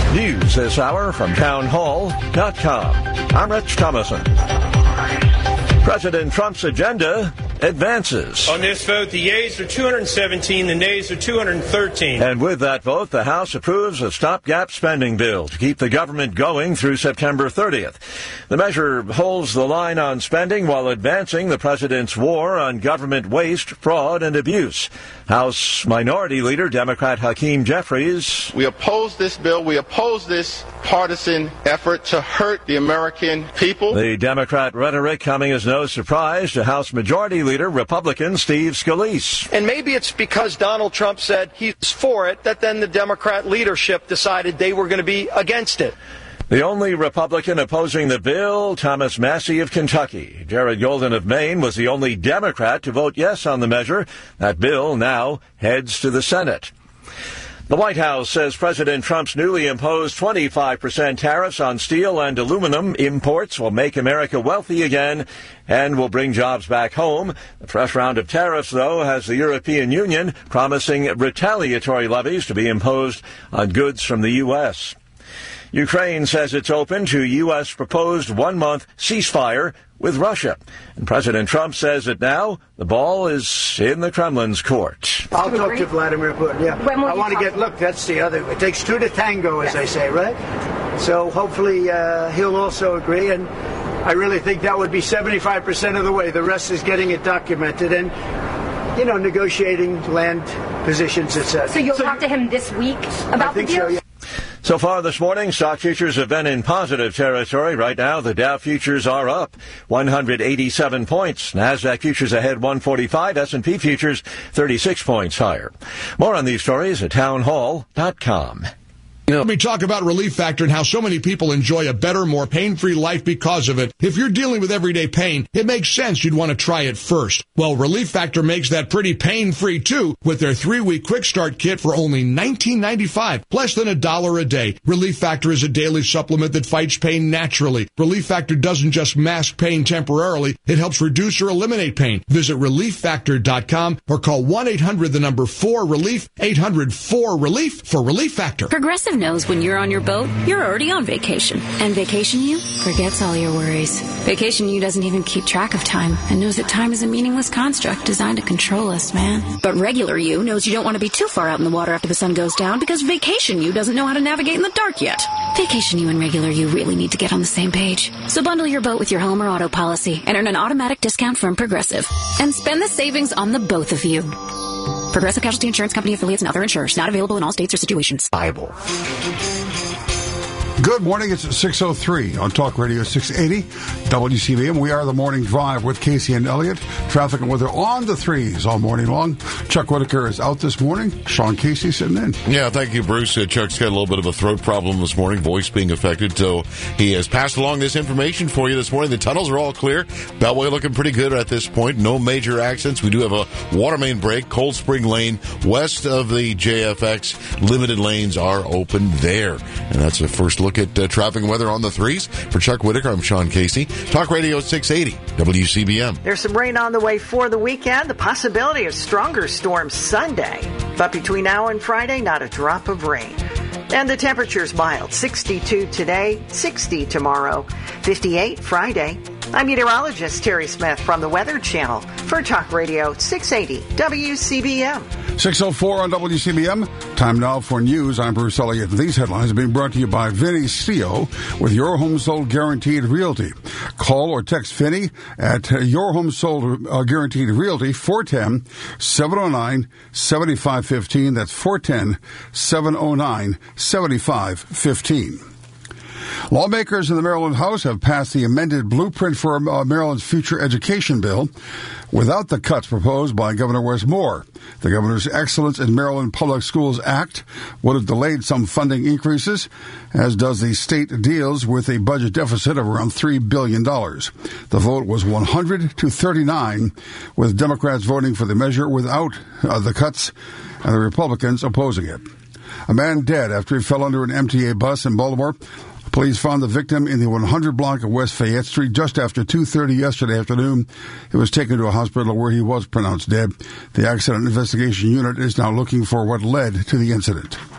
News this hour from townhall.com. I'm Rich Thomason. President Trump's agenda advances. On this vote, the yeas are 217, the nays are 213. And with that vote, the House approves a stopgap spending bill to keep the government going through September 30th. The measure holds the line on spending while advancing the president's war on government waste, fraud, and abuse. House Minority Leader Democrat Hakeem Jeffries. We oppose this bill. We oppose this partisan effort to hurt the American people. The Democrat rhetoric coming as no surprise to House Majority Leader Republican Steve Scalise. And maybe it's because Donald Trump said he's for it that then the Democrat leadership decided they were going to be against it. The only Republican opposing the bill, Thomas Massie of Kentucky. Jared Golden of Maine was the only Democrat to vote yes on the measure. That bill now heads to the Senate. The White House says President Trump's newly imposed 25% tariffs on steel and aluminum imports will make America wealthy again and will bring jobs back home. The fresh round of tariffs, though, has the European Union promising retaliatory levies to be imposed on goods from the U.S. Ukraine says it's open to U.S. proposed one-month ceasefire with Russia. And President Trump says that now the ball is in the Kremlin's court. I'll talk to Vladimir Putin, yeah. I want to get, look, that's the other, it takes two to tango, as they say, right? So hopefully he'll also agree, and I really think that would be 75% of the way. The rest is getting it documented and, you know, negotiating land positions, etc. So you'll talk to him this week about the deal? So, yeah. So far this morning, stock futures have been in positive territory. Right now, the Dow futures are up 187 points. NASDAQ futures ahead 145. S&P futures 36 points higher. More on these stories at townhall.com. Let me talk about Relief Factor and how so many people enjoy a better, more pain-free life because of it. If you're dealing with everyday pain, it makes sense you'd want to try it first. Well, Relief Factor makes that pretty pain-free, too, with their 3-week quick start kit for only $19.95, less than $1 a day. Relief Factor is a daily supplement that fights pain naturally. Relief Factor doesn't just mask pain temporarily, it helps reduce or eliminate pain. Visit ReliefFactor.com or call 1-800-4RELIEF, 800-4RELIEF for Relief Factor. Progressive knows when you're on your boat, you're already on vacation. And Vacation You forgets all your worries. Vacation You doesn't even keep track of time and knows that time is a meaningless construct designed to control us, man. But Regular You knows you don't want to be too far out in the water after the sun goes down because Vacation You doesn't know how to navigate in the dark yet. Vacation You and Regular You really need to get on the same page. So bundle your boat with your home or auto policy and earn an automatic discount from Progressive. And spend the savings on the both of you. Progressive Casualty Insurance Company affiliates and other insurers. Not available in all states or situations. Bible. Good morning. It's 6:03 on Talk Radio 680 WCBM. We are the Morning Drive with Casey and Elliott. Traffic and weather on the threes all morning long. Chuck Whitaker is out this morning. Sean Casey sitting in. Yeah, thank you, Bruce. Chuck's got a little bit of a throat problem this morning, voice being affected. So he has passed along this information for you this morning. The tunnels are all clear. Beltway looking pretty good at this point. No major accidents. We do have a water main break, Cold Spring Lane, west of the JFX. Limited lanes are open there. And that's the first look at traffic and weather on the threes. For Chuck Whitaker, I'm Sean Casey. Talk Radio 680 WCBM. There's some rain on the way for the weekend. The possibility of stronger storms Sunday. But between now and Friday, not a drop of rain. And the temperature's mild. 62 today, 60 tomorrow, 58 Friday. I'm meteorologist Terry Smith from the Weather Channel for Talk Radio 680 WCBM. 6:04 on WCBM. Time now for news. I'm Bruce Elliott. These headlines are being brought to you by Vinny Stio with Your Home Sold Guaranteed Realty. Call or text Vinny at Your Home Sold Guaranteed Realty, 410-709-7515. That's 410-709-7515. Lawmakers in the Maryland House have passed the amended blueprint for Maryland's future education bill without the cuts proposed by Governor Wes Moore. The governor's Excellence in Maryland Public Schools Act would have delayed some funding increases, as does the state deals with a budget deficit of around $3 billion. The vote was 100-39, with Democrats voting for the measure without the cuts and the Republicans opposing it. A man dead after he fell under an MTA bus in Baltimore. Police found the victim in the 100 block of West Fayette Street just after 2:30 yesterday afternoon. He was taken to a hospital where he was pronounced dead. The Accident Investigation Unit is now looking for what led to the incident.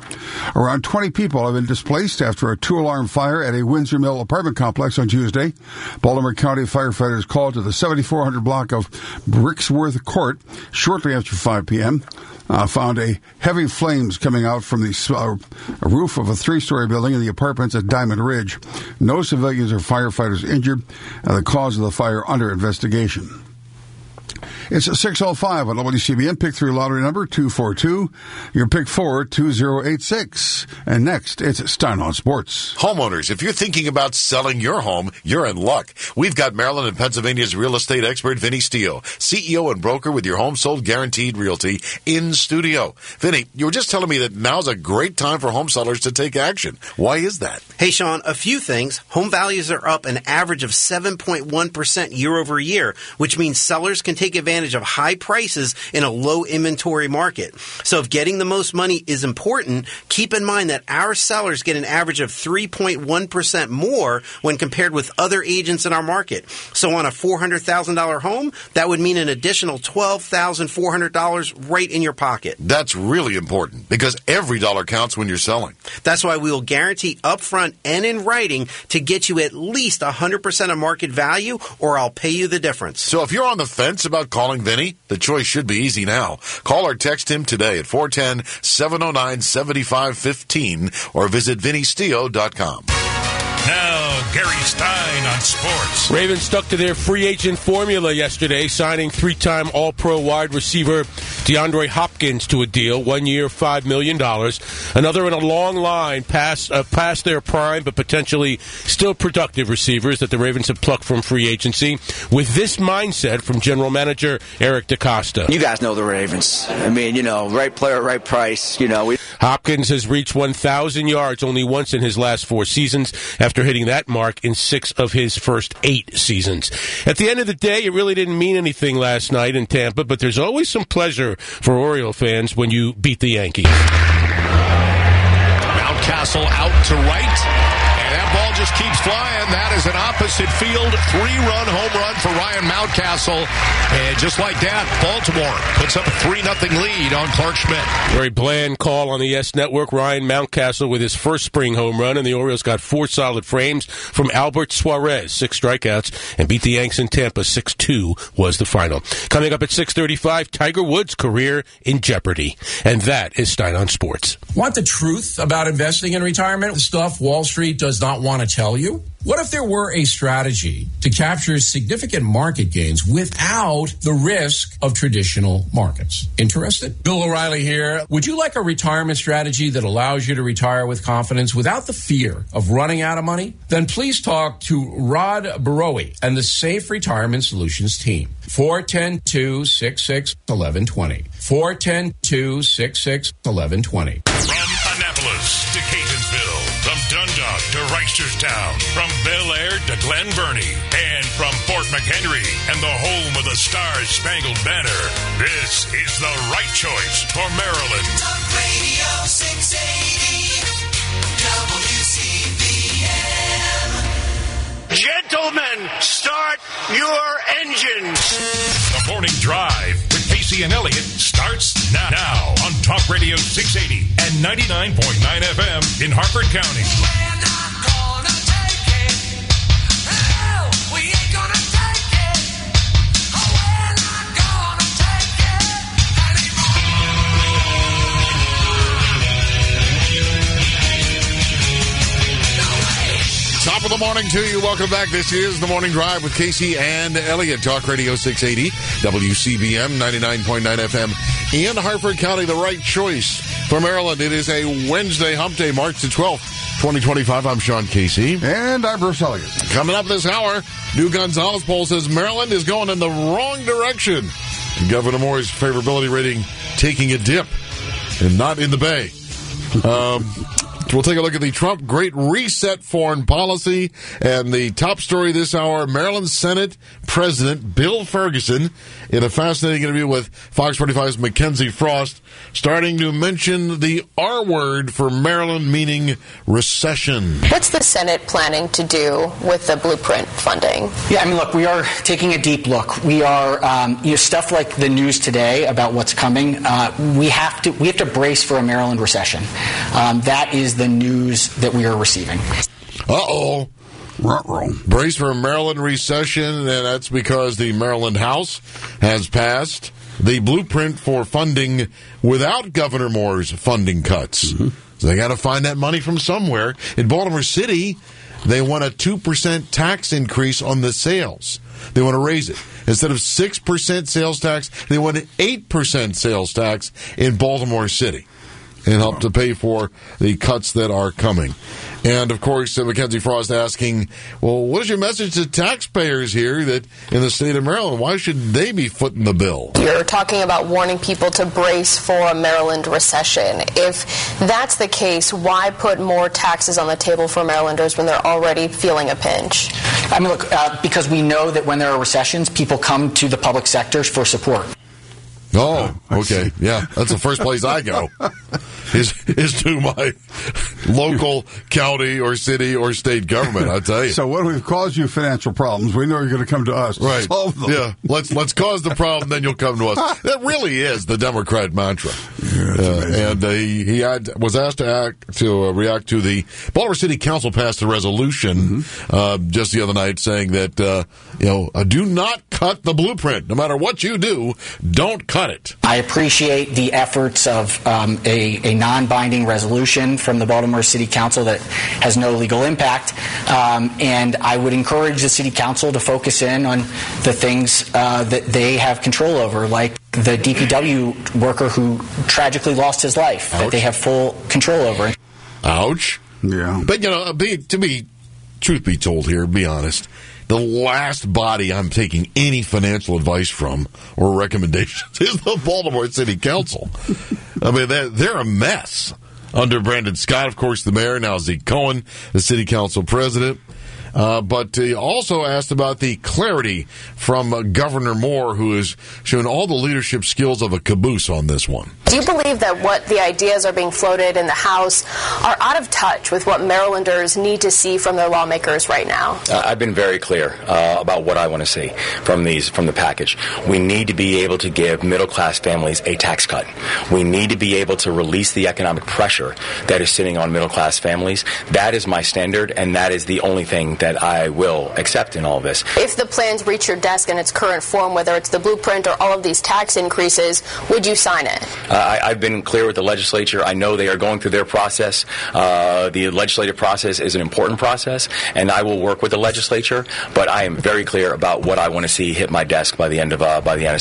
Around 20 people have been displaced after a 2-alarm fire at a Windsor Mill apartment complex on Tuesday. Baltimore County firefighters called to the 7400 block of Brixworth Court shortly after 5 p.m. Found a heavy flames coming out from the roof of a 3-story building in the apartments at Diamond Ridge. No civilians or firefighters injured. The cause of the fire under investigation. It's 6:05 on WCBM. Pick 3 lottery number 242. Your pick 4 2086. And next, it's Stein on Sports. Homeowners, if you're thinking about selling your home, you're in luck. We've got Maryland and Pennsylvania's real estate expert, Vinny Steele, CEO and broker with your home sold guaranteed realty in studio. Vinny, you were just telling me that now's a great time for home sellers to take action. Why is that? Hey, Sean, a few things. Home values are up an average of 7.1% year over year, which means sellers can take advantage of high prices in a low inventory market. So if getting the most money is important, keep in mind that our sellers get an average of 3.1% more when compared with other agents in our market. So on a $400,000 home, that would mean an additional $12,400 right in your pocket. That's really important because every dollar counts when you're selling. That's why we will guarantee upfront and in writing to get you at least 100% of market value, or I'll pay you the difference. So if you're on the fence about calling Vinny, the choice should be easy now. Call or text him today at 410-709-7515 or visit VinnySteo.com. Now, Gary Stein on sports. Ravens stuck to their free agent formula yesterday, signing 3-time All-Pro wide receiver DeAndre Hopkins to a deal, 1 year, $5 million. Another in a long line past their prime, but potentially still productive receivers that the Ravens have plucked from free agency. With this mindset from general manager Eric DeCosta. You guys know the Ravens. I mean, right player, right price. Hopkins has reached 1,000 yards only once in his last 4 seasons, after hitting that mark in 6 of his first 8 seasons. At the end of the day, it really didn't mean anything last night in Tampa, but there's always some pleasure for Oriole fans when you beat the Yankees. Mountcastle out to right. And that ball just keeps flying. That is an opposite field 3-run home run for Ryan Mountcastle. And just like that, Baltimore puts up a 3-0 lead on Clark Schmidt. Very bland call on the YES Network. Ryan Mountcastle with his first spring home run, and the Orioles got 4 solid frames from Albert Suarez, 6 strikeouts, and beat the Yanks in Tampa. 6-2 was the final. Coming up at 6:35, Tiger Woods' career in jeopardy. And that is Stein on Sports. Want the truth about investing in retirement? The stuff Wall Street does not want to tell you? What if there were a strategy to capture significant market gains without the risk of traditional markets? Interested? Bill O'Reilly here. Would you like a retirement strategy that allows you to retire with confidence without the fear of running out of money? Then please talk to Rod Barowie and the Safe Retirement Solutions team. 410-266-1120. 410-266-1120. From Annapolis to Catonsville, from Dundalk to Reisterstown, from Bel Air to Glen Burnie, and from Fort McHenry and the home of the Star-Spangled Banner, this is the right choice for Maryland. Talk Radio 680 WCBM. Gentlemen, start your engines. The Morning Drive with Casey and Elliott starts now on Talk Radio 680 and 99.9 FM in Harford County. Top of the morning to you. Welcome back. This is The Morning Drive with Casey and Elliott. Talk Radio 680, WCBM 99.9 FM in Harford County. The right choice for Maryland. It is a Wednesday, hump day, March the 12th, 2025. I'm Sean Casey. And I'm Bruce Elliott. Coming up this hour, New Gonzalez poll says Maryland is going in the wrong direction. And Governor Moore's favorability rating taking a dip and not in the bay. We'll take a look at the Trump Great Reset foreign policy and the top story this hour, Maryland Senate President Bill Ferguson in a fascinating interview with Fox 45's Mackenzie Frost, starting to mention the R word for Maryland, meaning recession. What's the Senate planning to do with the blueprint funding? Yeah, I mean, look, we are taking a deep look. We are, stuff like the news today about what's coming. We have to brace for a Maryland recession. That is the news that we are receiving. Uh-oh. Brace for a Maryland recession, and that's because the Maryland House has passed the blueprint for funding without Governor Moore's funding cuts. Mm-hmm. So they got to find that money from somewhere. In Baltimore City, they want a 2% tax increase on the sales. They want to raise it. Instead of 6% sales tax, they want an 8% sales tax in Baltimore City and help to pay for the cuts that are coming. And, of course, Mackenzie Frost asking, well, what is your message to taxpayers here that in the state of Maryland? Why should they be footing the bill? You're talking about warning people to brace for a Maryland recession. If that's the case, why put more taxes on the table for Marylanders when they're already feeling a pinch? I mean, look, because we know that when there are recessions, people come to the public sectors for support. Oh, okay. Yeah, that's the first place I go. Is to my local county or city or state government, I tell you. So when we've caused you financial problems, we know you're going to come to us to solve them. Yeah, let's cause the problem, then you'll come to us. That really is the Democrat mantra. Yeah, and he was asked to react to the Baltimore City Council passed a resolution just the other night saying that do not cut the blueprint. No matter what you do, don't cut it. I appreciate the efforts of a non-binding resolution from the Baltimore City Council that has no legal impact, and I would encourage the City Council to focus in on the things that they have control over, like the DPW worker who tragically lost his life, that they have full control over. Ouch. Yeah. But, truth be told here, be honest, the last body I'm taking any financial advice from or recommendations is the Baltimore City Council. I mean, they're a mess. Under Brandon Scott, of course, the mayor, now Zeke Cohen, the City Council president. But he also asked about the clarity from Governor Moore, who has shown all the leadership skills of a caboose on this one. Do you believe that what the ideas are being floated in the House are out of touch with what Marylanders need to see from their lawmakers right now? I've been very clear about what I want to see from the package. We need to be able to give middle-class families a tax cut. We need to be able to release the economic pressure that is sitting on middle-class families. That is my standard, and that is the only thing that I will accept in all of this. If the plans reach your desk in its current form, whether it's the blueprint or all of these tax increases, would you sign it? I've been clear with the legislature. I know they are going through their process. The legislative process is an important process, and I will work with the legislature, but I am very clear about what I want to see hit my desk by the end of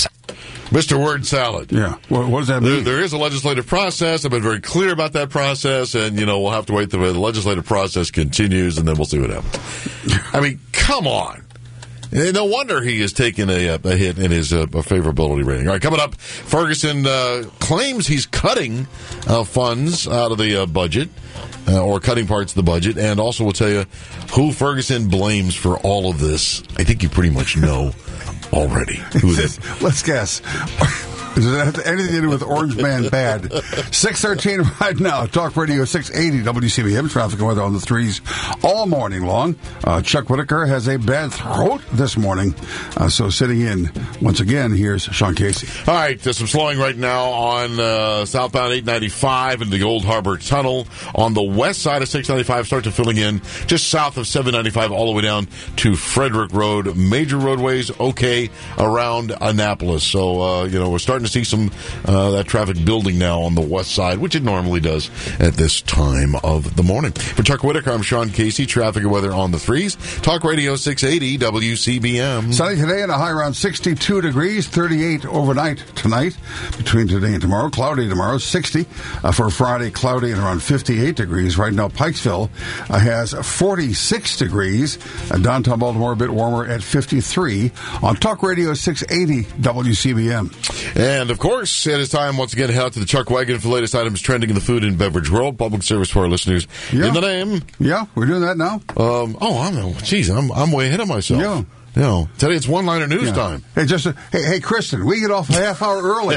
Mr. Word Salad. Yeah. What does that mean? There is a legislative process. I've been very clear about that process, and, we'll have to wait the legislative process continues, and then we'll see what happens. I mean, come on. No wonder he is taking a hit in his favorability rating. All right, coming up, Ferguson claims he's cutting funds out of the budget, or cutting parts of the budget, and also will tell you who Ferguson blames for all of this. I think you pretty much know already. Who is it? Let's guess. Does it have anything to do with Orange Man Bad? 6:13 right now. Talk Radio 680 WCBM. Traffic and weather on the threes all morning long. Chuck Whitaker has a bad throat this morning. So sitting in, once again, here's Sean Casey. All right, some slowing right now on southbound 895 in the Old Harbor Tunnel. On the west side of 695, start to filling in just south of 795 all the way down to Frederick Road. Major roadways okay around Annapolis. So, we're starting to see some that traffic building now on the west side, which it normally does at this time of the morning. For Chuck Whitaker, I'm Sean Casey. Traffic and weather on the threes. Talk Radio 680 WCBM. Sunny today and a high around 62 degrees, 38 overnight tonight. Between today and tomorrow, cloudy tomorrow, 60. For Friday, cloudy and around 58 degrees. Right now, Pikesville has 46 degrees. Downtown Baltimore a bit warmer at 53. On Talk Radio 680 WCBM. And, of course, it is time once again to head out to the Chuck Wagon for the latest items trending in the food and beverage world. Public service for our listeners. Yeah. In the name. Yeah, we're doing that now. I'm way ahead of myself. Yeah. You know, today it's one-liner news time. Hey, hey, Kristen, we get off a half hour early.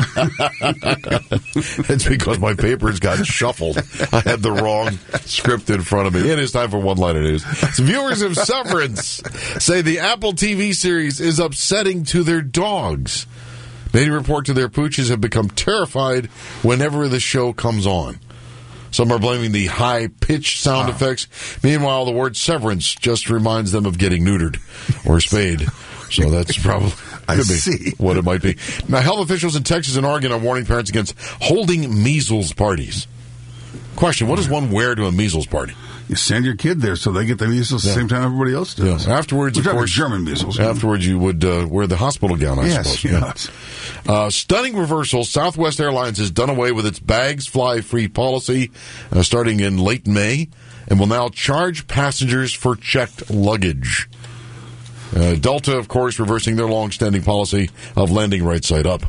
It's because my papers got shuffled. I had the wrong script in front of me. It is time for one-liner news. Some viewers of Severance say the Apple TV series is upsetting to their dogs. Many report to their pooches have become terrified whenever the show comes on. Some are blaming the high-pitched sound effects. Meanwhile, the word severance just reminds them of getting neutered or spayed. So that's probably what it might be. Now, health officials in Texas and Oregon are warning parents against holding measles parties. Question, what does one wear to a measles party? You send your kid there so they get the measles at the same time everybody else does. Yeah. Afterwards, of course, German measles. Afterwards, you would wear the hospital gown, I suppose. Yes. Stunning reversal. Southwest Airlines has done away with its bags fly free policy starting in late May and will now charge passengers for checked luggage. Delta, of course, reversing their long-standing policy of landing right side up.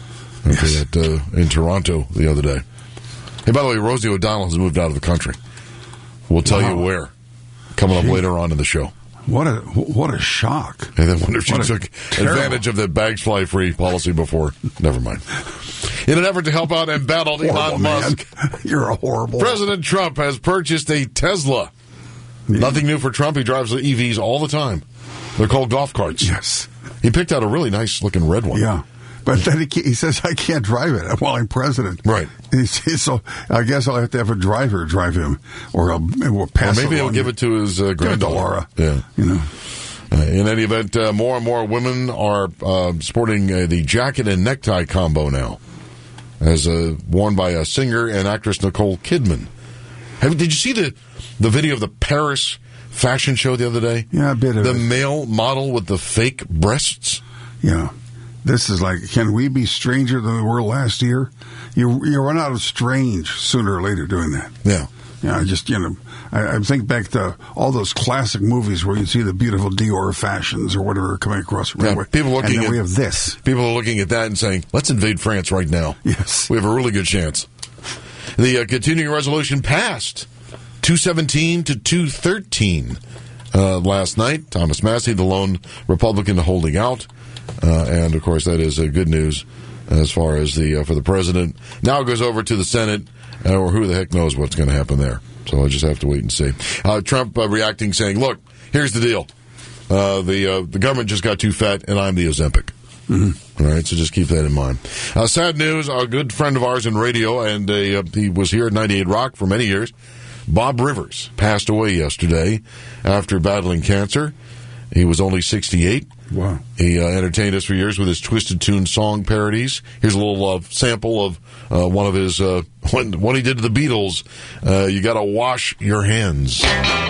In Toronto the other day. Hey, by the way, Rosie O'Donnell has moved out of the country. We'll tell you where. Coming up later on in the show. What a shock. And I wonder if she took advantage of the bags fly free policy before. Never mind. In an effort to help out and battle Elon Musk, you're a horrible. President Trump has purchased a Tesla. Yeah. Nothing new for Trump. He drives EVs all the time. They're called golf carts. Yes. He picked out a really nice looking red one. Yeah. But then he says, I can't drive it while I'm president. Right. So I guess I'll have to have a driver drive him, or we'll pass maybe he'll give it to his granddaughter. Laura. Yeah. You know. In any event, more and more women are sporting the jacket and necktie combo now, as worn by a singer and actress Nicole Kidman. Did you see the video of the Paris fashion show the other day? Yeah, a bit of the male model with the fake breasts? Yeah. This is like, can we be stranger than we were last year? You run out of strange sooner or later doing that. Yeah. Yeah, I think back to all those classic movies where you see the beautiful Dior fashions or whatever coming across the runway. People looking and then we have this. People are looking at that and saying, let's invade France right now. Yes. We have a really good chance. The continuing resolution passed 217 to 213 last night. Thomas Massey, the lone Republican holding out. And, of course, that is good news as far as for the president. Now it goes over to the Senate, or who the heck knows what's going to happen there. So I just have to wait and see. Trump reacting, saying, look, here's the deal. The government just got too fat, and I'm the Ozempic. Mm-hmm. All right, so just keep that in mind. Sad news, a good friend of ours in radio, and he was here at 98 Rock for many years. Bob Rivers passed away yesterday after battling cancer. He was only 68. Wow. He entertained us for years with his Twisted Tune song parodies. Here's a little sample of one of his, when he did to the Beatles, You Gotta Wash Your Hands.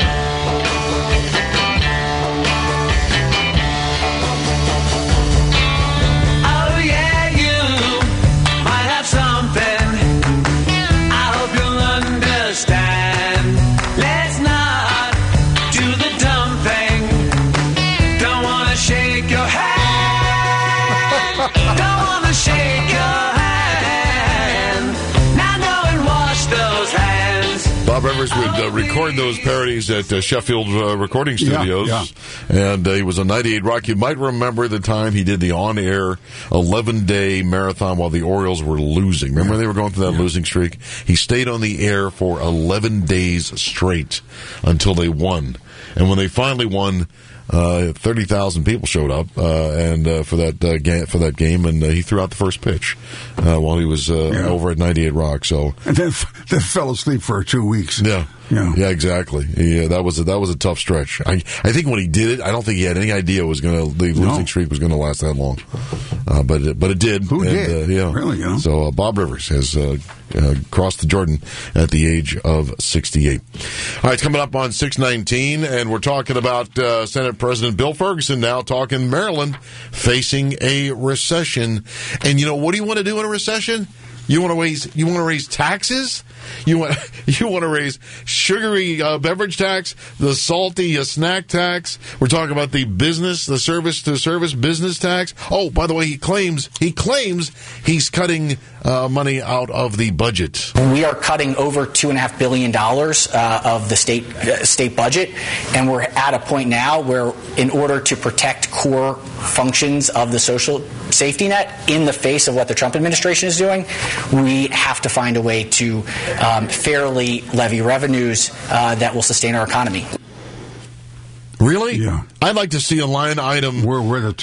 Bob Rivers would record those parodies at Sheffield Recording Studios, and he was on 98 Rock. You might remember the time he did the on-air 11-day marathon while the Orioles were losing. Remember they were going through that losing streak? He stayed on the air for 11 days straight until they won. And when they finally won, 30,000 people showed up for that game, and he threw out the first pitch while he was over at 98 Rock. So and then fell asleep for 2 weeks. Yeah, exactly. That was a tough stretch. I think when he did it, I don't think he had any idea the losing streak was going to last that long. But it did. Who did? Really? So Bob Rivers has crossed the Jordan at the age of 68. All right, it's coming up on 619, and we're talking about Senate President Bill Ferguson now talking Maryland facing a recession. And what do you want to do in a recession? You want to raise taxes? You want to raise sugary beverage tax, the salty snack tax. We're talking about the service to service business tax. Oh, by the way, he claims he's cutting money out of the budget. We are cutting over $2.5 billion of the state budget, and we're at a point now where, in order to protect core functions of the social safety net in the face of what the Trump administration is doing, we have to find a way to fairly levy revenues that will sustain our economy. Really? Yeah. I'd like to see a line item where the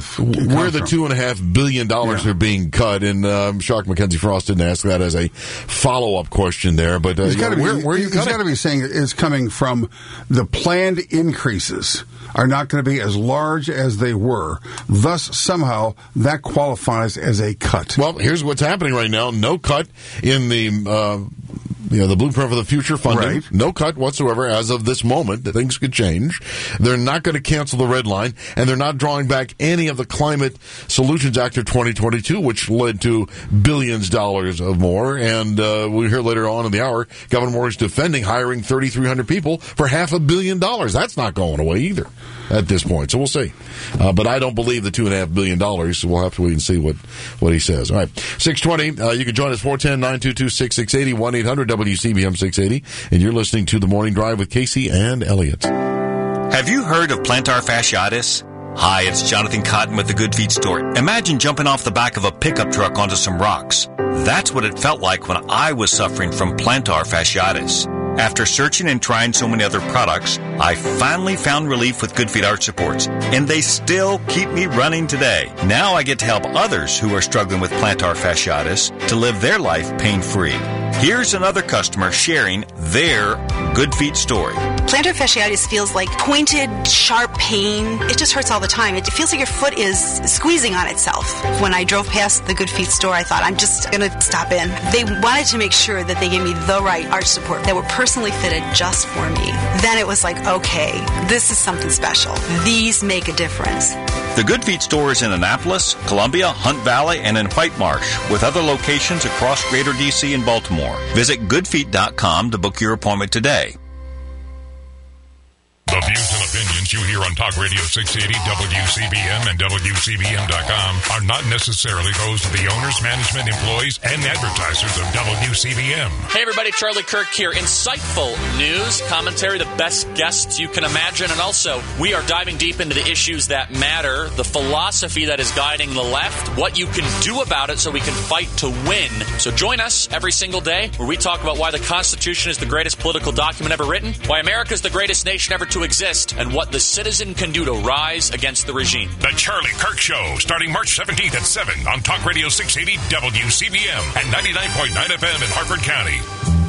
$2.5 billion are being cut, and I'm shocked Mackenzie Frost didn't ask that as a follow-up question there. But where are you cutting? He's got to be saying it's coming from the planned increases are not going to be as large as they were. Thus, somehow, that qualifies as a cut. Well, here's what's happening right now. No cut in the Blueprint for the Future funding. Right. No cut whatsoever as of this moment. Things could change. They're not going to cancel the red line, and they're not drawing back any of the Climate Solutions Act of 2022, which led to billions of dollars of more. And we'll hear later on in the hour, Governor Moore is defending hiring 3,300 people for $500 million. That's not going away either at this point. So we'll see. But I don't believe the $2.5 billion. So we'll have to wait and see what he says. All right. 620. You can join us 410-922-6680, 1-800-WCBM 680. And you're listening to The Morning Drive with Casey and Elliott. Have you heard of plantar fasciitis? Hi, it's Jonathan Cotton with the Good Feet Store. Imagine jumping off the back of a pickup truck onto some rocks. That's what it felt like when I was suffering from plantar fasciitis. After searching and trying so many other products, I finally found relief with Good Feet Arch Supports, and they still keep me running today. Now I get to help others who are struggling with plantar fasciitis to live their life pain-free. Here's another customer sharing their Good Feet story. Plantar fasciitis feels like pointed, sharp pain. It just hurts all the time. It feels like your foot is squeezing on itself. When I drove past the Good Feet store, I thought, I'm just going to stop in. They wanted to make sure that they gave me the right arch support that were personally fitted just for me. Then it was like, okay, this is something special. These make a difference. The Good Feet store is in Annapolis, Columbia, Hunt Valley, and in White Marsh, with other locations across Greater D.C. and Baltimore. Visit goodfeet.com to book your appointment today. The views and opinions you hear on Talk Radio 680, WCBM, and WCBM.com are not necessarily those of the owners, management, employees, and advertisers of WCBM. Hey everybody, Charlie Kirk here. Insightful news, commentary, the best guests you can imagine, and also we are diving deep into the issues that matter, the philosophy that is guiding the left, what you can do about it so we can fight to win. So join us every single day where we talk about why the Constitution is the greatest political document ever written, why America is the greatest nation ever to exist, and what the citizen can do to rise against the regime. The Charlie Kirk Show, starting March 17th at 7 on Talk Radio 680 WCBM and 99.9 FM in Harford County.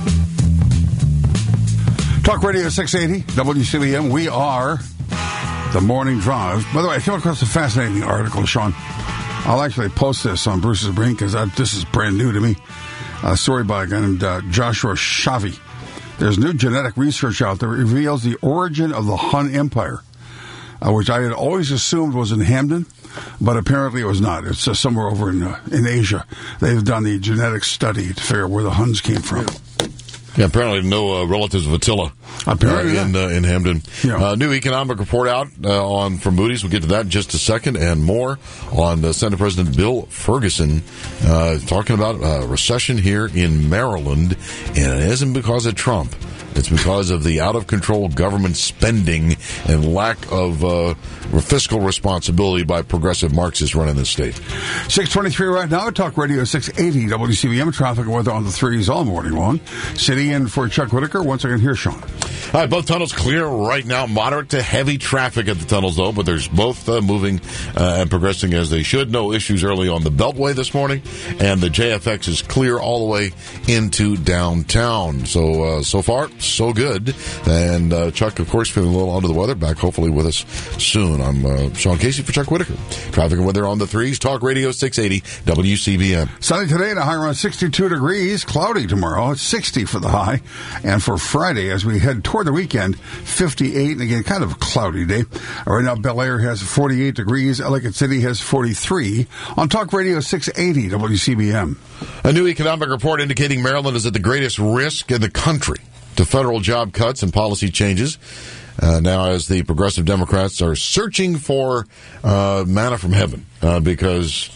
Talk Radio 680 WCBM. We are The Morning Drive. By the way, I came across a fascinating article, Sean. I'll actually post this on Bruce's Brain because this is brand new to me. A story by a guy named Joshua Shavi. There's new genetic research out there that reveals the origin of the Han Empire, which I had always assumed was in Hamden, but apparently it was not. It's somewhere over in Asia. They've done the genetic study to figure out where the Huns came from. Yeah, apparently no relatives of Attila in Hamden. Yeah. New economic report out from Moody's. We'll get to that in just a second, and more on Senate President Bill Ferguson talking about a recession here in Maryland, and it isn't because of Trump. It's because of the out-of-control government spending and lack of fiscal responsibility by progressive Marxists running the state. 6:23 right now. Talk Radio 680 WCBM. Traffic and weather on the threes all morning long. City in for Chuck Whitaker. Once again, here's Sean. All right, both tunnels clear right now. Moderate to heavy traffic at the tunnels, though, but there's both moving and progressing as they should. No issues early on the Beltway this morning, and the JFX is clear all the way into downtown. So far, so good. And Chuck, of course, feeling a little under the weather. Back hopefully with us soon. I'm Sean Casey for Chuck Whitaker. Traffic and weather on the threes. Talk Radio 680 WCBM. Sunny today and a high around 62 degrees. Cloudy tomorrow. It's 60 for the high. And for Friday, as we head toward toward the weekend, 58, and again, kind of a cloudy day. Right now, Bel Air has 48 degrees. Ellicott City has 43. On Talk Radio 680 WCBM. A new economic report indicating Maryland is at the greatest risk in the country to federal job cuts and policy changes. Now, as the progressive Democrats are searching for manna from heaven, because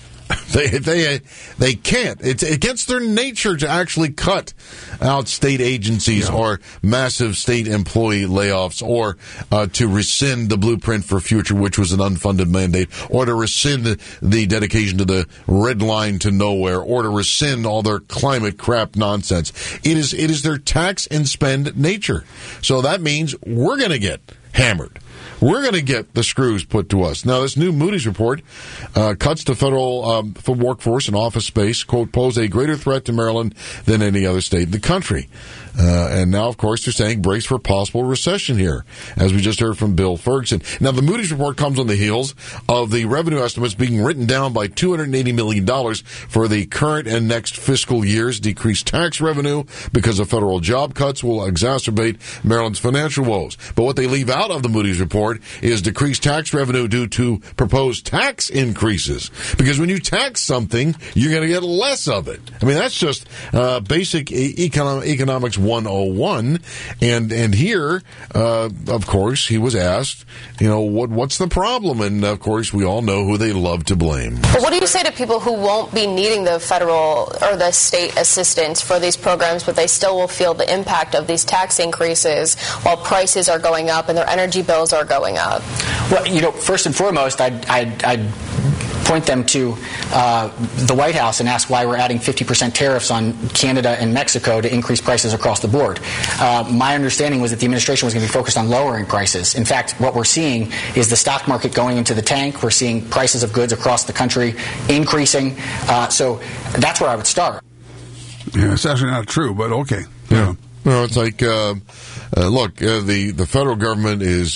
they can't. It's against their nature to actually cut out state agencies or massive state employee layoffs, or to rescind the Blueprint for Future, which was an unfunded mandate, or to rescind the dedication to the red line to nowhere, or to rescind all their climate crap nonsense. It is their tax and spend nature. So that means we're going to get hammered. We're going to get the screws put to us. Now, this new Moody's report cuts to federal workforce and office space, quote, pose a greater threat to Maryland than any other state in the country. And now, of course, they're saying brace for possible recession here, as we just heard from Bill Ferguson. Now, the Moody's report comes on the heels of the revenue estimates being written down by $280 million for the current and next fiscal years. Decreased tax revenue because of federal job cuts will exacerbate Maryland's financial woes. But what they leave out of the Moody's report is decreased tax revenue due to proposed tax increases. Because when you tax something, you're going to get less of it. I mean, that's just basic economics 101. And here, of course, he was asked, what's the problem? And, of course, we all know who they love to blame. But what do you say to people who won't be needing the federal or the state assistance for these programs, but they still will feel the impact of these tax increases while prices are going up and their energy bills are going up? Well, first and foremost, I'd point them to the White House and ask why we're adding 50% tariffs on Canada and Mexico to increase prices across the board. My understanding was that the administration was going to be focused on lowering prices. In fact, what we're seeing is the stock market going into the tank. We're seeing prices of goods across the country increasing. So that's where I would start. Yeah, it's actually not true, but okay. Yeah. No, it's like, look, the federal government is,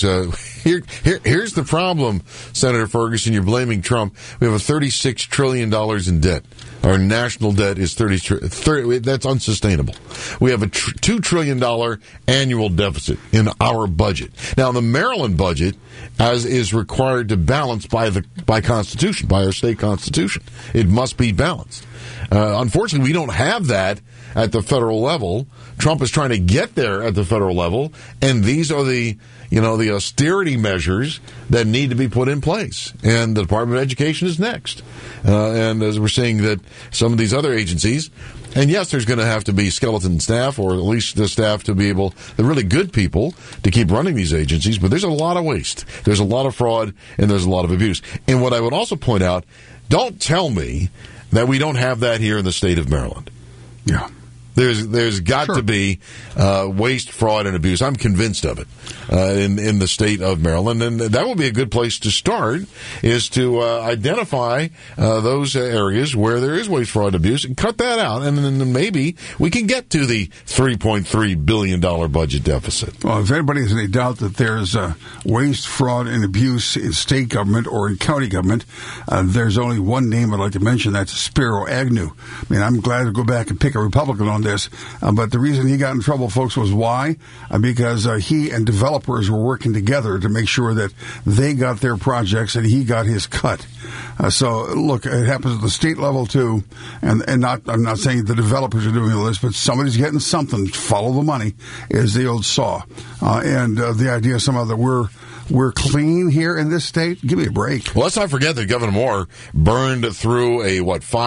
here's the problem, Senator Ferguson, you're blaming Trump. We have a $36 trillion in debt. Our national debt is 30, that's unsustainable. We have a $2 trillion annual deficit in our budget. Now, the Maryland budget, as is required to balance by Constitution, by our state Constitution, it must be balanced. Unfortunately, we don't have that at the federal level. Trump is trying to get there at the federal level, and these are the austerity measures that need to be put in place. And the Department of Education is next. And as we're seeing that some of these other agencies, and yes, there's going to have to be skeleton staff, or at least the staff to be able, the really good people, to keep running these agencies, but there's a lot of waste. There's a lot of fraud, and there's a lot of abuse. And what I would also point out, don't tell me that we don't have that here in the state of Maryland. Yeah. There's got to be waste, fraud, and abuse. I'm convinced of it in the state of Maryland, and that would be a good place to start, is to identify those areas where there is waste, fraud, and abuse, and cut that out, and then maybe we can get to the $3.3 billion budget deficit. Well, if anybody has any doubt that there's waste, fraud, and abuse in state government or in county government, there's only one name I'd like to mention. That's Spiro Agnew. I mean, I'm glad to go back and pick a Republican on this, but the reason he got in trouble, folks, was why? Because he and developers were working together to make sure that they got their projects and he got his cut. So, look, it happens at the state level, too, and I'm not saying the developers are doing all this, but somebody's getting something. Follow the money is the old saw. And the idea somehow that we're clean here in this state? Give me a break. Well, let's not forget that Governor Moore burned through a,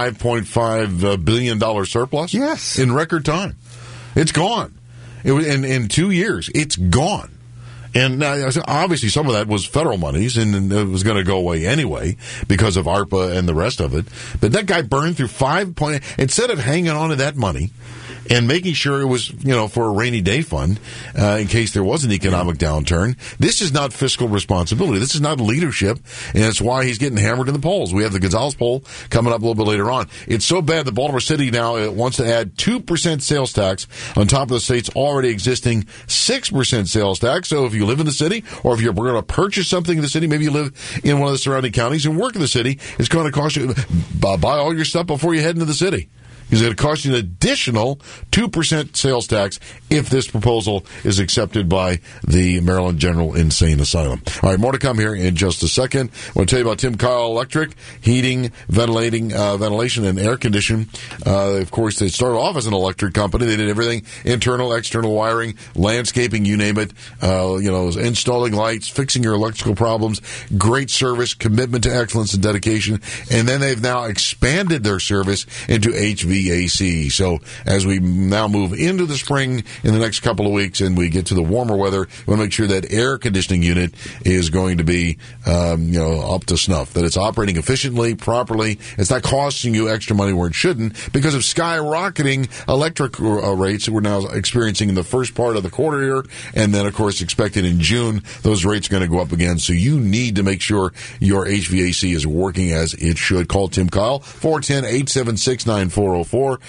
$5.5 billion surplus? Yes. In record time. It's gone. It was in 2 years. It's gone. And obviously some of that was federal monies, and it was going to go away anyway because of ARPA and the rest of it. But that guy burned through instead of hanging on to that money and making sure it was, for a rainy day fund, in case there was an economic downturn. This is not fiscal responsibility. This is not leadership, and it's why he's getting hammered in the polls. We have the Gonzales poll coming up a little bit later on. It's so bad that Baltimore City now wants to add 2% sales tax on top of the state's already existing 6% sales tax. So if you live in the city, or if you're going to purchase something in the city, maybe you live in one of the surrounding counties and work in the city, it's going to cost you, buy all your stuff before you head into the city. It's going to cost you an additional 2% sales tax if this proposal is accepted by the Maryland General Insane Asylum. All right, more to come here in just a second. I want to tell you about Tim Kyle Electric, heating, ventilation, and air conditioning. Of course, they started off as an electric company. They did everything, internal, external wiring, landscaping, you name it, installing lights, fixing your electrical problems, great service, commitment to excellence and dedication. And then they've now expanded their service into HVAC. So as we now move into the spring in the next couple of weeks and we get to the warmer weather, we want to make sure that air conditioning unit is going to be, up to snuff, that it's operating efficiently, properly. It's not costing you extra money where it shouldn't because of skyrocketing electric rates that we're now experiencing in the first part of the quarter here. And then, of course, expected in June, those rates are going to go up again. So you need to make sure your HVAC is working as it should. Call Tim Kyle, 410-876-9404,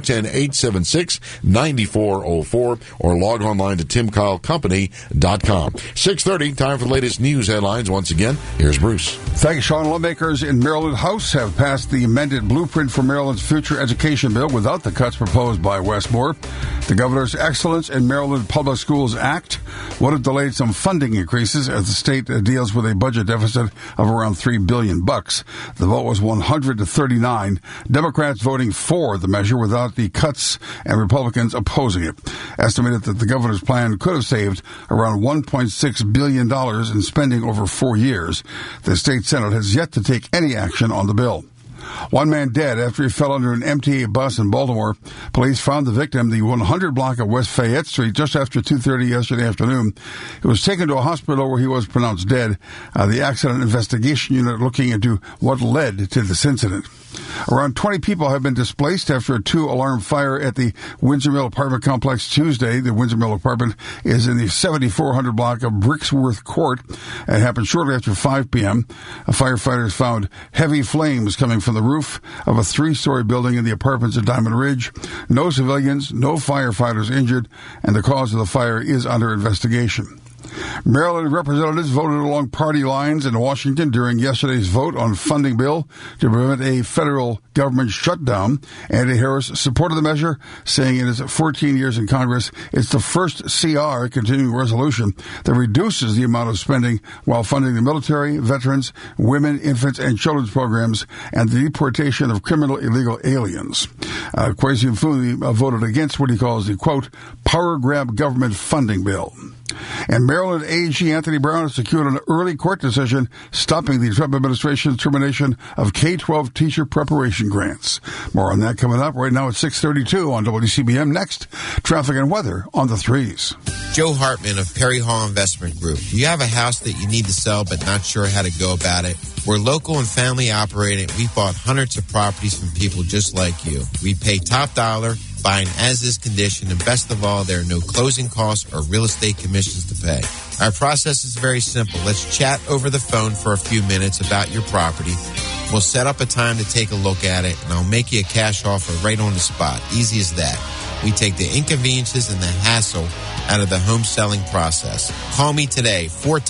410-876-9404, or log online to timkylecompany.com. 6:30, time for the latest news headlines. Once again, here's Bruce. Thank you, Sean. Lawmakers in Maryland House have passed the amended blueprint for Maryland's future education bill without the cuts proposed by Wes Moore. The governor's Excellence in Maryland Public Schools Act would have delayed some funding increases as the state deals with a budget deficit of around $3 billion. The vote was 100 to 39. Democrats voting for the measure without the cuts and Republicans opposing it. Estimated that the governor's plan could have saved around $1.6 billion in spending over 4 years. The state Senate has yet to take any action on the bill. One man dead after he fell under an MTA bus in Baltimore. Police found the victim, the 100 block of West Fayette Street, just after 2:30 yesterday afternoon. He was taken to a hospital where he was pronounced dead. The accident investigation unit looking into what led to this incident. Around 20 people have been displaced after a 2-alarm fire at the Windsor Mill apartment complex Tuesday. The Windsor Mill apartment is in the 7400 block of Brixworth Court. It happened shortly after 5 p.m. Firefighters found heavy flames coming from the roof of a 3-story building in the apartments at Diamond Ridge. No civilians, no firefighters injured, and the cause of the fire is under investigation. Maryland representatives voted along party lines in Washington during yesterday's vote on funding bill to prevent a federal government shutdown. Andy Harris supported the measure, saying in his 14 years in Congress, it's the first CR, continuing resolution, that reduces the amount of spending while funding the military, veterans, women, infants, and children's programs and the deportation of criminal illegal aliens. Kwesi Mfuni voted against what he calls the, quote, power grab government funding bill. And Maryland AG Anthony Brown has secured an early court decision stopping the Trump administration's termination of K-12 teacher preparation grants. More on that coming up right now at 6:32 on WCBM. Next, traffic and weather on the 3s. Joe Hartman of Perry Hall Investment Group. Do you have a house that you need to sell but not sure how to go about it? We're local and family operated. We bought hundreds of properties from people just like you. We pay top dollar, buying as-is condition, and best of all, there are no closing costs or real estate commissions to pay. Our process is very simple. Let's chat over the phone for a few minutes about your property. We'll set up a time to take a look at it, and I'll make you a cash offer right on the spot. Easy as that. We take the inconveniences and the hassle out of the home selling process. Call me today,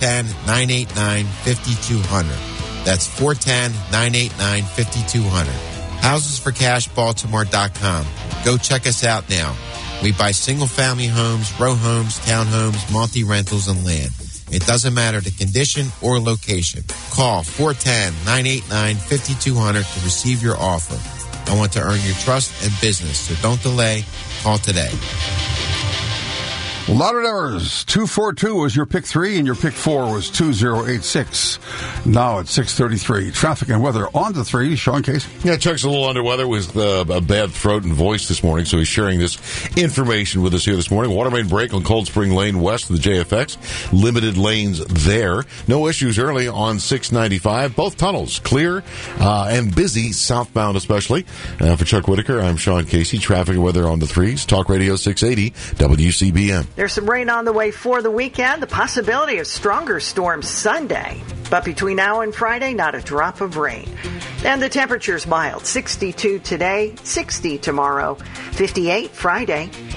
410-989-5200. That's 410-989-5200. HousesForCashBaltimore.com. Go check us out now. We buy single-family homes, row homes, townhomes, multi-rentals, and land. It doesn't matter the condition or location. Call 410-989-5200 to receive your offer. I want to earn your trust and business, so don't delay. Call today. Louder numbers. 242 was your pick 3, and your pick 4 was 2086. Now at 6:33. Traffic and weather on the 3. Sean Casey. Yeah, Chuck's a little under weather with a bad throat and voice this morning, so he's sharing this information with us here this morning. Water main break on Cold Spring Lane west of the JFX. Limited lanes there. No issues early on 695. Both tunnels clear and busy, southbound especially. For Chuck Whitaker, I'm Sean Casey. Traffic and weather on the 3s. Talk Radio 680 WCBM. There's some rain on the way for the weekend. The possibility of stronger storms Sunday. But between now and Friday, not a drop of rain. And the temperature's mild. 62 today, 60 tomorrow, 58 Friday,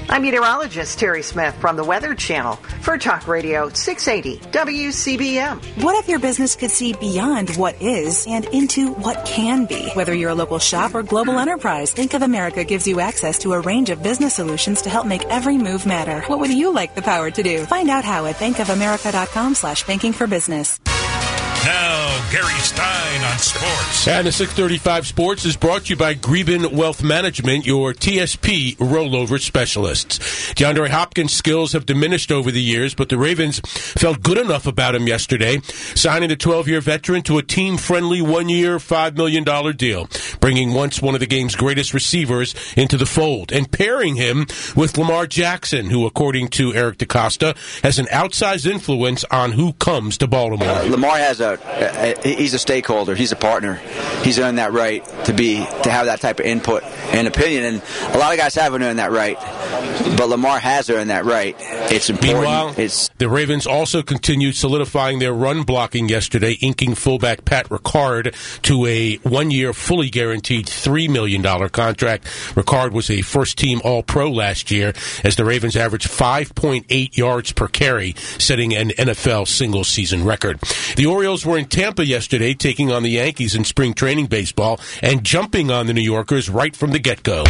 I'm meteorologist Terry Smith from the Weather Channel for Talk Radio 680 WCBM. What if your business could see beyond what is and into what can be? Whether you're a local shop or global enterprise, Bank of America gives you access to a range of business solutions to help make every move matter. What would you like the power to do? Find out how at bankofamerica.com/banking for business. Now, Gary Stein on sports. And the 635 Sports is brought to you by Greben Wealth Management, your TSP rollover specialists. DeAndre Hopkins' skills have diminished over the years, but the Ravens felt good enough about him yesterday, signing the 12-year veteran to a team-friendly one-year, $5 million deal, bringing once one of the game's greatest receivers into the fold, and pairing him with Lamar Jackson, who, according to Eric DeCosta, has an outsized influence on who comes to Baltimore. Lamar has he's a stakeholder. He's a partner. He's earned that right to have that type of input and opinion. And a lot of guys haven't earned that right, but Lamar has earned that right. It's important. Meanwhile, the Ravens also continued solidifying their run blocking yesterday, inking fullback Pat Ricard to a one-year, fully guaranteed $3 million contract. Ricard was a first-team All-Pro last year as the Ravens averaged 5.8 yards per carry, setting an NFL single-season record. The Orioles were in Tampa yesterday, taking on the Yankees in spring training baseball and jumping on the New Yorkers right from the get-go.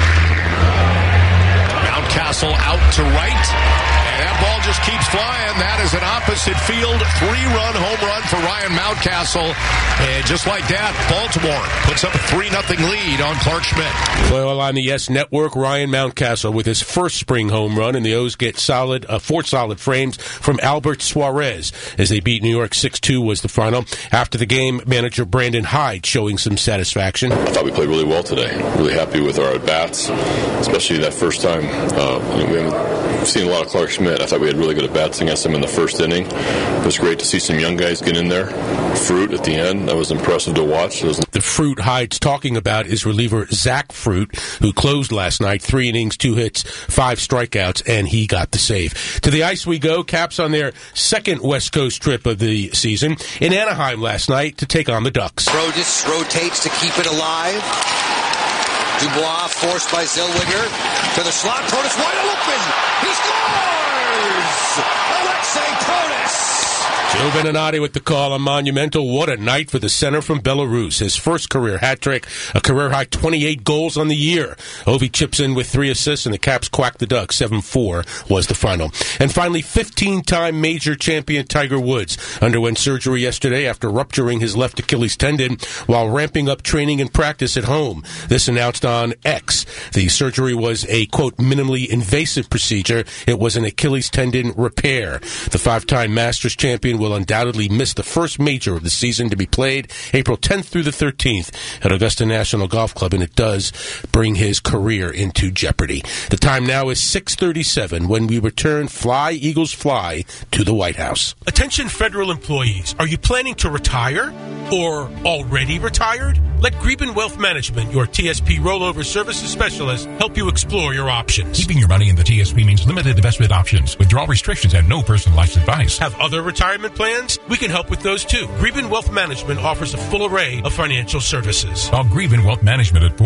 Mountcastle out to right. And that ball just keeps flying. That is an opposite field 3-run home run for Ryan Mountcastle. And just like that, Baltimore puts up a 3-0 lead on Clark Schmidt. Well, on the Yes Network, Ryan Mountcastle with his first spring home run, and the O's get four solid frames from Albert Suarez as they beat New York 6-2 was the final. After the game, manager Brandon Hyde showing some satisfaction. I thought we played really well today. Really happy with our at-bats, especially that first time. We haven't seen a lot of Clark Schmidt. I thought we had really good at-bats against him in the first inning. It was great to see some young guys get in there. Fruit at the end, that was impressive to watch. The Fruit Hyde's talking about is reliever Zach Fruit, who closed last night, 3 innings, 2 hits, 5 strikeouts, and he got the save. To the ice we go. Caps on their second West Coast trip of the season in Anaheim last night to take on the Ducks. Brodus rotates to keep it alive. Dubois forced by Zellweger to the slot. Protas wide open. He scores! Alexei Protas! Joe Beninati with the call on Monumental. What a night for the center from Belarus. His first career hat trick, a career-high 28 goals on the year. Ovi chips in with 3 assists, and the Caps quack the Ducks. 7-4 was the final. And finally, 15-time major champion Tiger Woods underwent surgery yesterday after rupturing his left Achilles tendon while ramping up training and practice at home. This announced on X. The surgery was a, quote, minimally invasive procedure. It was an Achilles tendon repair. The 5-time Masters champion will undoubtedly miss the first major of the season to be played April 10th through the 13th at Augusta National Golf Club, and it does bring his career into jeopardy. The time now is 6:37 when we return Fly, Eagles Fly to the White House. Attention federal employees. Are you planning to retire or already retired? Let Greben Wealth Management, your TSP rollover services specialist, help you explore your options. Keeping your money in the TSP means limited investment options, withdrawal restrictions, and no personalized advice. Have other retirement plans? We can help with those too. Greben Wealth Management offers a full array of financial services. Call Greben Wealth Management at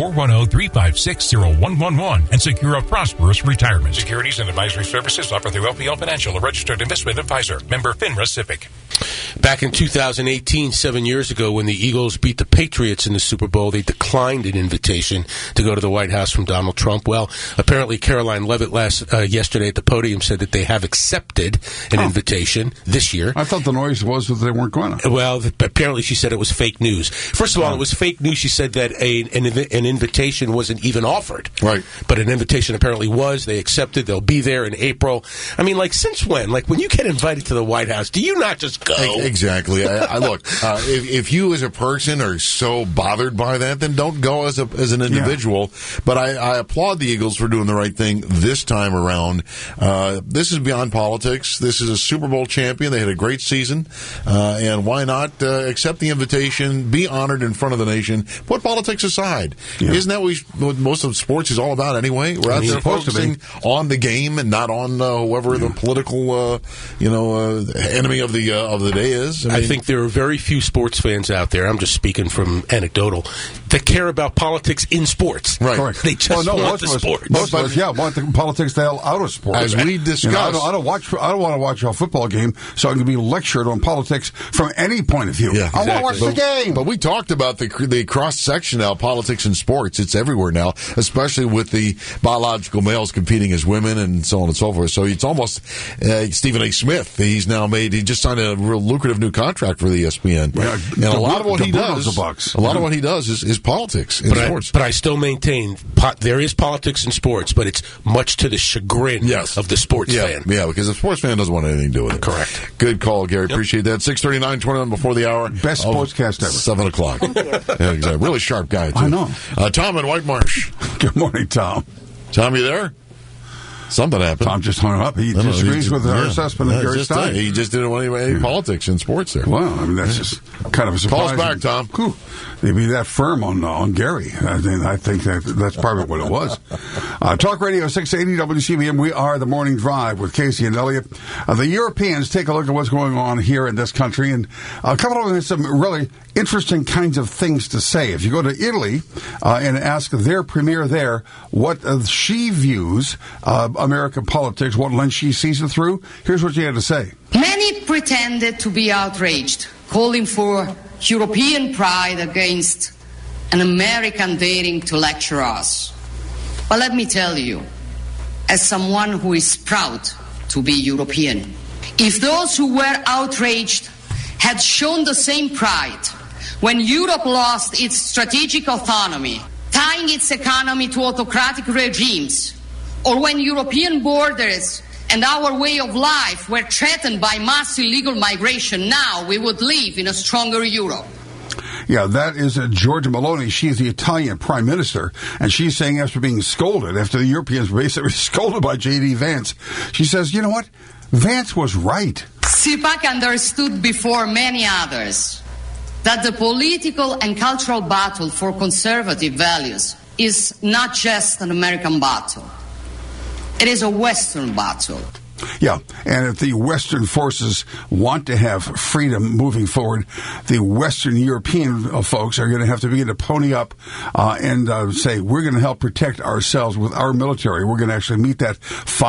410-356-0111 and secure a prosperous retirement. Securities and advisory services offered through LPL Financial, a registered investment advisor. Member FINRA SIPC. Back in 2018, 7 years ago, when the Eagles beat the Patriots in the Super Bowl, they declined an invitation to go to the White House from Donald Trump. Well, apparently Caroline Leavitt yesterday at the podium said that they have accepted an invitation this year. I thought the noise was that they weren't going to. Well, apparently she said it was fake news. First of all, it was fake news. She said that an invitation wasn't even offered. Right. But an invitation apparently was. They accepted. They'll be there in April. I mean, like, since when? Like, when you get invited to the White House, do you not just go? Exactly. I look, if you as a person are so bothered by that, then don't go as an individual. Yeah. But I applaud the Eagles for doing the right thing this time around. This is beyond politics. This is a Super Bowl champion. They had a great season. And why not accept the invitation, be honored in front of the nation, put politics aside. Yeah. Isn't that what most of sports is all about anyway? We're out there focusing on the game and not on whoever the political enemy of the day is. I think there are very few sports fans out there, I'm just speaking from anecdotal, that care about politics in sports. Right. Correct. They just want the sport. Most of us, want the politics the hell out of sports. As we discussed, I don't want to watch a football game so I can be lectured on politics from any point of view. Yeah, exactly. I want to watch the game. But we talked about the cross-section now, politics in sports. It's everywhere now, especially with the biological males competing as women and so on and so forth. So it's almost Stephen A. Smith. He just signed a real lucrative new contract for the ESPN. Yeah, and a lot of what he does is politics in sports. But I still maintain there is politics in sports, but it's much to the chagrin of the sports fan. Yeah, because the sports fan doesn't want anything to do with it. Correct. Good call, Gary. Yep. Appreciate that. 6:39, 21 before the hour. Best sportscast ever. 7 o'clock. Yeah, exactly. Really sharp guy, too. I know. Tom in White Marsh. Good morning, Tom. Tom, you there? Something happened. Tom just hung up. He disagrees with our assessment of Gary Stein. He just didn't want any politics in sports there. Well, I mean, that's just kind of a surprise. Call us back, Tom. Cool. They'd be that firm on Gary. I think that's probably what it was. Talk Radio 680 WCBM. We are the Morning Drive with Casey and Elliot. The Europeans take a look at what's going on here in this country, and a couple of them have some really interesting kinds of things to say. If you go to Italy and ask their premier there what she views American politics, what lens she sees it through, here's what she had to say. Many pretended to be outraged, calling for European pride against an American daring to lecture us. But let me tell you, as someone who is proud to be European, if those who were outraged had shown the same pride when Europe lost its strategic autonomy, tying its economy to autocratic regimes, or when European borders and our way of life were threatened by mass illegal migration, now we would live in a stronger Europe. Yeah, that is Giorgia Meloni. She's the Italian prime minister, and she's saying after being scolded, after the Europeans were basically scolded by J.D. Vance, she says, you know what? Vance was right. CPAC understood before many others that the political and cultural battle for conservative values is not just an American battle. It is a Western battle. Yeah, and if the Western forces want to have freedom moving forward, the Western European folks are going to have to begin to pony up and say, we're going to help protect ourselves with our military. We're going to actually meet that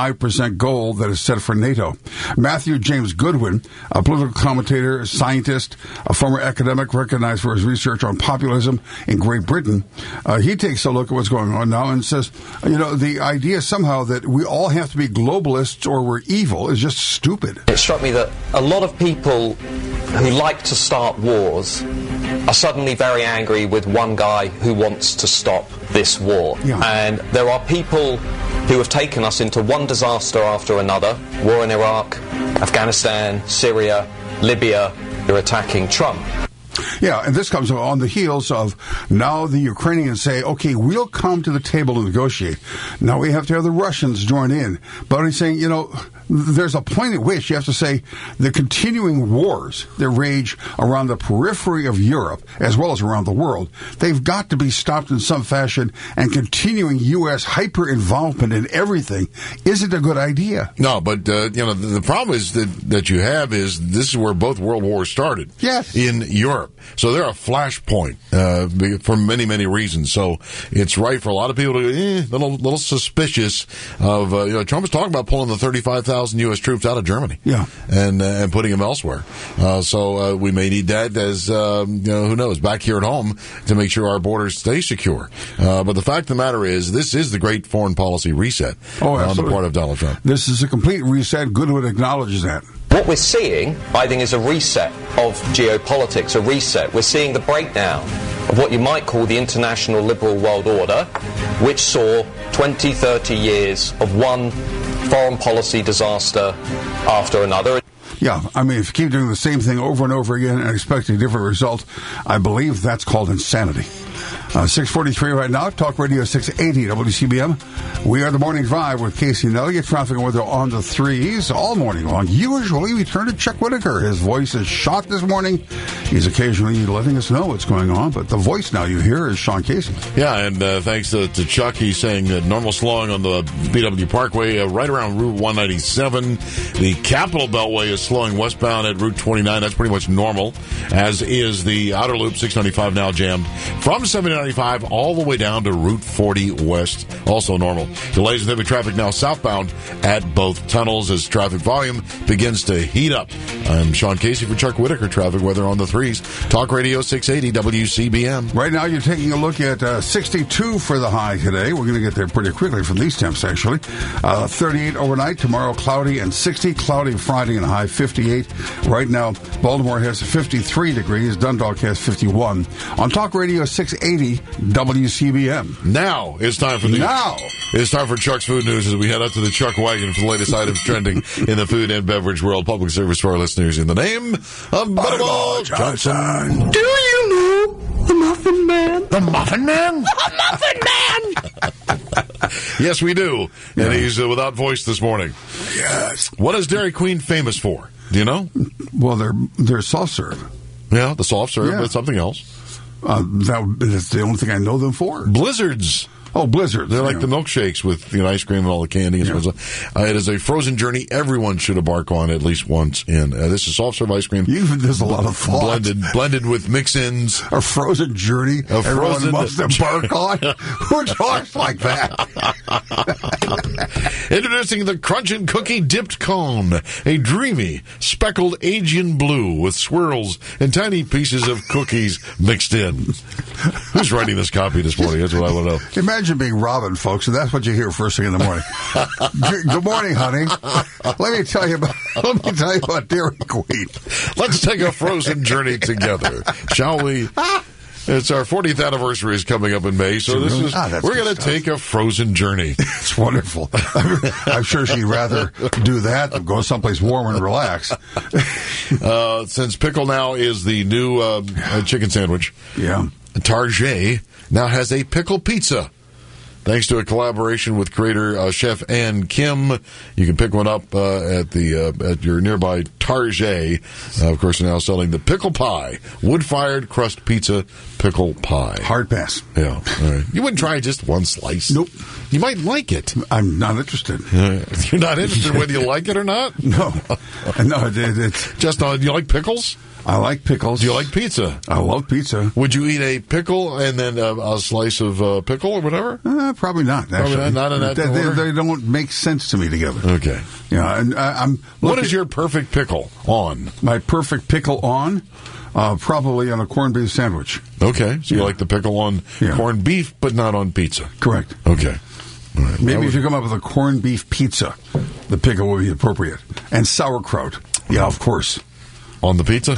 5% goal that is set for NATO. Matthew James Goodwin, a political commentator, scientist, a former academic recognized for his research on populism in Great Britain, he takes a look at what's going on now and says, the idea somehow that we all have to be globalists or we're evil is just stupid. It struck me that a lot of people who like to start wars are suddenly very angry with one guy who wants to stop this war. Yeah. And there are people who have taken us into one disaster after another, war in Iraq, Afghanistan, Syria, Libya, they're attacking Trump. Yeah, and this comes on the heels of now the Ukrainians say, okay, we'll come to the table to negotiate. Now we have to have the Russians join in. But he's saying, there's a point at which you have to say the continuing wars that rage around the periphery of Europe as well as around the world, they've got to be stopped in some fashion, and continuing U.S. hyper-involvement in everything isn't a good idea. No, but, the problem is that you have is this is where both world wars started. Yes. In Europe. So they're a flashpoint for many, many reasons. So it's right for a lot of people to be little suspicious of, Trump is talking about pulling the 35,000 U.S. troops out of Germany. Yeah. And putting them elsewhere. So we may need that as, who knows, back here at home to make sure our borders stay secure. But the fact of the matter is, this is the great foreign policy reset on the part of Donald Trump. This is a complete reset. Goodwin acknowledges that. What we're seeing, I think, is a reset of geopolitics, a reset. We're seeing the breakdown of what you might call the international liberal world order, which saw 20, 30 years of one foreign policy disaster after another. Yeah, I mean, if you keep doing the same thing over and over again and expecting a different result, I believe that's called insanity. 6:43 right now. Talk Radio 680 WCBM. We are the Morning Drive with Casey and Elliott. Traffic and weather on the threes all morning long. Usually we turn to Chuck Whitaker. His voice is shot this morning. He's occasionally letting us know what's going on, but the voice now you hear is Sean Casey. Yeah, and thanks to Chuck, he's saying normal slowing on the BW Parkway right around Route 197. The Capitol Beltway is slowing westbound at Route 29. That's pretty much normal, as is the outer loop 695 now jammed from 7095 all the way down to Route 40 West, also normal. Delays in heavy traffic now southbound at both tunnels as traffic volume begins to heat up. I'm Sean Casey for Chuck Whitaker Traffic Weather on the 3s. Talk Radio 680 WCBM. Right now you're taking a look at 62 for the high today. We're going to get there pretty quickly from these temps, actually. 38 overnight. Tomorrow cloudy and 60. Cloudy Friday and a high 58. Right now Baltimore has 53 degrees. Dundalk has 51. On Talk Radio 680 WCBM. Now it's time for Chuck's Food News as we head up to the Chuck Wagon for the latest items trending in the food and beverage world. Public service for our listeners in the name of Butterball Johnson. Do you know the Muffin Man? The Muffin Man? The Muffin Man! Yes, we do. Yeah. And he's without voice this morning. Yes. What is Dairy Queen famous for? Do you know? Well, they're soft serve. Yeah, the soft serve, but something else. That's the only thing I know them for. Blizzards. Oh, Blizzards. They're like the milkshakes with ice cream and all the candy and stuff. It is a frozen journey everyone should embark on at least once. And this is soft serve ice cream. There's a lot of thought. Blended with mix-ins. A frozen journey everyone must embark on? Who talks like that? Introducing the Crunchin' Cookie Dipped Cone. A dreamy, speckled Asian blue with swirls and tiny pieces of cookies mixed in. Who's writing this copy this morning? That's what I want to know. Imagine being Robin, folks, and that's what you hear first thing in the morning. Good morning, honey. Let me tell you about Dairy Queen. Let's take a frozen journey together, shall we? It's our 40th anniversary is coming up in May, so we're going to take a frozen journey. It's wonderful. I'm sure she'd rather do that than go someplace warm and relax. Since pickle now is the new chicken sandwich, Target now has a pickle pizza. Thanks to a collaboration with creator Chef Ann Kim, you can pick one up at your nearby Target. Of course, they're now selling the pickle pie, wood-fired crust pizza pickle pie. Hard pass. Yeah, all right. You wouldn't try just one slice. Nope. You might like it. I'm not interested. You're not interested whether you like it or not? No. It's just do you like pickles? I like pickles. Do you like pizza? I love pizza. Would you eat a pickle and then a slice of pickle or whatever? Probably not. Actually. Probably not in that order? They don't make sense to me together. Okay. Yeah, and what is your perfect pickle on? My perfect pickle on? Probably on a corned beef sandwich. Okay, so you like the pickle on corned beef, but not on pizza. Correct. Okay. All right. Maybe if you come up with a corned beef pizza, the pickle would be appropriate. And sauerkraut. Yeah, of course. On the pizza?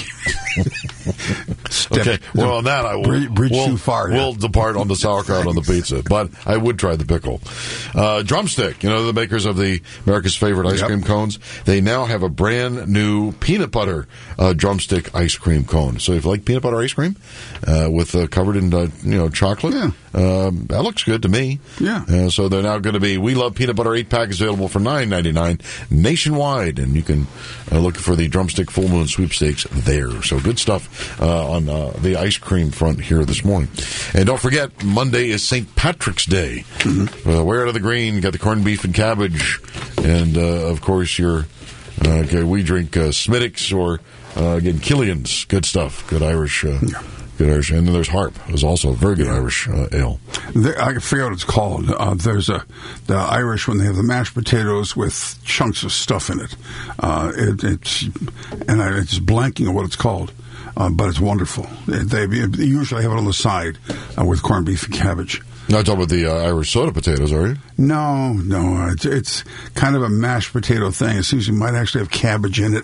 Okay, well, on that I will. Bridge too far. We'll depart on the sauerkraut on the pizza, but I would try the pickle. Drumstick, the makers of the America's Favorite ice cream cones, they now have a brand new peanut butter drumstick ice cream cone. So if you like peanut butter ice cream with covered in chocolate, that looks good to me. Yeah. So they're now going to be We Love Peanut Butter 8-pack is available for $9.99 nationwide, and you can look for the Drumstick Full Moon Sweepstakes there. So good stuff on the ice cream front here this morning. And don't forget, Monday is St. Patrick's Day. Mm-hmm. Wear Out of the Green, got the corned beef and cabbage, and of course we drink Smittix or again Killian's. Good stuff. Good Irish. Good Irish, and then there's Harp. There's also a very good Irish ale. I forget what it's called. There's the Irish when they have the mashed potatoes with chunks of stuff in it. It's blanking on what it's called, but it's wonderful. They usually have it on the side with corned beef and cabbage. Not talking about the Irish soda potatoes, are you? No. It's kind of a mashed potato thing. It seems you might actually have cabbage in it.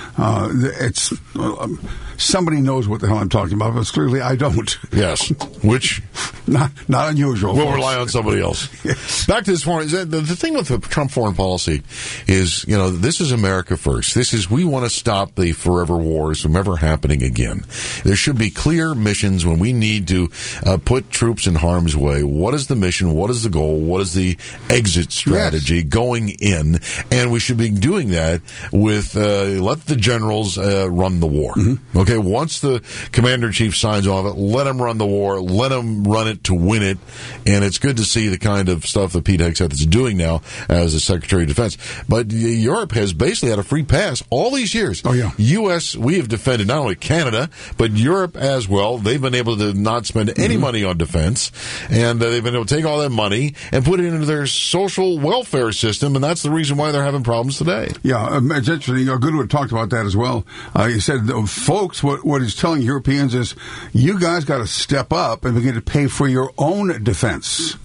Somebody knows what the hell I'm talking about, but clearly I don't. Yes, which not unusual. We'll rely on somebody else. Yes. Back to this foreign. The thing with the Trump foreign policy is, this is America first. We want to stop the forever wars from ever happening again. There should be clear missions when we need to put troops in harm's way. what is the mission, what is the goal, what is the exit strategy going in, and we should be doing that with let the generals run the war. Mm-hmm. Okay, once the commander-in-chief signs off it, let him run the war, let him run it to win it, and it's good to see the kind of stuff that Pete Hegseth is doing now as the Secretary of Defense. But Europe has basically had a free pass all these years. Oh, yeah. U.S., we have defended not only Canada, but Europe as well. They've been able to not spend any money on defense, and they've been able to take all that money and put it into their social welfare system, and that's the reason why they're having problems today. Yeah, it's interesting. Goodwin talked about that as well. He said, folks, what he's telling Europeans is, you guys got to step up and begin to pay for your own defense.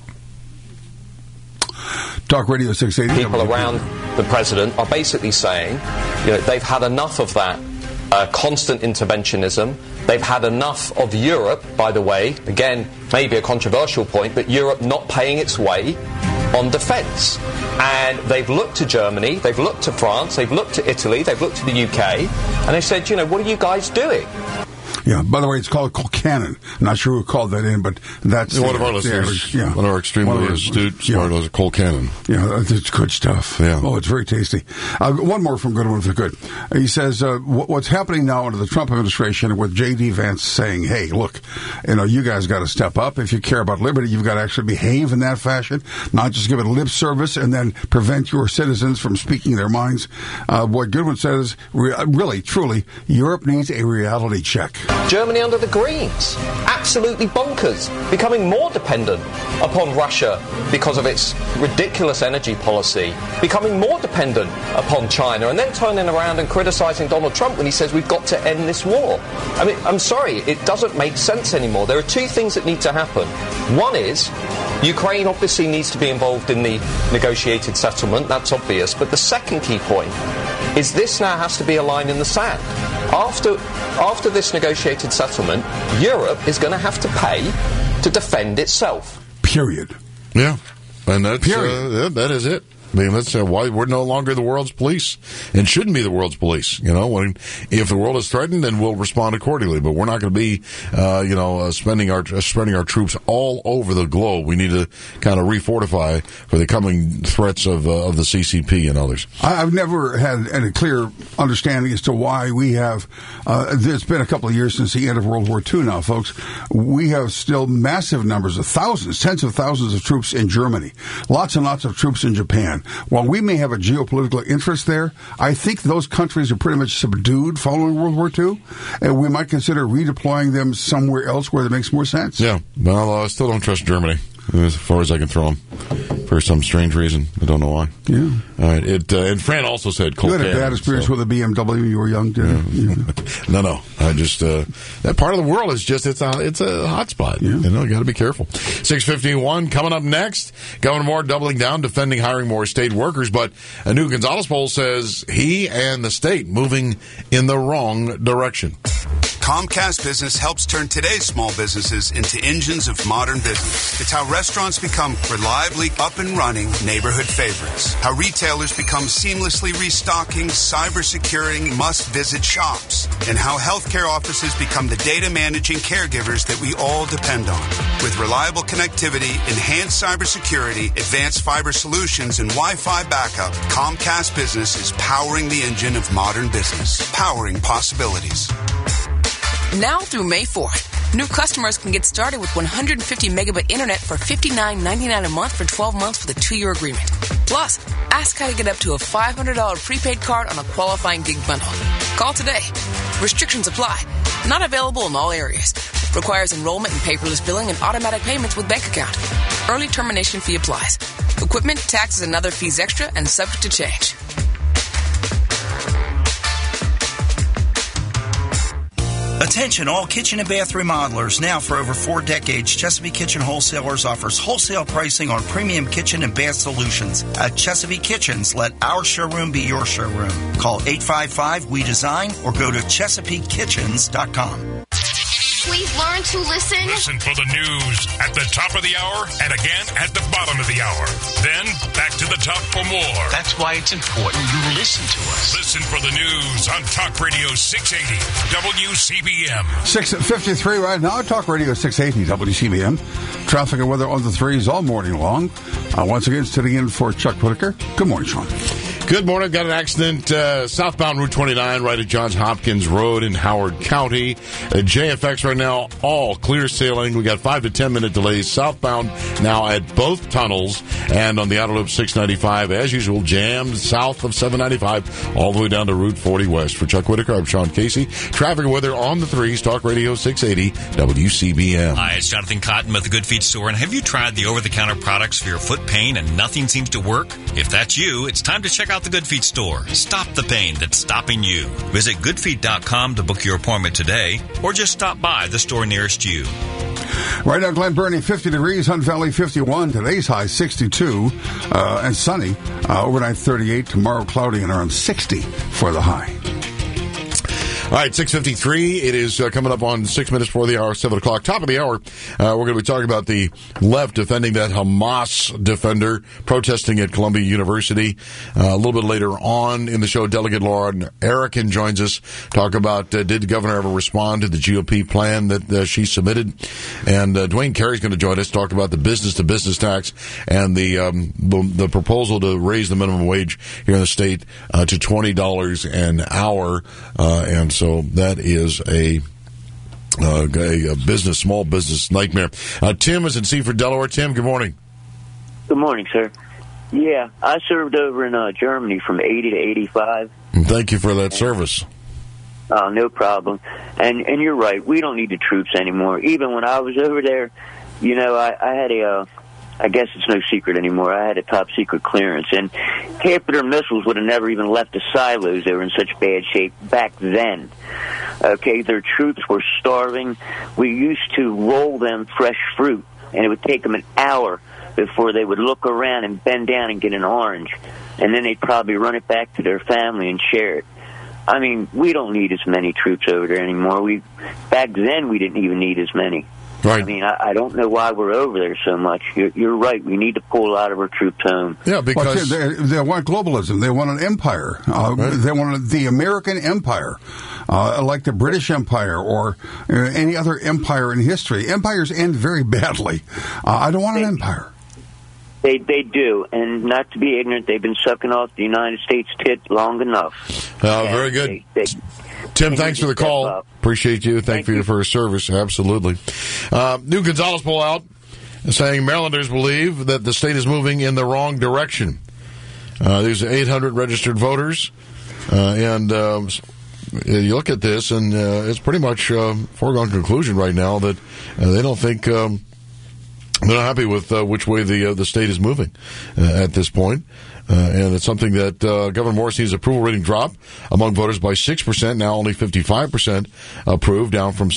Talk Radio 680. People around the president are basically saying, they've had enough of that constant interventionism. They've had enough of Europe, by the way, again, maybe a controversial point, but Europe not paying its way on defence. And they've looked to Germany, they've looked to France, they've looked to Italy, they've looked to the UK, and they said, what are you guys doing? Yeah, by the way, it's called Colcannon. I'm not sure who called that in, but that's... one of our listeners, one of our extremely astute, smart listeners, Colcannon. Yeah, it's good stuff. Yeah. Oh, it's very tasty. One more from Goodwin, if they're good. He says, what's happening now under the Trump administration with J.D. Vance saying, hey, look, you guys got to step up. If you care about liberty, you've got to actually behave in that fashion, not just give it lip service and then prevent your citizens from speaking their minds. What Goodwin says, really, truly, Europe needs a reality check. Germany under the Greens, absolutely bonkers, becoming more dependent upon Russia because of its ridiculous energy policy, becoming more dependent upon China, and then turning around and criticising Donald Trump when he says we've got to end this war. I mean, I'm sorry, it doesn't make sense anymore. There are two things that need to happen. One is Ukraine obviously needs to be involved in the negotiated settlement, that's obvious, but the second key point is this now has to be a line in the sand. After this negotiated settlement, Europe is going to have to pay to defend itself. Period. Yeah, and that's that is it. I mean, that's why we're no longer the world's police and shouldn't be the world's police. If the world is threatened, then we'll respond accordingly. But we're not going to be, spreading our troops all over the globe. We need to kind of refortify for the coming threats of the CCP and others. I've never had a clear understanding as to why we have. It's been a couple of years since the end of World War II. Now, folks, we have still massive numbers of thousands, tens of thousands of troops in Germany, lots and lots of troops in Japan. While we may have a geopolitical interest there, I think those countries are pretty much subdued following World War II, and we might consider redeploying them somewhere else where it makes more sense. Yeah, well, I still don't trust Germany as far as I can throw them for some strange reason. I don't know why. Yeah. All right. And Fran also said You had a bad experience with a BMW when you were young, didn't you? No. I just that part of the world is just it's a hot spot. Yeah. You got to be careful. 6:51 coming up next. Governor Moore doubling down, defending hiring more state workers, but a new Gonzales poll says he and the state moving in the wrong direction. Comcast Business helps turn today's small businesses into engines of modern business. It's how restaurants become reliably up and running neighborhood favorites. How retailers become seamlessly restocking, cybersecurity must-visit shops. And how healthcare offices become the data managing caregivers that we all depend on. With reliable connectivity, enhanced cybersecurity, advanced fiber solutions, and Wi-Fi backup, Comcast Business is powering the engine of modern business. Powering possibilities. Now through May 4th, new customers can get started with 150 megabit internet for $59.99 a month for 12 months with a 2-year agreement. Plus, ask how to get up to a $500 prepaid card on a qualifying gig bundle. Call today. Restrictions apply. Not available in all areas. Requires enrollment in paperless billing and automatic payments with bank account. Early termination fee applies. Equipment, taxes, and other fees extra and subject to change. Attention all kitchen and bath remodelers. Now for over 4 decades, Chesapeake Kitchen Wholesalers offers wholesale pricing on premium kitchen and bath solutions. At Chesapeake Kitchens, let our showroom be your showroom. Call 855-WE-DESIGN or go to ChesapeakeKitchens.com. please learn to listen? Listen for the news at the top of the hour and again at the bottom of the hour. Then back to the top for more. That's why it's important you listen to us. Listen for the news on Talk Radio 680 WCBM. 6:53 right now. Talk Radio 680 WCBM. Traffic and weather on the threes all morning long. Once again, sitting in for Chuck Whitaker. Good morning, Sean. Good morning. Got an accident southbound Route 29 right at Johns Hopkins Road in Howard County. JFX right now, all clear sailing. We got 5 to 10 minute delays southbound now at both tunnels and on the outer loop 695. As usual, jammed south of 795 all the way down to Route 40 West. For Chuck Whitaker, I'm Sean Casey. Traffic and weather on the threes. Talk Radio 680 WCBM. Hi, it's Jonathan Cotton with the Good Feet Store. And have you tried the over-the-counter products for your foot pain and nothing seems to work? If that's you, it's time to check out the Good Feet Store. Stop the pain that's stopping you. Visit goodfeet.com to book your appointment today, or just stop by the store nearest you. Right now, Glen Burnie, 50 degrees, Hunt Valley, 51. Today's high, 62, and sunny. Overnight, 38. Tomorrow, cloudy and around 60 for the high. All right, 6:53. It is coming up on 6 minutes before the hour, 7 o'clock. Top of the hour, we're going to be talking about the left defending that Hamas defender protesting at Columbia University. A little bit later on in the show, Delegate Lauren Erickson joins us. Talk about did the governor ever respond to the GOP plan that she submitted? And Dwayne Carey's going to join us. Talk about the business-to-business tax and the proposal to raise the minimum wage here in the state to $20 an hour. And so that is a small business nightmare. Tim is in Seaford, Delaware. Tim, good morning. Good morning, sir. Yeah, I served over in Germany from 80 to 85. Thank you for that service. No problem. And you're right. We don't need the troops anymore. Even when I was over there, you know, I had I guess it's no secret anymore. I had a top secret clearance, and half of their missiles would have never even left the silos. They were in such bad shape back then. Okay, their troops were starving. We used to roll them fresh fruit, and it would take them an hour before they would look around and bend down and get an orange, and then they'd probably run it back to their family and share it. I mean, we don't need as many troops over there anymore. Back then, we didn't even need as many. Right. I mean, I don't know why we're over there so much. You're right. We need to pull a lot of our troops home. Yeah, because they want globalism. They want an empire. Right. They want the American empire, like the British Empire or any other empire in history. Empires end very badly. I don't want an empire. They do, and not to be ignorant, they've been sucking off the United States tit long enough. Very good. Tim, thanks for the call. Appreciate you. Thank you for your service. Absolutely. New Gonzales poll out saying Marylanders believe that the state is moving in the wrong direction. There's 800 registered voters, and you look at this, and it's pretty much a foregone conclusion right now that they don't think they're not happy with which way the state is moving at this point. And it's something that Governor Morrison's approval rating dropped among voters by 6%, now only 55% approved, down from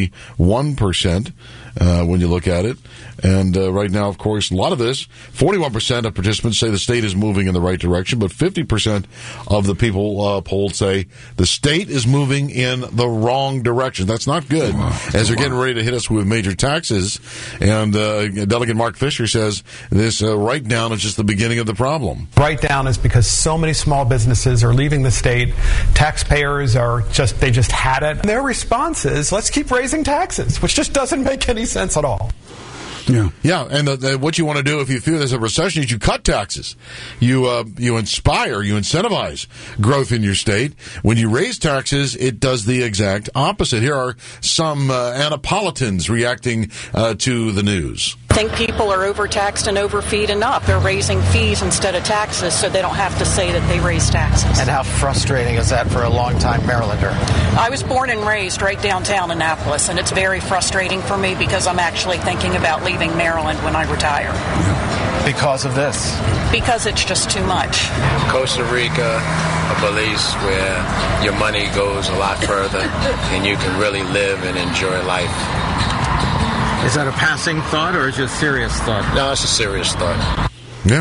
61% when you look at it. And right now, of course, a lot of this, 41% of participants say the state is moving in the right direction, but 50% of the people polled say the state is moving in the wrong direction. That's not good, as they're getting ready to hit us with major taxes. And Delegate Mark Fisher says this write-down is just the beginning of the problem. Write-down is because so many small businesses are leaving the state. Taxpayers they just had it. Their response is, let's keep raising taxes, which just doesn't make any sense at all. Yeah, and what you want to do if you feel there's a recession is you cut taxes. You inspire, you incentivize growth in your state. When you raise taxes, it does the exact opposite. Here are some Annapolitans reacting to the news. I think people are overtaxed and overfeed enough. They're raising fees instead of taxes, so they don't have to say that they raise taxes. And how frustrating is that for a long-time Marylander? I was born and raised right downtown Annapolis, and it's very frustrating for me because I'm actually thinking about leaving Maryland when I retire. Because of this? Because it's just too much. Costa Rica, a Belize where your money goes a lot further and you can really live and enjoy life. Is that a passing thought or is it a serious thought? No, it's a serious thought. Yeah.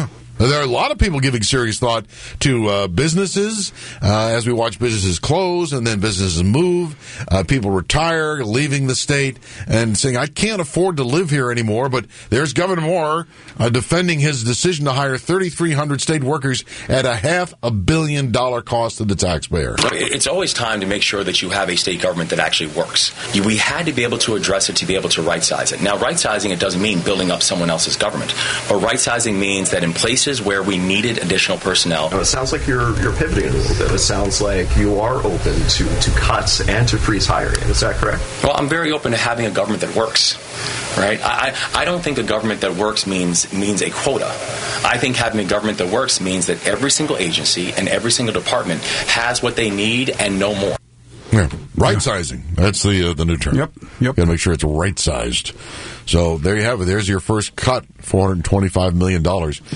There are a lot of people giving serious thought to businesses as we watch businesses close and then businesses move. People retire, leaving the state, and saying, I can't afford to live here anymore. But there's Governor Moore defending his decision to hire 3,300 state workers at $500 million cost to the taxpayer. It's always time to make sure that you have a state government that actually works. We had to be able to address it to be able to right-size it. Now, right-sizing it doesn't mean building up someone else's government. But right-sizing means that in places where we needed additional personnel. It sounds like you're pivoting a little bit. It sounds like you are open to cuts and to freeze hiring. Is that correct? Well, I'm very open to having a government that works. Right? I don't think a government that works means a quota. I think having a government that works means that every single agency and every single department has what they need and no more. Yeah, right-sizing. That's the new term. Yep. Got to make sure it's right-sized. So there you have it. There's your first cut, $425 million,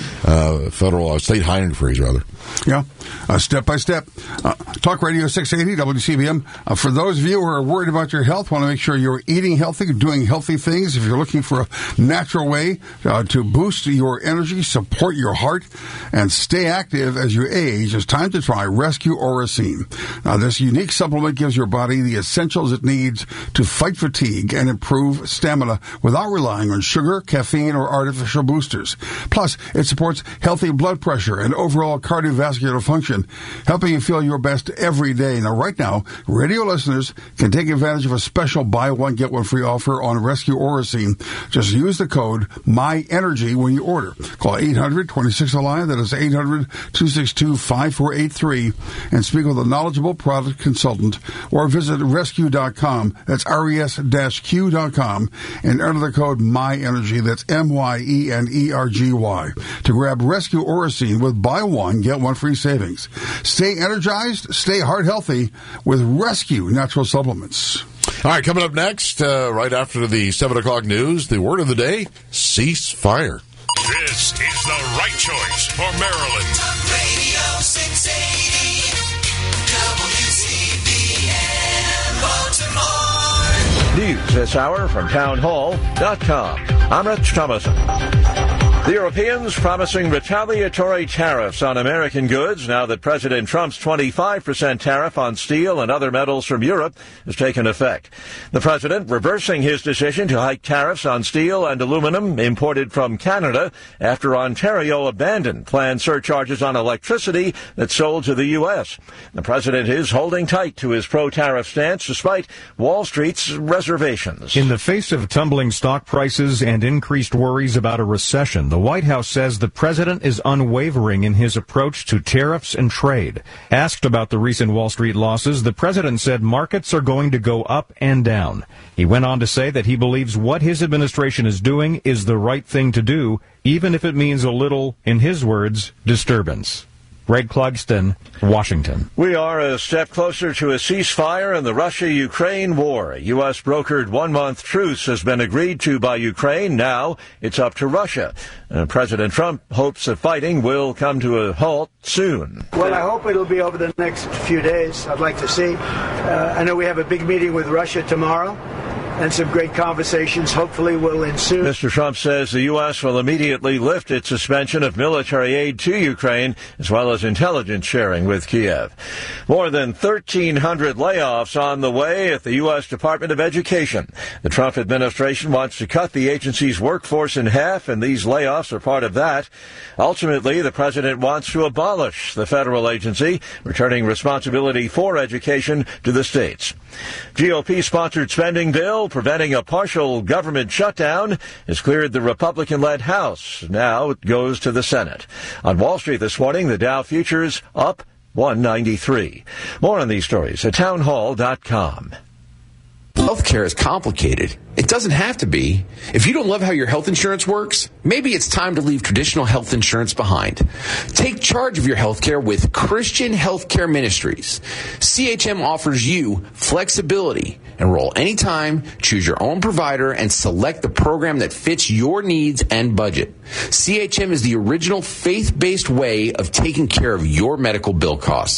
state hiring freeze, rather. Yeah, step by step. Talk Radio 680, WCBM. For those of you who are worried about your health, want to make sure you're eating healthy, doing healthy things. If you're looking for a natural way to boost your energy, support your heart, and stay active as you age, it's time to try Rescue Oracene. Now, this unique supplement gives your body the essentials it needs to fight fatigue and improve stamina without relying on sugar, caffeine, or artificial boosters. Plus, it supports healthy blood pressure and overall cardiovascular function, helping you feel your best every day. Now, right now, radio listeners can take advantage of a special buy one, get one free offer on Rescue Oracene. Just use the code MyEnergy when you order. Call 800-26-ALIVE, that is 800-262-5483, and speak with a knowledgeable product consultant, or visit rescue.com, that's res-q.com, and enter the code MyEnergy, that's MYENERGY, to grab Rescue Oracene with buy one, get one free savings. Stay energized, stay heart healthy with Rescue Natural Supplements. All right, coming up next, right after the 7 o'clock news, the word of the day, ceasefire. This is the right choice for Maryland. Radio 680 WCBM Baltimore. News this hour from townhall.com. I'm Rich Thomason. The Europeans promising retaliatory tariffs on American goods now that President Trump's 25% tariff on steel and other metals from Europe has taken effect. The president reversing his decision to hike tariffs on steel and aluminum imported from Canada after Ontario abandoned planned surcharges on electricity that sold to the U.S. The president is holding tight to his pro-tariff stance despite Wall Street's reservations. In the face of tumbling stock prices and increased worries about a recession, the White House says the president is unwavering in his approach to tariffs and trade. Asked about the recent Wall Street losses, the president said markets are going to go up and down. He went on to say that he believes what his administration is doing is the right thing to do, even if it means a little, in his words, disturbance. Greg Clugston, Washington. We are a step closer to a ceasefire in the Russia-Ukraine war. A U.S.-brokered one-month truce has been agreed to by Ukraine. Now it's up to Russia. President Trump hopes that fighting will come to a halt soon. Well, I hope it'll be over the next few days. I'd like to see. I know we have a big meeting with Russia tomorrow, and some great conversations hopefully will ensue. Mr. Trump says the U.S. will immediately lift its suspension of military aid to Ukraine, as well as intelligence sharing with Kiev. More than 1,300 layoffs on the way at the U.S. Department of Education. The Trump administration wants to cut the agency's workforce in half, and these layoffs are part of that. Ultimately, the president wants to abolish the federal agency, returning responsibility for education to the states. GOP-sponsored spending bill preventing a partial government shutdown has cleared the Republican-led House. Now it goes to the Senate. On Wall Street this morning, the Dow futures up 193. More on these stories at townhall.com. Healthcare is complicated. It doesn't have to be. If you don't love how your health insurance works, maybe it's time to leave traditional health insurance behind. Take charge of your healthcare with Christian Healthcare Ministries. CHM offers you flexibility. Enroll anytime, choose your own provider, and select the program that fits your needs and budget. CHM is the original faith-based way of taking care of your medical bill costs.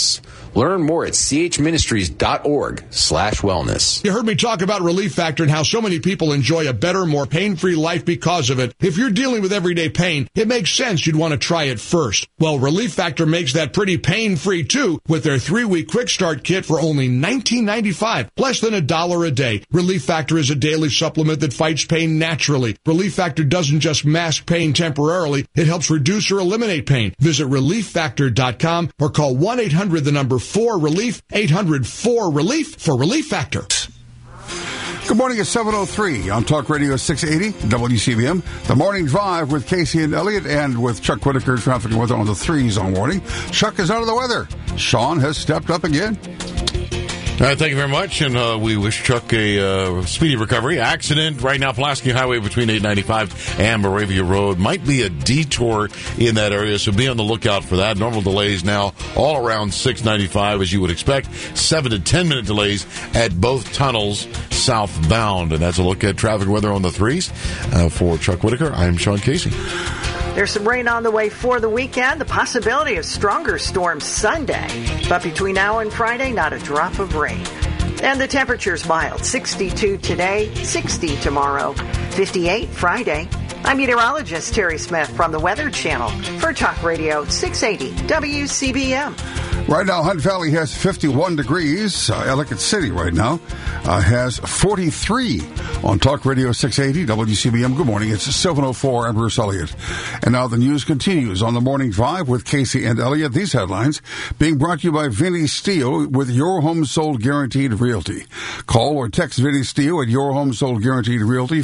Learn more at chministries.org/wellness. You heard me talk about Relief Factor and how so many people enjoy a better, more pain-free life because of it. If you're dealing with everyday pain, it makes sense you'd want to try it first. Well, Relief Factor makes that pretty pain-free too with their 3-week quick start kit for only $19.95, less than $1 a day. Relief Factor is a daily supplement that fights pain naturally. Relief Factor doesn't just mask pain temporarily, it helps reduce or eliminate pain. Visit ReliefFactor.com or call 1-800-4RELIEF, 800-4RELIEF for Relief Factor. Good morning, it's 7:03 on Talk Radio 680 WCBM. The Morning Drive with Casey and Elliott and with Chuck Whitaker, traffic and weather on the 3 zone warning. Chuck is out of the weather. Sean has stepped up again. All right, thank you very much, and we wish Chuck a speedy recovery. Accident right now, Pulaski Highway between 895 and Moravia Road. Might be a detour in that area, so be on the lookout for that. Normal delays now all around 695, as you would expect. 7 to 10 minute delays at both tunnels southbound. And that's a look at traffic weather on the 3s. For Chuck Whitaker, I'm Sean Casey. There's some rain on the way for the weekend. The possibility of stronger storms Sunday. But between now and Friday, not a drop of rain. And the temperature's mild. 62 today, 60 tomorrow, 58 Friday. I'm meteorologist Terry Smith from the Weather Channel for Talk Radio 680 WCBM. Right now, Hunt Valley has 51 degrees. Ellicott City right now has 43 on Talk Radio 680 WCBM. Good morning. It's 7:04. I'm Bruce Elliott. And now the news continues on the Morning Drive with Casey and Elliott. These headlines being brought to you by Vinny Steele with Your Home Sold Guaranteed Realty. Call or text Vinny Steele at Your Home Sold Guaranteed Realty,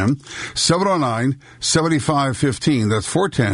410-709-7515. That's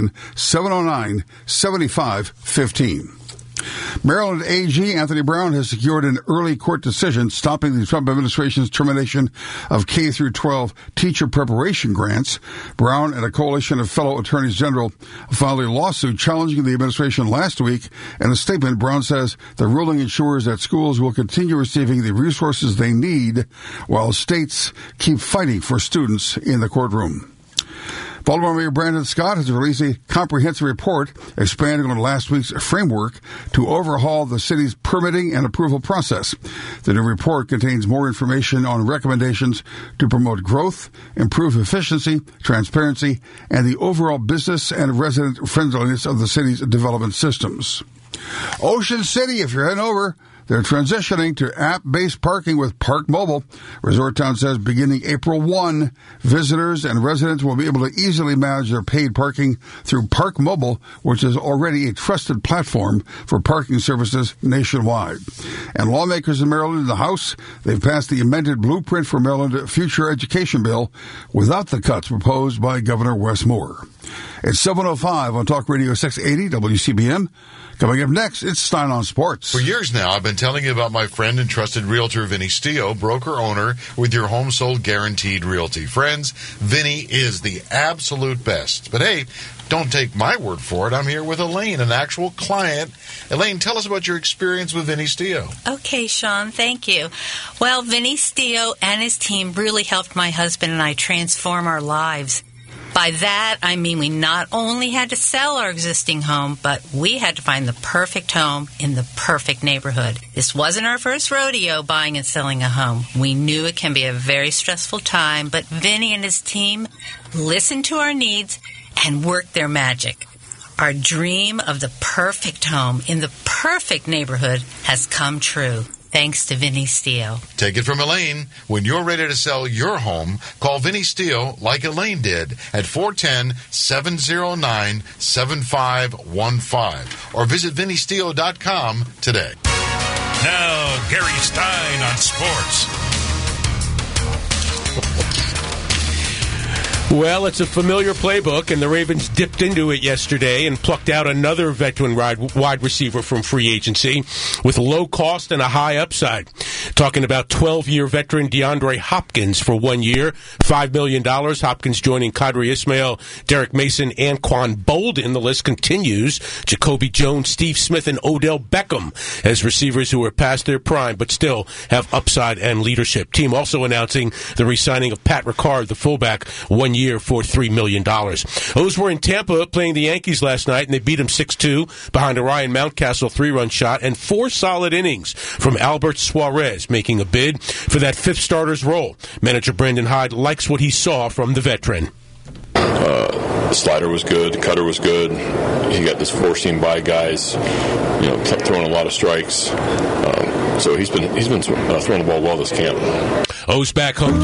410-709-7515. Maryland AG Anthony Brown has secured an early court decision stopping the Trump administration's termination of K-12 teacher preparation grants. Brown and a coalition of fellow attorneys general filed a lawsuit challenging the administration last week. In a statement, Brown says the ruling ensures that schools will continue receiving the resources they need while states keep fighting for students in the courtroom. Baltimore Mayor Brandon Scott has released a comprehensive report expanding on last week's framework to overhaul the city's permitting and approval process. The new report contains more information on recommendations to promote growth, improve efficiency, transparency, and the overall business and resident friendliness of the city's development systems. Ocean City, if you're heading over, they're transitioning to app-based parking with Park Mobile. Resort Town says beginning April 1, visitors and residents will be able to easily manage their paid parking through Park Mobile, which is already a trusted platform for parking services nationwide. And lawmakers in Maryland in the House, they've passed the amended blueprint for Maryland future education bill without the cuts proposed by Governor Wes Moore. It's 7:05 on Talk Radio 680 WCBM. Coming up next, it's Stein on Sports. For years now, I've been telling you about my friend and trusted realtor, Vinny Steele, broker-owner with Your Home Sold Guaranteed Realty. Friends, Vinny is the absolute best. But hey, don't take my word for it. I'm here with Elaine, an actual client. Elaine, tell us about your experience with Vinny Steele. Okay, Sean, thank you. Well, Vinny Steele and his team really helped my husband and I transform our lives. By that, I mean we not only had to sell our existing home, but we had to find the perfect home in the perfect neighborhood. This wasn't our first rodeo buying and selling a home. We knew it can be a very stressful time, but Vinny and his team listened to our needs and worked their magic. Our dream of the perfect home in the perfect neighborhood has come true. Thanks to Vinny Steele. Take it from Elaine. When you're ready to sell your home, call Vinny Steele like Elaine did at 410-709-7515 or visit VinnySteele.com today. Now, Gary Stein on sports. Well, it's a familiar playbook, and the Ravens dipped into it yesterday and plucked out another veteran wide receiver from free agency with low cost and a high upside. Talking about 12-year veteran DeAndre Hopkins for 1 year, $5 million. Hopkins joining Qadri Ismail, Derek Mason, Anquan Bolden. The list continues. Jacoby Jones, Steve Smith, and Odell Beckham as receivers who are past their prime but still have upside and leadership. Team also announcing the re-signing of Pat Ricard, the fullback, 1 year for $3 million. O's were in Tampa playing the Yankees last night, and they beat them 6-2 behind a Ryan Mountcastle 3-run shot and 4 solid innings from Albert Suarez, making a bid for that 5th starter's role. Manager Brandon Hyde likes what he saw from the veteran. The slider was good, the cutter was good. He got this 4-seam by guys, throwing a lot of strikes. So he's been throwing the ball well this camp. O's back home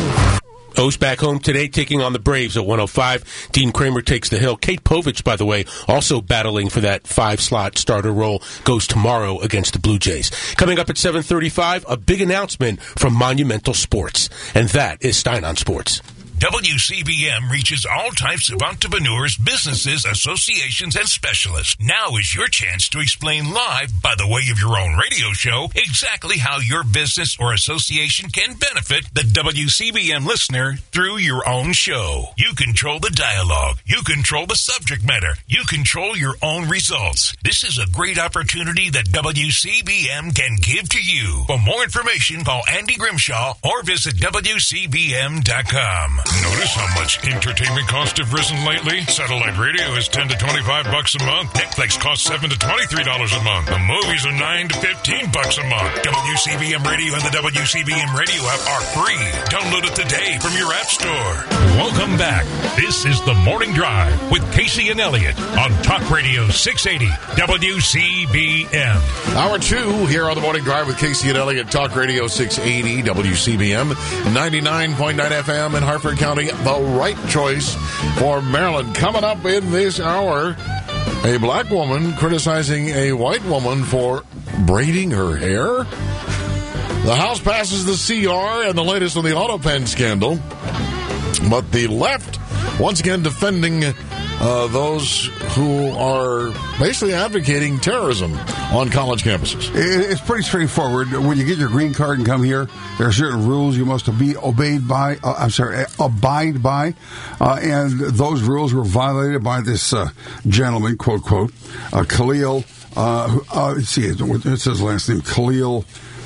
today, taking on the Braves at 105. Dean Kramer takes the hill. Kate Povich, by the way, also battling for that 5-slot starter role, goes tomorrow against the Blue Jays. Coming up at 7:35, a big announcement from Monumental Sports, and that is Stein on Sports. WCBM reaches all types of entrepreneurs, businesses, associations, and specialists. Now is your chance to explain live, by the way of your own radio show, exactly how your business or association can benefit the WCBM listener through your own show. You control the dialogue. You control the subject matter. You control your own results. This is a great opportunity that WCBM can give to you. For more information, call Andy Grimshaw or visit WCBM.com. Notice how much entertainment costs have risen lately? Satellite radio is $10 to $25 a month. Netflix costs $7 to $23 a month. The movies are $9 to $15 a month. WCBM Radio and the WCBM Radio app are free. Download it today from your app store. Welcome back. This is The Morning Drive with Casey and Elliott on Talk Radio 680 WCBM. Hour 2 here on The Morning Drive with Casey and Elliott, Talk Radio 680 WCBM, 99.9 FM in Hartford County, the right choice for Maryland. Coming up in this hour, a black woman criticizing a white woman for braiding her hair. The House passes the CR and the latest on the AutoPen scandal. But the left, once again, defending those who are basically advocating terrorism on college campuses. It's pretty straightforward. When you get your green card and come here, there are certain rules you must abide by. And those rules were violated by this gentleman, quote, quote, Khalil. Let's see, it says last name, Khalil.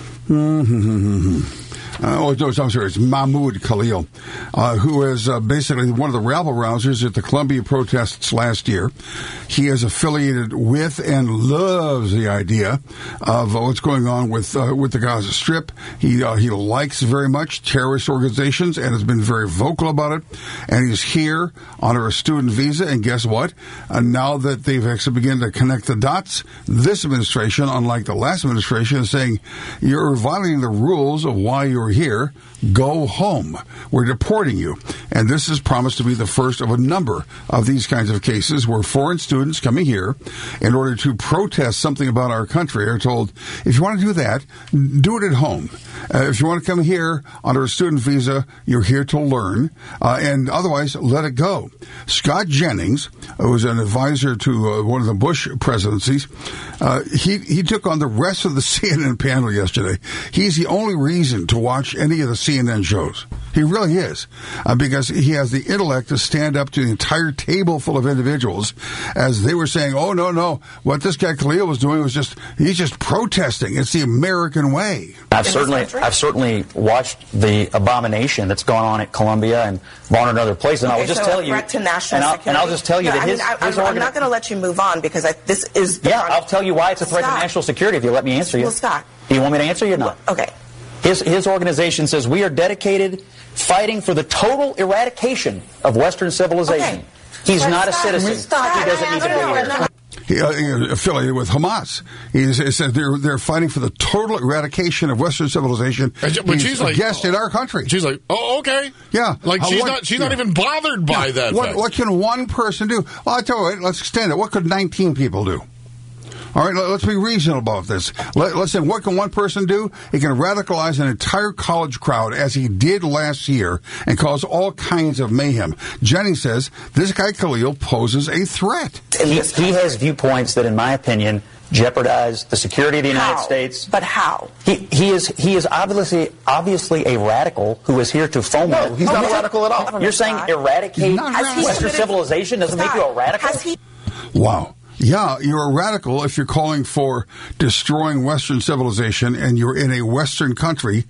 It's Mahmoud Khalil, who is basically one of the rabble-rousers at the Columbia protests last year. He is affiliated with and loves the idea of what's going on with the Gaza Strip. He likes very much terrorist organizations and has been very vocal about it. And he's here under a student visa. And guess what? Now that they've actually begun to connect the dots, this administration, unlike the last administration, is saying you're violating the rules of why you're here. Go home. We're deporting you. And this is promised to be the first of a number of these kinds of cases where foreign students coming here in order to protest something about our country are told, if you want to do that, do it at home. If you want to come here under a student visa, you're here to learn. And otherwise, let it go. Scott Jennings, who was an advisor to one of the Bush presidencies, he took on the rest of the CNN panel yesterday. He's the only reason to watch any of the CNN shows. He really is, because he has the intellect to stand up to the entire table full of individuals as they were saying, oh, no, what this guy Khalil was doing was he's just protesting. It's the American way. I've certainly watched the abomination that's gone on at Columbia and Vaughn and other places, and I will just tell you, to national security. And I'll just tell you that I'm not going to let you move on because this is... I'll tell you why it's a threat to national security if you let me answer you. Well, Scott. Do you want me to answer you or not? Okay. His organization says we are dedicated fighting for the total eradication of Western civilization. Okay. He's not a citizen. He doesn't need to be here. Affiliated with Hamas. He said they're fighting for the total eradication of Western civilization. But she's like, guest in our country. She's like, oh, okay. Yeah. Like she's not even bothered by that. What can one person do? Well, I tell you what, let's extend it. What could 19 people do? All right, let's be reasonable about this. Let's say, what can one person do? He can radicalize an entire college crowd, as he did last year, and cause all kinds of mayhem. Jennings says this guy Khalil poses a threat. He has viewpoints that, in my opinion, jeopardize the security of the United States. But how? He is obviously a radical who is here to foment. No, he's not a radical at all. You're saying eradicate Western civilization doesn't make you a radical? Wow. Yeah, you're a radical if you're calling for destroying Western civilization and you're in a Western country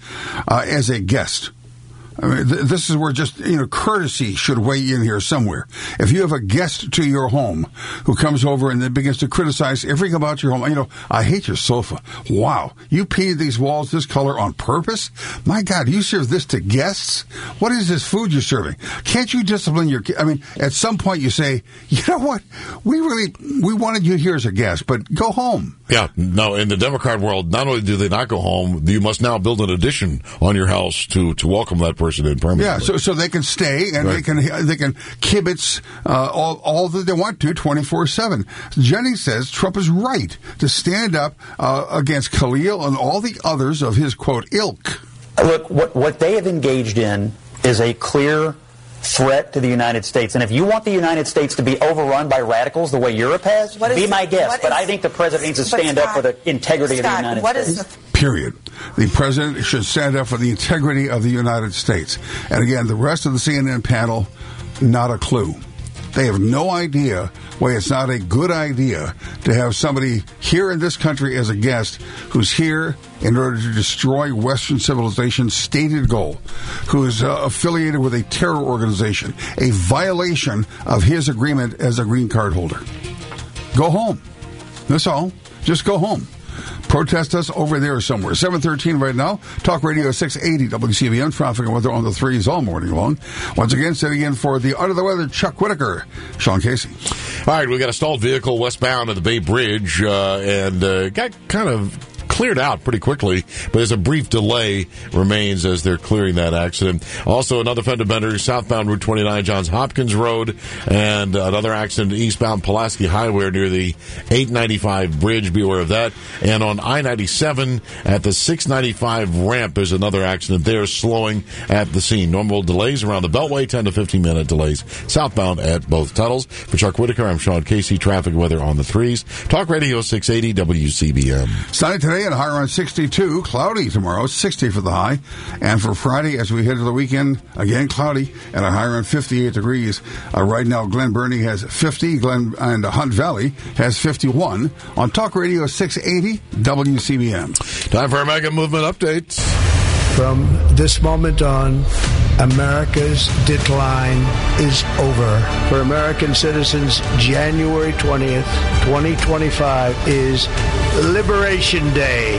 as a guest. I mean, this is where just, courtesy should weigh in here somewhere. If you have a guest to your home who comes over and then begins to criticize everything about your home, I hate your sofa. Wow. You painted these walls this color on purpose? My God, you serve this to guests? What is this food you're serving? Can't you discipline your kids? I mean, at some point you say, you know what? We wanted you here as a guest, but go home. Yeah, no, in the Democrat world, not only do they not go home, you must now build an addition on your house to welcome that person in permanently. Yeah, so they can stay and they can kibitz all that they want to 24/7. Jennings says Trump is right to stand up against Khalil and all the others of his, quote, ilk. Look, what they have engaged in is a clear threat to the United States. And if you want the United States to be overrun by radicals the way Europe has, be my guest. But I think the president needs to stand up for the integrity of the United States. Period. The president should stand up for the integrity of the United States. And again, the rest of the CNN panel, not a clue. They have no idea why it's not a good idea to have somebody here in this country as a guest who's here in order to destroy Western civilization's stated goal, who is affiliated with a terror organization, a violation of his agreement as a green card holder. Go home. That's all. Just go home. Protest us over there somewhere. 7:13 right now. Talk Radio 680 WCBM. Traffic and weather on the threes all morning long. Once again, sitting in for the under the weather Chuck Whitaker, Sean Casey. All right, we got a stalled vehicle westbound at the Bay Bridge and got kind of cleared out pretty quickly, but there's a brief delay remains as they're clearing that accident. Also, another fender bender southbound Route 29, Johns Hopkins Road, and another accident eastbound Pulaski Highway near the 895 bridge. Be aware of that. And on I-97 at the 695 ramp, there's another accident there, slowing at the scene. Normal delays around the Beltway, 10 to 15-minute delays southbound at both tunnels. For Chuck Whitaker, I'm Sean Casey. Traffic weather on the threes. Talk Radio 680 WCBM. Sunny today and a high around 62. Cloudy tomorrow, 60 for the high. And for Friday, as we head to the weekend, again cloudy and a high around 58 degrees. Right now, Glen Burnie has 50, and Hunt Valley has 51. On Talk Radio 680 WCBM. Time for our Mega Movement updates. From this moment on, America's decline is over. For American citizens, January 20th, 2025 is Liberation Day.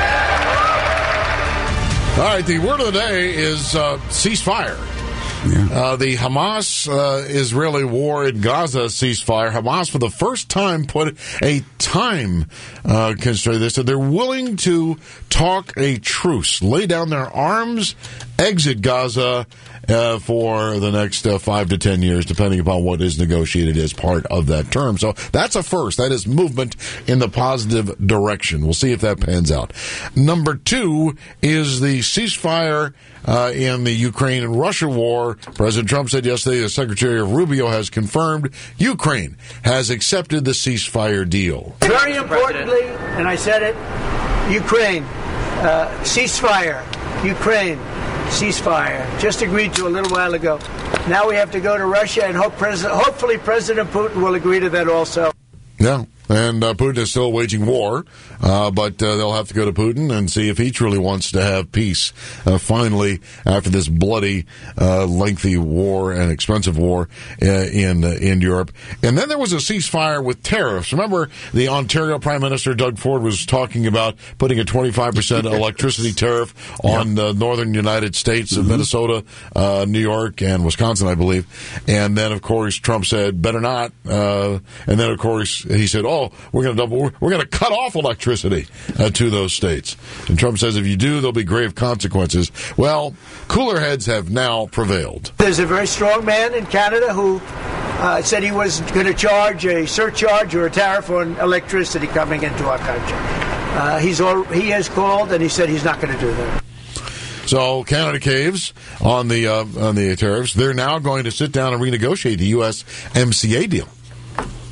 All right, the word of the day is ceasefire. Yeah. The Hamas-Israeli war in Gaza ceasefire. Hamas, for the first time, put a time constraint. They said they're willing to talk a truce, lay down their arms, exit Gaza for the next 5 to 10 years, depending upon what is negotiated as part of that term. So that's a first. That is movement in the positive direction. We'll see if that pans out. Number 2 is the ceasefire in the Ukraine and Russia war. President Trump said yesterday the Secretary of Rubio has confirmed Ukraine has accepted the ceasefire deal. Very importantly, and I said it, Ukraine, ceasefire. Ukraine, ceasefire. Just agreed to a little while ago. Now we have to go to Russia and hopefully President Putin will agree to that also. Yeah. And Putin is still waging war, but they'll have to go to Putin and see if he truly wants to have peace. Finally, after this bloody, lengthy war and expensive war in Europe. And then there was a ceasefire with tariffs. Remember, the Ontario Prime Minister Doug Ford was talking about putting a 25% electricity tariff on the northern United States of Minnesota, New York, and Wisconsin, I believe. And then, of course, Trump said, better not. And then, of course, he said, we're going to cut off electricity to those states. And Trump says if you do, there'll be grave consequences. Well, cooler heads have now prevailed. There's a very strong man in Canada who said he was going to charge a surcharge or a tariff on electricity coming into our country. He has called and he said he's not going to do that. So Canada caves on the tariffs. They're now going to sit down and renegotiate the USMCA deal.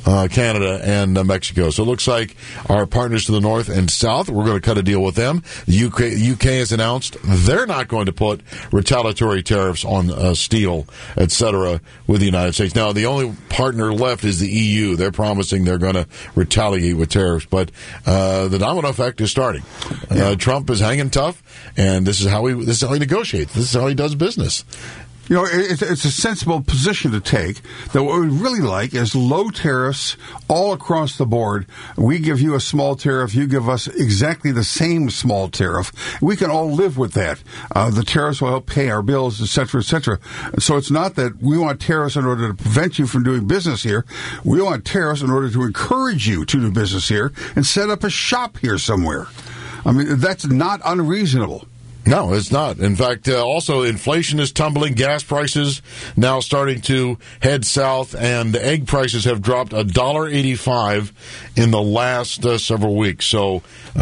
Canada, and Mexico. So it looks like our partners to the north and south, we're going to cut a deal with them. The UK has announced they're not going to put retaliatory tariffs on steel, etc., with the United States. Now, the only partner left is the EU. They're promising they're going to retaliate with tariffs, but the domino effect is starting. Trump is hanging tough, and this is how he negotiates. This is how he does business. You know, it's a sensible position to take. That what we'd really like is low tariffs all across the board. We give you a small tariff, you give us exactly the same small tariff. We can all live with that. The tariffs will help pay our bills, et cetera, et cetera. So it's not that we want tariffs in order to prevent you from doing business here. We want tariffs in order to encourage you to do business here and set up a shop here somewhere. I mean, that's not unreasonable. No, it's not. In fact, also inflation is tumbling. Gas prices now starting to head south, and egg prices have dropped $1.85 in the last several weeks. So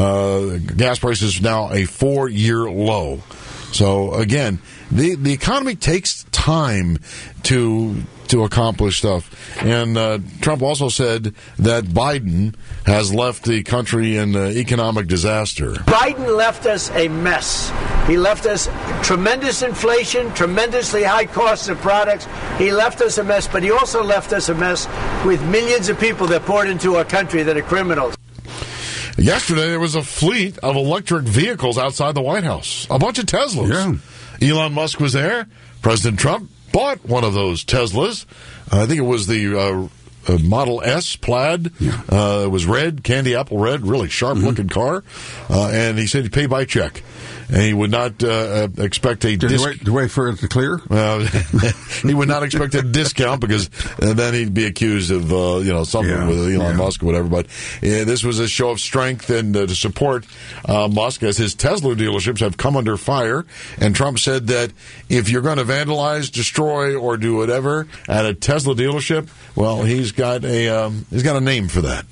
gas prices now a 4-year low. So again, the economy takes time to accomplish stuff. And Trump also said that Biden has left the country in economic disaster. Biden left us a mess. He left us tremendous inflation, tremendously high costs of products. He left us a mess, but he also left us a mess with millions of people that poured into our country that are criminals. Yesterday, there was a fleet of electric vehicles outside the White House. A bunch of Teslas. Yeah. Elon Musk was there. President Trump bought one of those Teslas. I think it was the Model S Plaid. It was red, candy apple red, really sharp-looking car. And he said he'd pay by check. And he would not expect a discount. Did wait for it to clear? He would not expect a discount because then he'd be accused of something with Elon Musk or whatever. But this was a show of strength and to support Musk as his Tesla dealerships have come under fire. And Trump said that if you're going to vandalize, destroy, or do whatever at a Tesla dealership, well, he's got a name for that.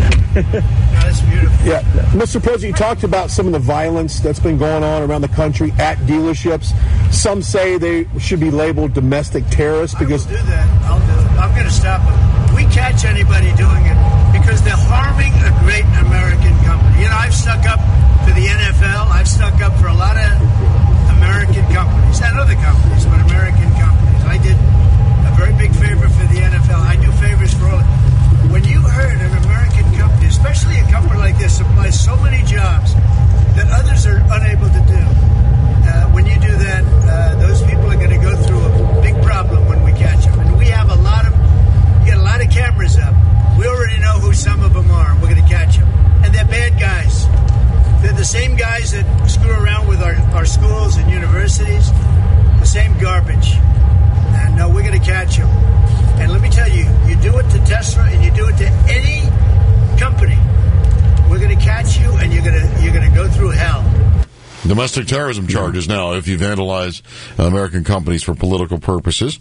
That's beautiful. Yeah, Mr. President, you talked about some of the violence that's been going on around the country at dealerships. Some say they should be labeled domestic terrorists because. I will do that. I'll do it. I'm going to stop them. We catch anybody doing it because they're harming a great American company. You know, I've stuck up to the NFL. I've stuck up for a lot of American companies and other companies, but American companies. I did a very big favor for the NFL. I do favors for all. When you heard an American company, especially a company like this, supplies so many jobs that others are unable to do, when you do that, those people are going to go through a big problem when we catch them. And we have we get a lot of cameras up. We already know who some of them are. We're going to catch them. And they're bad guys. They're the same guys that screw around with our schools and universities, the same garbage. And no, we're going to catch them. And let me tell you, you do it to Tesla and you do it to any company, we're going to catch you and you're going to go through hell. Domestic terrorism charges now if you vandalize American companies for political purposes.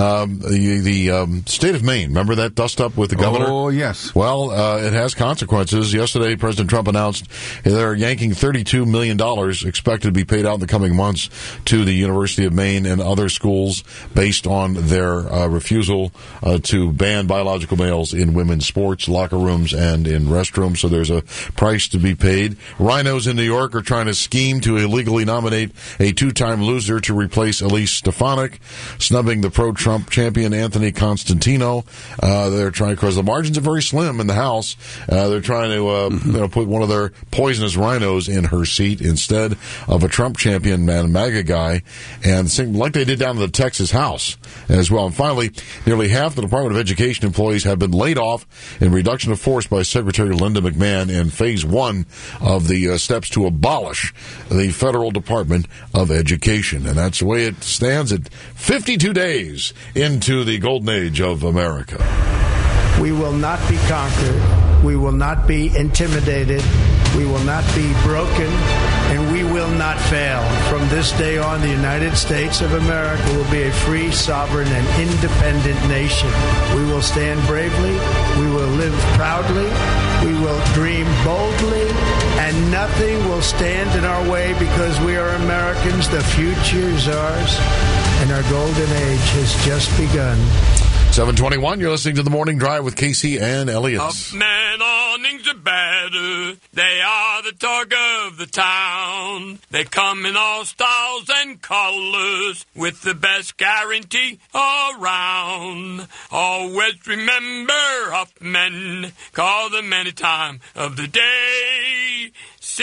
The state of Maine, remember that dust-up with the governor? Oh, yes. Well, it has consequences. Yesterday, President Trump announced they're yanking $32 million expected to be paid out in the coming months to the University of Maine and other schools based on their refusal to ban biological males in women's sports, locker rooms, and in restrooms. So there's a price to be paid. Rhinos in New York are trying to scheme to illegally nominate a two-time loser to replace Elise Stefanik, snubbing the pro-Trump champion Anthony Constantino. They're trying, because the margins are very slim in the House. They're trying to put one of their poisonous rhinos in her seat instead of a Trump champion MAGA guy, and like they did down in the Texas House as well. And finally, nearly half the Department of Education employees have been laid off in reduction of force by Secretary Linda McMahon in phase one of the steps to abolish the Federal Department of Education. And that's the way it stands at 52 days into the golden age of America. We will not be conquered. We will not be intimidated. We will not be broken. And we will not fail. From this day on, the United States of America will be a free, sovereign, and independent nation. We will stand bravely. We will live proudly. We will dream boldly. And nothing will stand in our way because we are Americans. The future is ours. And our golden age has just begun. 7:21, you're listening to The Morning Drive with Casey and Elliott. Huffman awnings are better. They are the talk of the town. They come in all styles and colors with the best guarantee around. Always remember Huffman. Call them any time of the day.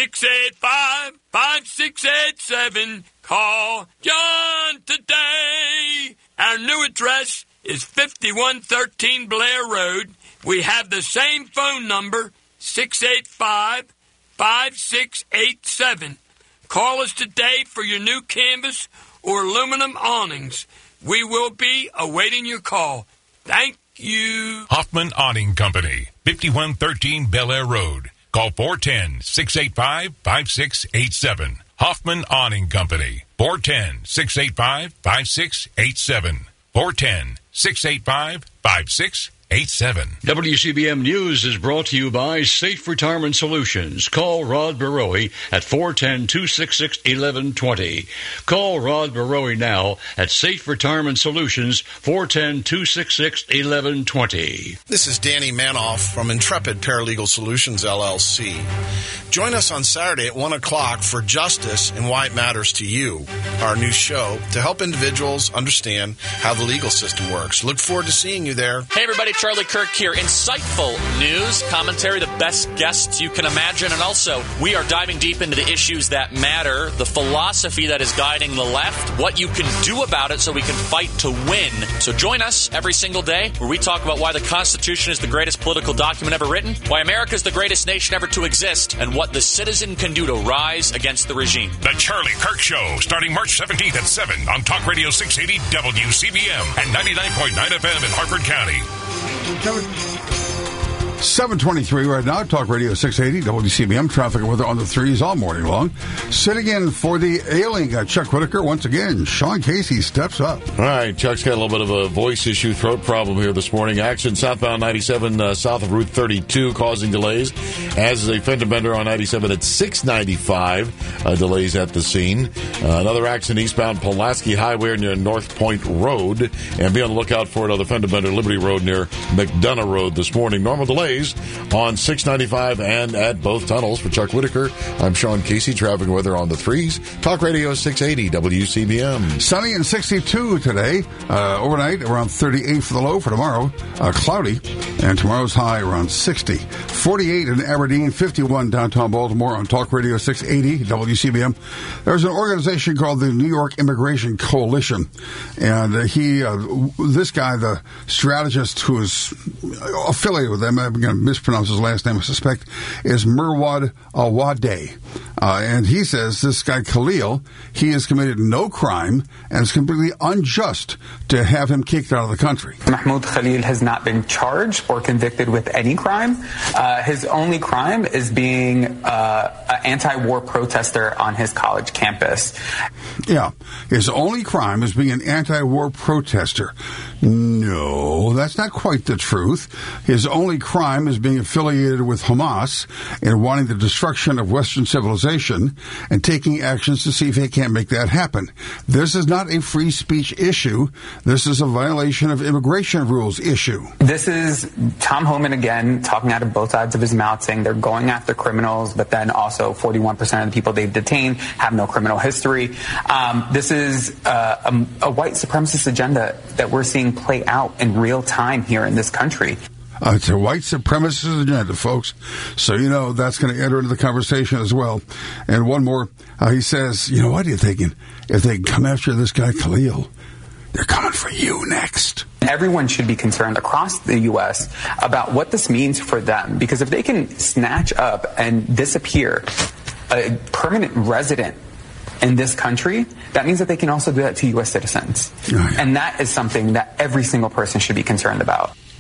685-5687. Call John today. Our new address is 5113 Blair Road. We have the same phone number, 685-5687. Call us today for your new canvas or aluminum awnings. We will be awaiting your call. Thank you. Hoffman Awning Company, 5113 Bel Air Road. Call 410-685-5687. Hoffman Awning Company, 410-685-5687. 410-685-5687. WCBM News is brought to you by Safe Retirement Solutions. Call Rod Barowie at 410-266-1120. Call Rod Barowie now at Safe Retirement Solutions, 410-266-1120. This is Danny Manoff from Intrepid Paralegal Solutions, LLC. Join us on Saturday at 1 o'clock for Justice and Why It Matters to You, our new show to help individuals understand how the legal system works. Look forward to seeing you there. Hey, everybody. Charlie Kirk here. Insightful news, commentary, the best guests you can imagine. And also, we are diving deep into the issues that matter, the philosophy that is guiding the left, what you can do about it so we can fight to win. So join us every single day where we talk about why the Constitution is the greatest political document ever written, why America is the greatest nation ever to exist, and what the citizen can do to rise against the regime. The Charlie Kirk Show, starting March 17th at 7 on Talk Radio 680 WCBM and 99.9 FM in Harford County. 7:23 right now, Talk Radio 680, WCBM, traffic and weather on the threes all morning long. Sitting in for the ailing Chuck Whitaker once again. Sean Casey steps up. All right, Chuck's got a little bit of a voice issue, throat problem here this morning. Action southbound 97 south of Route 32 causing delays, as is a fender bender on 97 at 695. Delays at the scene. Another accident eastbound Pulaski Highway near North Point Road, and be on the lookout for another fender bender Liberty Road near McDonough Road this morning. Normal delays on 695 and at both tunnels. For Chuck Whitaker, I'm Sean Casey. Traffic and weather on the threes. Talk Radio 680 WCBM. Sunny and 62 today. Overnight around 38 for the low. For tomorrow, cloudy, and tomorrow's high around 60. 48 in Aberdeen, 51 downtown Baltimore on Talk Radio 680 WCBM. There's an organization called the New York Immigration Coalition, and this guy, the strategist who is affiliated with them, I'm going to mispronounce his last name, I suspect, is Murwad Awadeh. And he says this guy Khalil, he has committed no crime and it's completely unjust to have him kicked out of the country. Mahmoud Khalil has not been charged or convicted with any crime. His only crime is being an anti-war protester on his college campus. Yeah, his only crime is being an anti-war protester. No, that's not quite the truth. His only crime is being affiliated with Hamas and wanting the destruction of Western civilization and taking actions to see if they can't make that happen. This is not a free speech issue. This is a violation of immigration rules issue. This is Tom Homan again talking out of both sides of his mouth, saying they're going after criminals, but then also 41% of the people they've detained have no criminal history. This is a white supremacist agenda that we're seeing play out in real time here in this country. It's a white supremacist agenda, folks. So, that's going to enter into the conversation as well. And one more, he says, you know what, if they can come after this guy Khalil, they're coming for you next. Everyone should be concerned across the U.S. about what this means for them, because if they can snatch up and disappear a permanent resident in this country, that means that they can also do that to U.S. citizens. Oh, yeah. And that is something that every single person should be concerned about.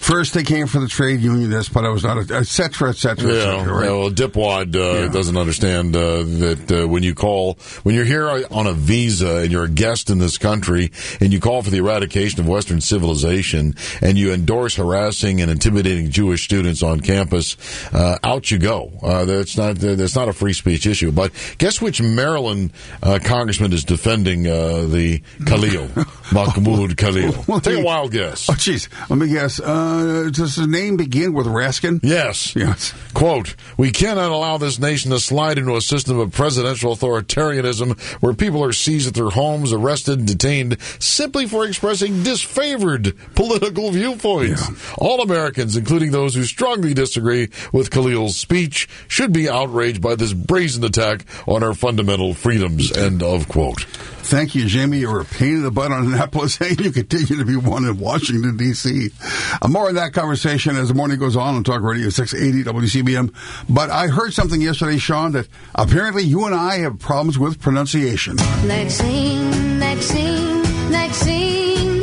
First, they came for the trade unionist, but I was not, et cetera, et cetera, et cetera. Right? Well, Dipwad doesn't understand that when you're here on a visa and you're a guest in this country and you call for the eradication of Western civilization and you endorse harassing and intimidating Jewish students on campus, out you go. That's not a free speech issue. But guess which Maryland congressman is defending the Khalil, Mahmoud Khalil? Take a wild guess. Oh, jeez. Let me guess. Does his name begin with Raskin? Yes. Quote, "We cannot allow this nation to slide into a system of presidential authoritarianism where people are seized at their homes, arrested, detained, simply for expressing disfavored political viewpoints. All Americans, including those who strongly disagree with Khalil's speech, should be outraged by this brazen attack on our fundamental freedoms." End of quote. Thank you, Jamie. You were a pain in the butt on Annapolis, and you continue to be one in Washington, D.C. More of that conversation as the morning goes on Talk Radio 680 WCBM. But I heard something yesterday, Sean, that apparently you and I have problems with pronunciation. Maxine, Maxine, Maxine,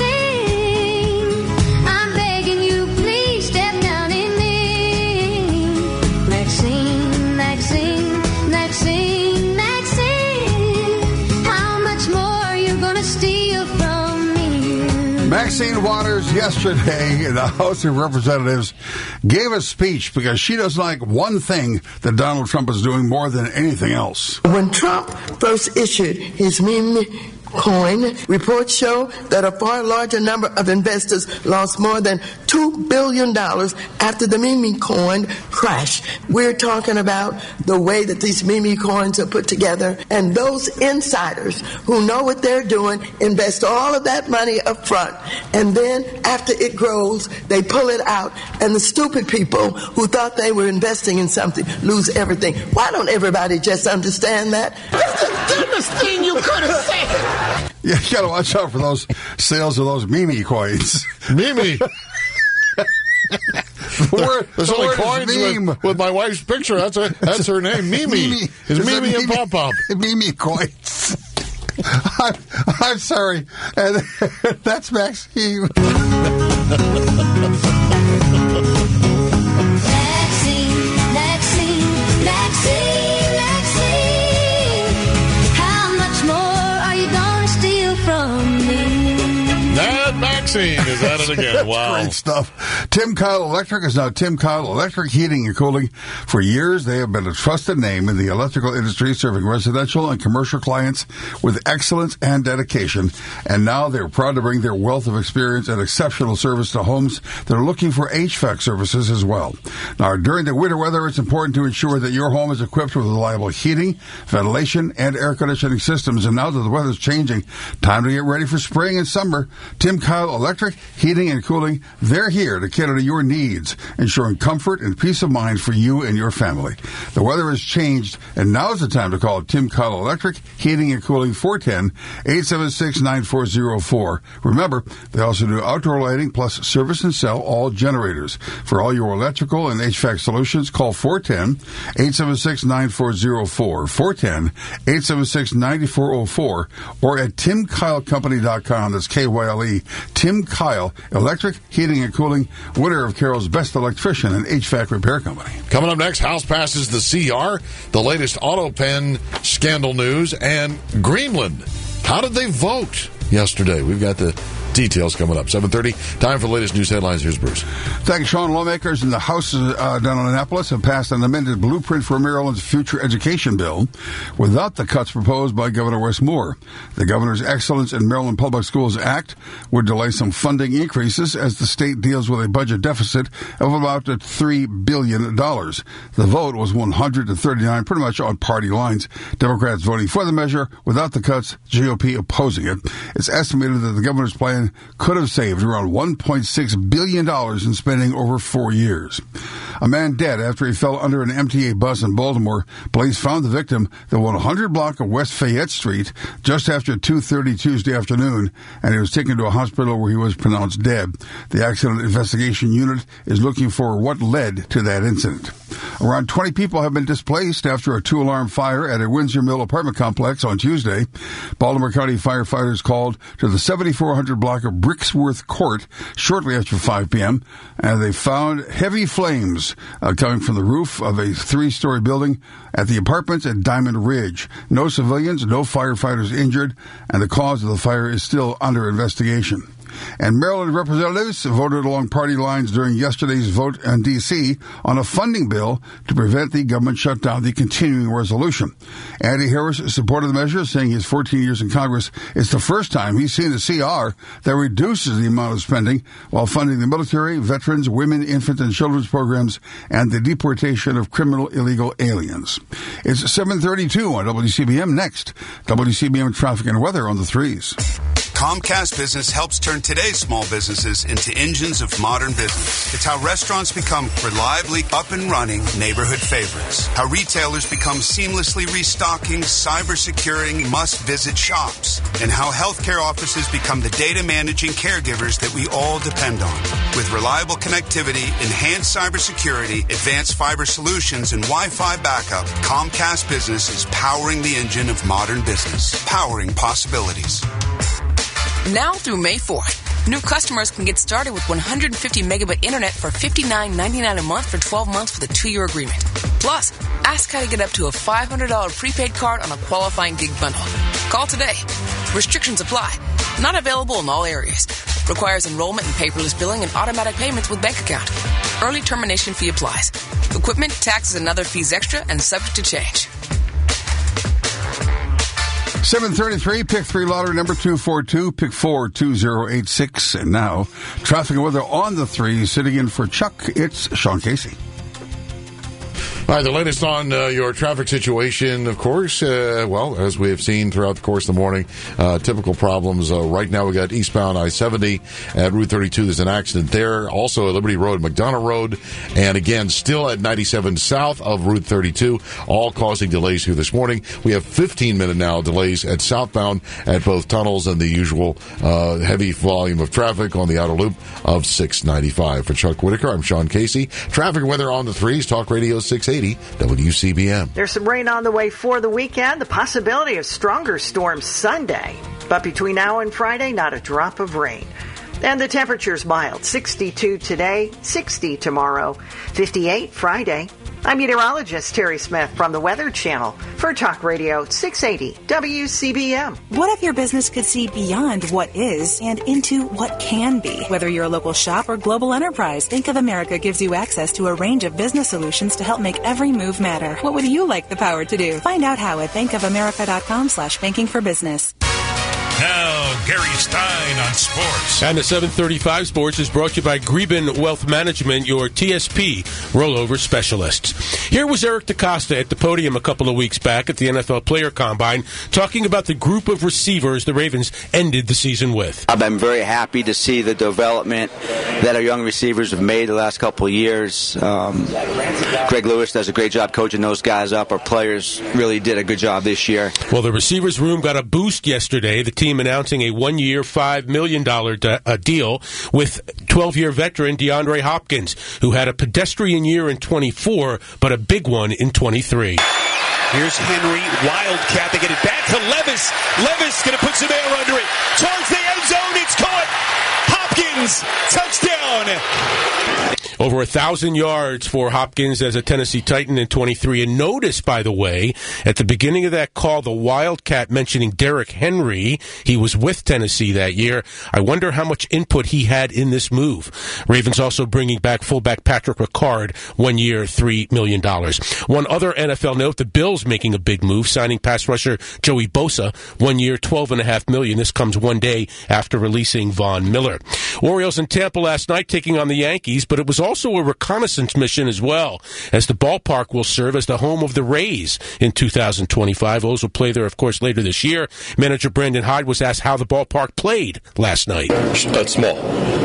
Maxine. I'm begging you, please step down in me. Maxine, Maxine, Maxine, Maxine. How much more are you going to steal from me? Maxine Waters yesterday in the House of Representatives gave a speech because she doesn't like one thing that Donald Trump is doing more than anything else. When Trump first issued his meme coin, reports show that a far larger number of investors lost more than $2 billion after the meme coin crash. We're talking about the way that these meme coins are put together, and those insiders who know what they're doing invest all of that money up front, and then after it grows, they pull it out, and the stupid people who thought they were investing in something lose everything. Why don't everybody just understand that? That's the dumbest thing you could have said. Yeah, you gotta watch out for those sales of those Mimi coins. Mimi. There's only coins with my wife's picture. That's her name. Mimi. It's Mimi and Pop Pop. Mimi coins. I'm sorry. And that's Maxine. Maxine is at it again. Wow. Great stuff. Tim Kyle Electric is now Tim Kyle Electric Heating and Cooling. For years, they have been a trusted name in the electrical industry, serving residential and commercial clients with excellence and dedication. And now they're proud to bring their wealth of experience and exceptional service to homes that are looking for HVAC services as well. Now, during the winter weather, it's important to ensure that your home is equipped with reliable heating, ventilation, and air conditioning systems. And now that the weather's changing, time to get ready for spring and summer. Tim Kyle Electric Heating and Cooling, they're here to cater to your needs, ensuring comfort and peace of mind for you and your family. The weather has changed, and now's the time to call Tim Kyle Electric Heating and Cooling, 410-876-9404. Remember, they also do outdoor lighting plus service and sell all generators. For all your electrical and HVAC solutions, call 410-876-9404, 410-876-9404, or at timkylecompany.com. That's K-Y-L-E. Tim Kyle Electric Heating and Cooling, winner of Carroll's Best Electrician and HVAC Repair Company. Coming up next, House passes the CR, the latest auto pen scandal news, and Greenland. How did they vote yesterday? We've got the details coming up. 7:30, time for the latest news headlines. Here's Bruce. Thank you, Sean. Lawmakers in the House down in Annapolis have passed an amended blueprint for Maryland's future education bill without the cuts proposed by Governor Wes Moore. The governor's Excellence in Maryland Public Schools Act would delay some funding increases as the state deals with a budget deficit of about $3 billion. The vote was 139, pretty much on party lines. Democrats voting for the measure without the cuts, GOP opposing it. It's estimated that the governor's plan could have saved around $1.6 billion in spending over 4 years. A man dead after he fell under an MTA bus in Baltimore. Police found the victim the 100 block of West Fayette Street just after 2:30 Tuesday afternoon, and he was taken to a hospital where he was pronounced dead. The Accident Investigation Unit is looking for what led to that incident. Around 20 people have been displaced after a 2-alarm fire at a Windsor Mill apartment complex on Tuesday. Baltimore County firefighters called called to the 7400 block of Brixworth Court shortly after 5 p.m., and they found heavy flames coming from the roof of a 3-story building at the apartments at Diamond Ridge. No civilians, no firefighters injured, and the cause of the fire is still under investigation. And Maryland representatives voted along party lines during yesterday's vote in D.C. on a funding bill to prevent the government shutdown, the continuing resolution. Andy Harris supported the measure, saying his 14 years in Congress is the first time he's seen a CR that reduces the amount of spending while funding the military, veterans, women, infant, and children's programs, and the deportation of criminal illegal aliens. It's 7:32 on WCBM. Next, WCBM traffic and weather on the 3s. Comcast Business helps turn today's small businesses into engines of modern business. It's how restaurants become reliably up and running neighborhood favorites. How retailers become seamlessly restocking, cyber-securing, must-visit shops. And how healthcare offices become the data-managing caregivers that we all depend on. With reliable connectivity, enhanced cybersecurity, advanced fiber solutions, and Wi-Fi backup, Comcast Business is powering the engine of modern business. Powering possibilities. Now through May 4th, new customers can get started with 150 megabit internet for $59.99 a month for 12 months with a 2-year agreement. Plus, ask how to get up to a $500 prepaid card on a qualifying gig bundle. Call today. Restrictions apply. Not available in all areas. Requires enrollment in paperless billing and automatic payments with bank account. Early termination fee applies. Equipment, taxes, and other fees extra and subject to change. 7:33, pick 3 lottery number 242, pick 4 2086. And now, traffic and weather on the 3, sitting in for Chuck, it's Sean Casey. All right, the latest on your traffic situation, of course, as we have seen throughout the course of the morning, typical problems. Right now we got eastbound I-70 at Route 32. There's an accident there. Also at Liberty Road, McDonough Road, and again, still at 97 south of Route 32, all causing delays here this morning. We have 15-minute now delays at southbound at both tunnels and the usual heavy volume of traffic on the outer loop of 695. For Chuck Whitaker, I'm Sean Casey. Traffic and weather on the 3s, Talk Radio 680. WCBM. There's some rain on the way for the weekend. The possibility of stronger storms Sunday. But between now and Friday, not a drop of rain. And the temperature's mild. 62 today, 60 tomorrow, 58 Friday. I'm meteorologist Terry Smith from the Weather Channel for Talk Radio 680 WCBM. What if your business could see beyond what is and into what can be? Whether you're a local shop or global enterprise, Bank of America gives you access to a range of business solutions to help make every move matter. What would you like the power to do? Find out how at bankofamerica.com/banking for business. Now, Gary Stein on sports. And the 735 Sports is brought to you by Greben Wealth Management, your TSP rollover specialists. Here was Eric DeCosta at the podium a couple of weeks back at the NFL Player Combine talking about the group of receivers the Ravens ended the season with. I'm very happy to see the development that our young receivers have made the last couple of years. Greg Lewis does a great job coaching those guys up. Our players really did a good job this year. Well, the receivers room got a boost yesterday. The team announcing a 1-year, $5 million deal with 12-year veteran DeAndre Hopkins, who had a pedestrian year in 24, but a big one in 23. Here's Henry, wildcat. They get it back to Levis. Levis going to put some air under it. Towards the end zone. It's caught. Hopkins, touchdown. Over 1,000 yards for Hopkins as a Tennessee Titan in 23. And notice, by the way, at the beginning of that call, the Wildcat mentioning Derrick Henry. He was with Tennessee that year. I wonder how much input he had in this move. Ravens also bringing back fullback Patrick Ricard, 1 year, $3 million. One other NFL note, the Bills making a big move, signing pass rusher Joey Bosa, 1 year, $12.5 million. This comes one day after releasing Von Miller. Orioles in Tampa last night taking on the Yankees, but it was also a reconnaissance mission as well, as the ballpark will serve as the home of the Rays in 2025. O's will play there, of course, later this year. Manager Brandon Hyde was asked how the ballpark played last night. That's small.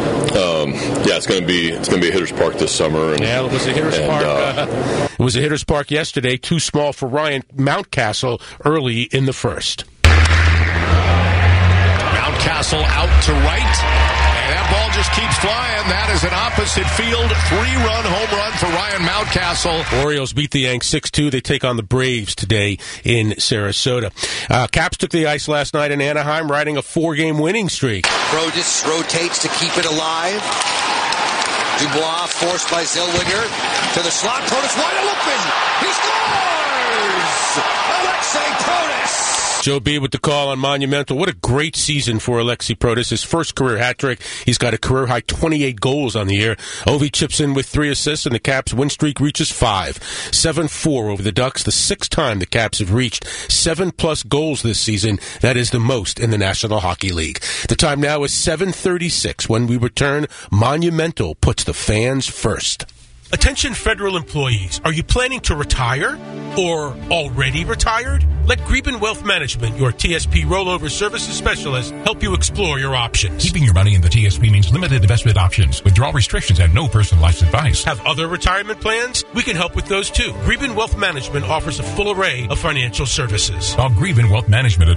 It's going to be a hitter's park this summer. Yeah, it was a hitter's park. It was a hitter's park yesterday. Too small for Ryan Mountcastle early in the first. Mountcastle out to right. That ball just keeps flying. That is an opposite field 3-run home run for Ryan Mountcastle. Orioles beat the Yanks 6-2. They take on the Braves today in Sarasota. Caps took the ice last night in Anaheim, riding a 4-game winning streak. Brodus rotates to keep it alive. Dubois forced by Zellweger to the slot. Protas wide open. He scores! Alexei Protas! Joe B with the call on Monumental. What a great season for Alexei Protas. His first career hat trick. He's got a career-high 28 goals on the year. Ovi chips in with 3 assists, and the Caps' win streak reaches 5. 7-4 over the Ducks, the 6th time the Caps have reached 7+ goals this season. That is the most in the National Hockey League. The time now is 7:36. When we return, Monumental puts the fans first. Attention federal employees, are you planning to retire or already retired? Let Greben Wealth Management, your TSP rollover services specialist, help you explore your options. Keeping your money in the TSP means limited investment options, withdrawal restrictions, and no personalized advice. Have other retirement plans? We can help with those too. Greben Wealth Management offers a full array of financial services. Call Greben Wealth Management at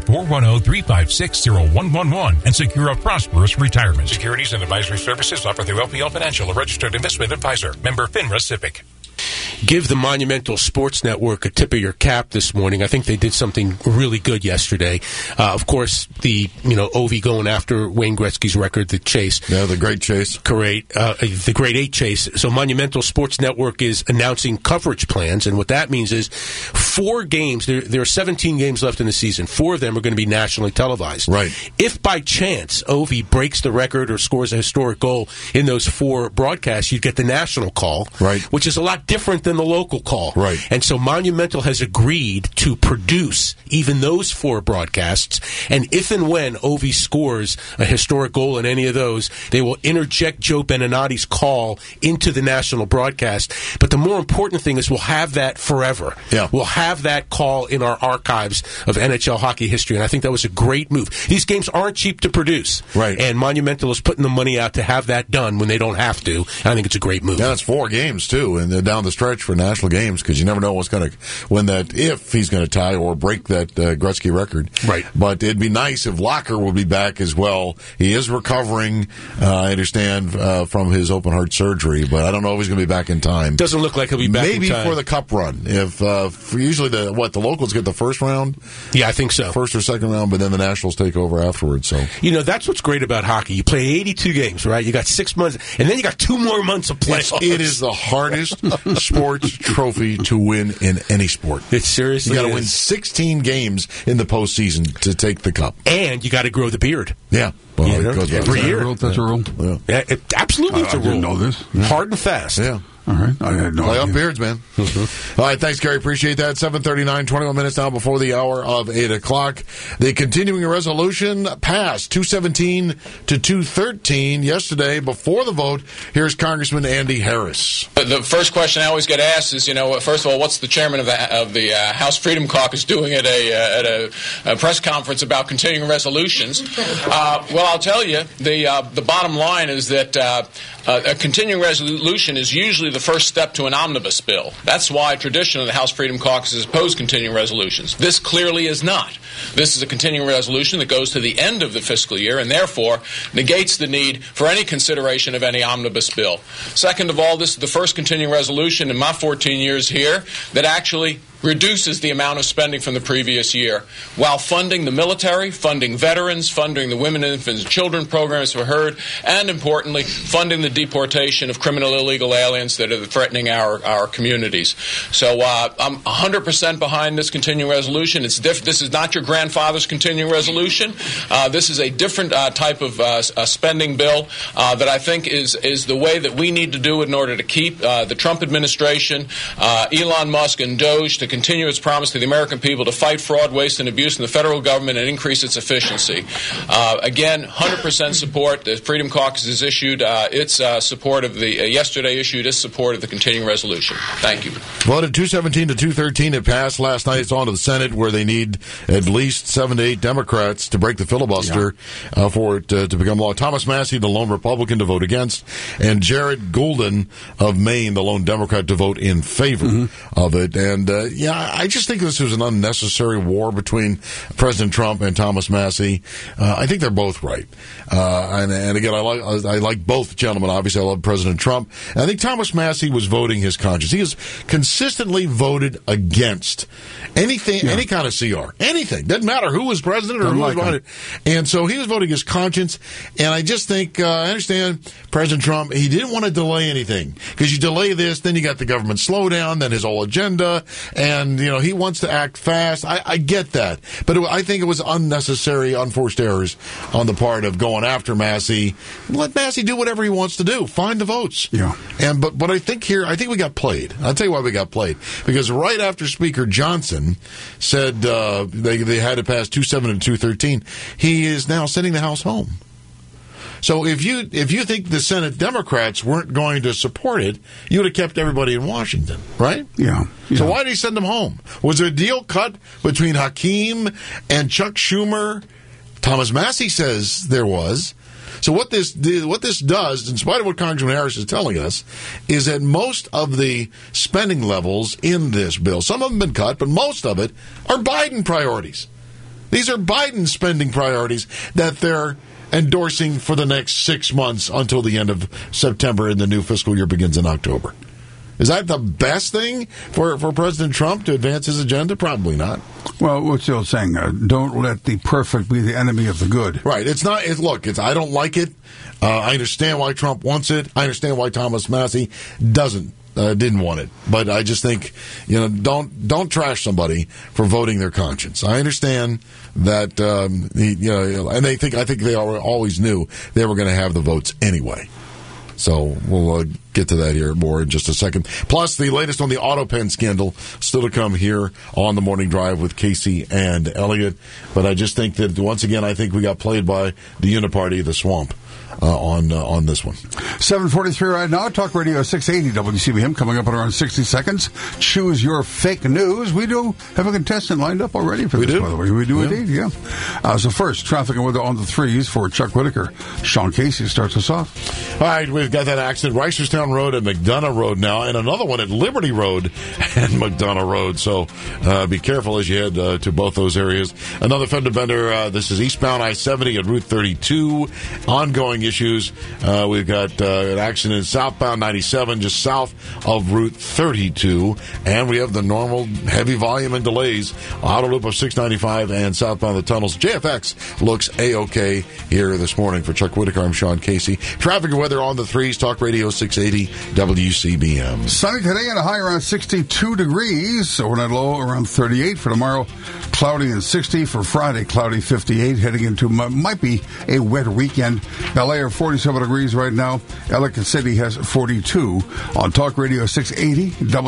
410-356-0111 and secure a prosperous retirement. Securities and advisory services offered through LPL Financial, a registered investment advisor. Member FINRA SIPC. Give the Monumental Sports Network a tip of your cap this morning. I think they did something really good yesterday. Of course, the Ovi going after Wayne Gretzky's record, the chase. Yeah, the great chase. Great, the Great 8 chase. So Monumental Sports Network is announcing coverage plans, and what that means is 4 games. There are 17 games left in the season. 4 of them are going to be nationally televised. Right. If by chance Ovi breaks the record or scores a historic goal in those 4 broadcasts, you'd get the national call, right, which is a lot different than the local call. Right. And so Monumental has agreed to produce even those 4 broadcasts, and if and when Ovi scores a historic goal in any of those, they will interject Joe Beninati's call into the national broadcast. But the more important thing is we'll have that forever. Yeah. We'll have that call in our archives of NHL hockey history, and I think that was a great move. These games aren't cheap to produce. Right. And Monumental is putting the money out to have that done when they don't have to. And I think it's a great move. Yeah, that's 4 games, too, and they're down the stretch for national games, because you never know what's going to win that, if he's going to tie or break that Gretzky record. Right. But it'd be nice if Locker would be back as well. He is recovering, I understand, from his open heart surgery, but I don't know if he's going to be back in time. Doesn't look like he'll be back Maybe in time. for the Cup run. If usually the locals get the first round? Yeah, I think so. First or second round, but then the Nationals take over afterwards. So that's what's great about hockey. You play 82 games, right? You got 6 months, and then you got 2 more months of playoffs. It is the hardest sports trophy to win in any sport. It seriously You got to is. win 16 games in the postseason to take the cup. And you got to grow the beard. Yeah. Well, You it know, goes every without year. That's a rule? Yeah. Yeah, absolutely, it's a I rule. didn't know this. Hard and fast. Yeah. All right. I had no Playoff idea. beards, man. All right, thanks, Gary. Appreciate that. 7:39, 21 minutes now before the hour of 8 o'clock. The continuing resolution passed 217 to 213 yesterday before the vote. Here's Congressman Andy Harris. The first question I always get asked is, first of all, what's the chairman of the House Freedom Caucus doing at a press conference about continuing resolutions? Well, I'll tell you, the bottom line is that a continuing resolution is usually the first step to an omnibus bill. That's why traditionally the House Freedom Caucus has opposed continuing resolutions. This clearly is not. This is a continuing resolution that goes to the end of the fiscal year and therefore negates the need for any consideration of any omnibus bill. Second of all, this is the first continuing resolution in my 14 years here that actually reduces the amount of spending from the previous year while funding the military, funding veterans, funding the women, infants, and children programs we heard, and importantly, funding the deportation of criminal illegal aliens that are threatening our communities. So I'm 100% behind this continuing resolution. This is not your grandfather's continuing resolution. This is a different type of spending bill that I think is the way that we need to do it in order to keep the Trump administration, Elon Musk, and DOJ to continue its promise to the American people to fight fraud, waste, and abuse in the federal government and increase its efficiency. Again, 100% support. The Freedom Caucus has issued its support of the yesterday issued its support of the continuing resolution. Thank you. Voted 217 to 213. It passed last night. It's on to the Senate, where they need at least 7 to 8 Democrats to break the filibuster for it to become law. Thomas Massie, the lone Republican, to vote against, and Jared Golden of Maine, the lone Democrat, to vote in favor of it. And I just think this was an unnecessary war between President Trump and Thomas Massie. I think they're both right. And again, I like both gentlemen. Obviously, I love President Trump. And I think Thomas Massie was voting his conscience. He has consistently voted against anything, any kind of CR, anything. Doesn't matter who was president or who was voted. And so he was voting his conscience. And I just think, I understand President Trump, he didn't want to delay anything. Because you delay this, then you got the government slowdown, then his whole agenda, and, he wants to act fast. I get that. But I think it was unnecessary, unforced errors on the part of going after Massie. Let Massie do whatever he wants to do. Find the votes. Yeah. But I think we got played. I'll tell you why we got played. Because right after Speaker Johnson said they had to pass 2-7 and 2-13, he is now sending the House home. So if you think the Senate Democrats weren't going to support it, you would have kept everybody in Washington, right? Yeah. So why did he send them home? Was there a deal cut between Hakeem and Chuck Schumer? Thomas Massie says there was. So what this does, in spite of what Congressman Harris is telling us, is that most of the spending levels in this bill, some of them have been cut, but most of it are Biden priorities. These are Biden spending priorities that they're endorsing for the next 6 months until the end of September and the new fiscal year begins in October. Is that the best thing for President Trump to advance his agenda? Probably not. Well, what's the old saying? Don't let the perfect be the enemy of the good. Right. It's not. I don't like it. I understand why Trump wants it. I understand why Thomas Massie didn't want it. But I just think, don't trash somebody for voting their conscience. I understand that, and I think they always knew they were going to have the votes anyway. So we'll get to that here more in just a second. Plus, the latest on the AutoPen scandal still to come here on the Morning Drive with Casey and Elliot. But I just think that, once again, I think we got played by the Uniparty, the swamp, on this one. 7:43 right now. Talk Radio 680 WCBM coming up in around 60 seconds. Choose your fake news. We do have a contestant lined up already for this, by the way. We do indeed, yeah. So first, traffic and weather on the threes for Chuck Whitaker. Sean Casey starts us off. All right, we've got that accident, Reisterstown Road and McDonough Road now, and another one at Liberty Road and McDonough Road. So be careful as you head to both those areas. Another fender bender. This is eastbound I-70 at Route 32. Ongoing issues. We've got an accident southbound 97 just south of Route 32, and we have the normal heavy volume and delays outer loop of 695 and southbound the tunnels. JFX looks A-OK here this morning. For Chuck Whitaker, I'm Sean Casey. Traffic and weather on the threes. Talk Radio 680 WCBM. Sunny today and a high around 62 degrees. Overnight low around 38 for tomorrow. Cloudy and 60 for Friday. Cloudy 58 heading into might be a wet weekend. LA are 47 degrees right now. Ellicott City has 42 on Talk Radio 680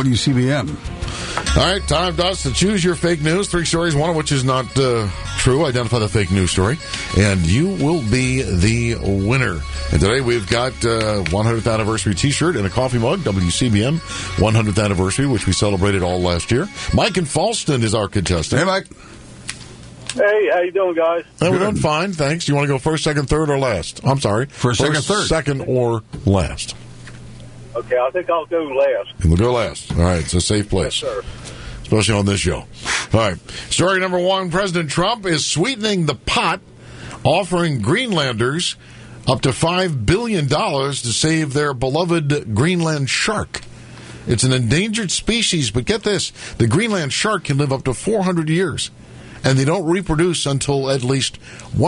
WCBM. All right, time does to choose your fake news. 3 stories, one of which is not true. Identify the fake news story, and you will be the winner. And today we've got 100th anniversary T-shirt and a coffee mug, WCBM 100th anniversary, which we celebrated all last year. Mike in Falston is our contestant. Hey, Mike. Hey, how you doing, guys? Hey, we're doing fine, thanks. Do you want to go first, second, third, or last? I'm sorry. First, second, third. Second, or last. Okay, I think I'll go last. We'll go last. All right, it's a safe place. Yes, sir. Especially on this show. All right. Story number 1, President Trump is sweetening the pot, offering Greenlanders up to $5 billion to save their beloved Greenland shark. It's an endangered species, but get this, the Greenland shark can live up to 400 years. And they don't reproduce until at least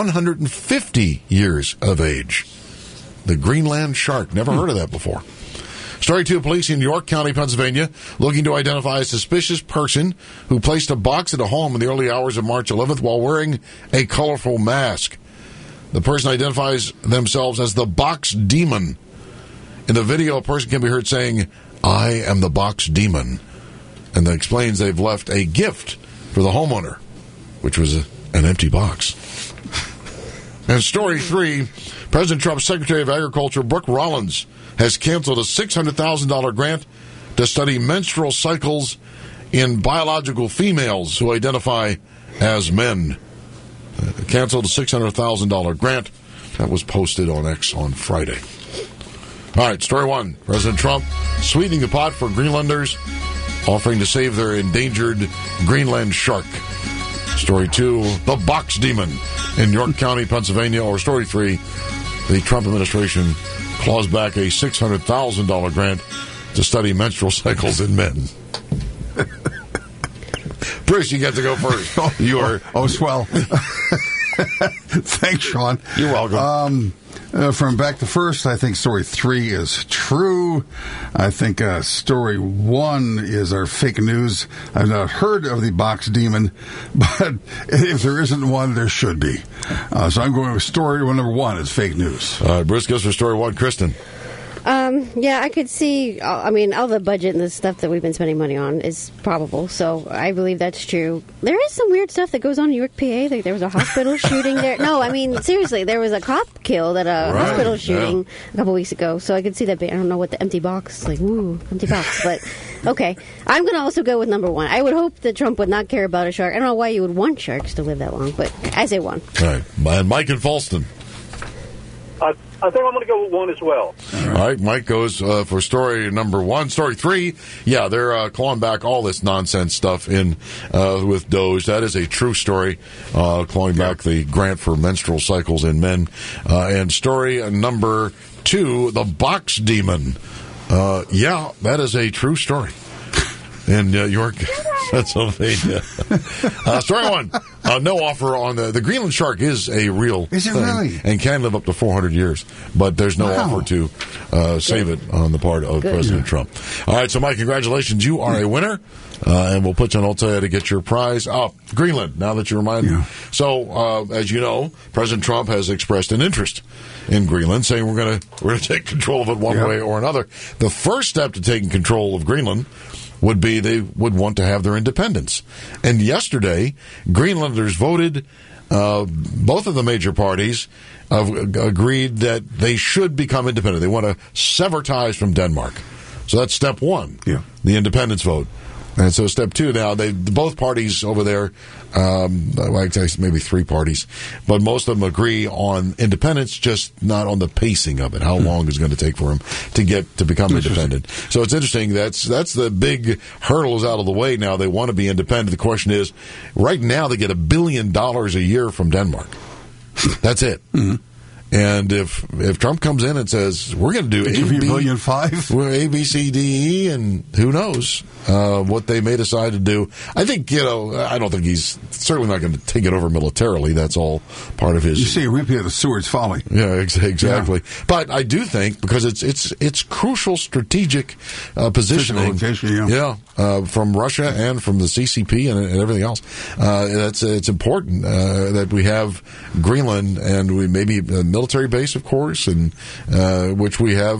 150 years of age. The Greenland shark. Never heard of that before. Story 2, police in York County, Pennsylvania, looking to identify a suspicious person who placed a box at a home in the early hours of March 11th while wearing a colorful mask. The person identifies themselves as the Box Demon. In the video, a person can be heard saying, "I am the Box Demon," and that explains they've left a gift for the homeowner, which was an empty box. And story 3, President Trump's Secretary of Agriculture, Brooke Rollins, has canceled a $600,000 grant to study menstrual cycles in biological females who identify as men. Canceled a $600,000 grant that was posted on X on Friday. All right, story 1, President Trump sweetening the pot for Greenlanders offering to save their endangered Greenland shark. Story 2, the box demon in York County, Pennsylvania. Or story 3, the Trump administration claws back a $600,000 grant to study menstrual cycles in men. Bruce, you get to go first. You are. Oh, swell. Thanks, Sean. You're welcome. From back to first, I think story 3 is true. I think story 1 is our fake news. I've not heard of the box demon, but if there isn't one, there should be. So I'm going with story number 1 is fake news. All right, Bruce goes for story 1. Kristen. Yeah, I could see, all the budget and the stuff that we've been spending money on is probable, so I believe that's true. There is some weird stuff that goes on in York, PA. Like there was a hospital shooting there. No, I mean, seriously, there was a cop killed at a hospital shooting a couple weeks ago, so I could see that. I don't know what the empty box, empty box, but okay. I'm going to also go with number 1. I would hope that Trump would not care about a shark. I don't know why you would want sharks to live that long, but I say 1. All right, and Mike in Falston. I think I'm going to go with 1 as well. All right, Mike goes for story number 1. Story 3, yeah, they're clawing back all this nonsense stuff in with Doge. That is a true story, clawing back the grant for menstrual cycles in men. And story number 2, the box demon. Yeah, that is a true story in York, Pennsylvania. Story 1. No offer on the Greenland shark is a real thing really? And can live up to 400 years, but there's no offer to save it on the part of President Trump. All right, so Mike, congratulations. You are a winner, and we'll put you on hold to get your prize. Greenland, now that you remind me. So, as you know, President Trump has expressed an interest in Greenland, saying we're going to take control of it one way or another. The first step to taking control of Greenland would be they would want to have their independence. And yesterday, Greenlanders voted, both of the major parties agreed that they should become independent. They want to sever ties from Denmark. So that's step 1, the independence vote. And so step 2 now, both parties over there, maybe 3 parties, but most of them agree on independence, just not on the pacing of it. How long is it going to take for them to become independent? So it's interesting. That's the big hurdles out of the way now. They want to be independent. The question is, right now they get $1 billion a year from Denmark. That's it. Mm-hmm. And if Trump comes in and says, we're going to do A, B, C, D, E, and who knows what they may decide to do. I think, I don't think he's certainly not going to take it over militarily. That's all part of his... You see a repeat of the Seward's folly. Yeah, exactly. Yeah. But I do think, because it's crucial strategic positioning. From Russia and from the CCP and everything else. It's important that we have Greenland, and we maybe a military base, of course, and which we have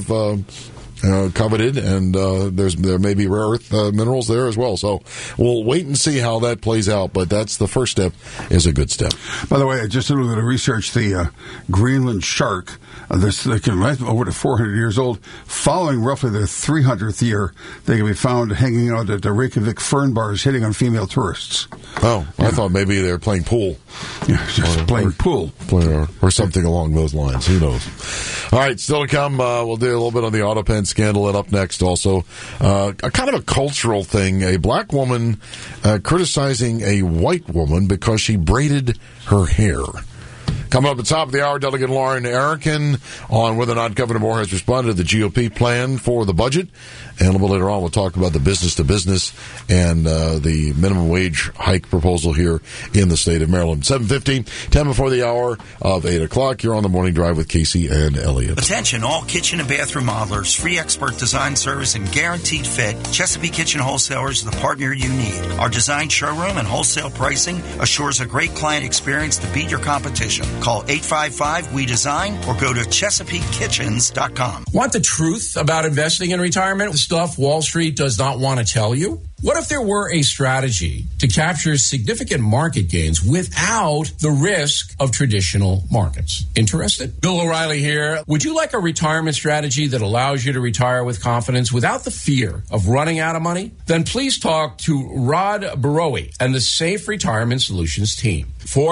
coveted, and there may be rare earth minerals there as well. So we'll wait and see how that plays out, but that's the first step is a good step. By the way, I just did a little bit of research. The Greenland shark, they can live over to 400 years old. Following roughly their 300th year, they can be found hanging out at the Reykjavik fern bars, hitting on female tourists. Oh, I thought maybe they're playing pool. Yeah, just playing pool. Or something along those lines. Who knows? All right, still to come, we'll do a little bit on the AutoPen scandal, and up next also a kind of a cultural thing. A black woman criticizing a white woman because she braided her hair. Coming up at the top of the hour, Delegate Lauren Arikin on whether or not Governor Moore has responded to the GOP plan for the budget. And a little bit later on, we'll talk about the business-to-business and the minimum wage hike proposal here in the state of Maryland. 7:15, 10 before the hour of 8 o'clock. You're on the Morning Drive with Casey and Elliot. Attention, all kitchen and bathroom modelers. Free expert design service and guaranteed fit. Chesapeake Kitchen Wholesalers is the partner you need. Our design showroom and wholesale pricing assures a great client experience to beat your competition. Call 855-WE-DESIGN or go to ChesapeakeKitchens.com. Want the truth about investing in retirement? The stuff Wall Street does not want to tell you? What if there were a strategy to capture significant market gains without the risk of traditional markets? Interested? Bill O'Reilly here. Would you like a retirement strategy that allows you to retire with confidence without the fear of running out of money? Then please talk to Rod Barowie and the Safe Retirement Solutions team.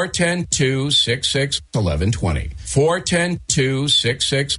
410-266-1120.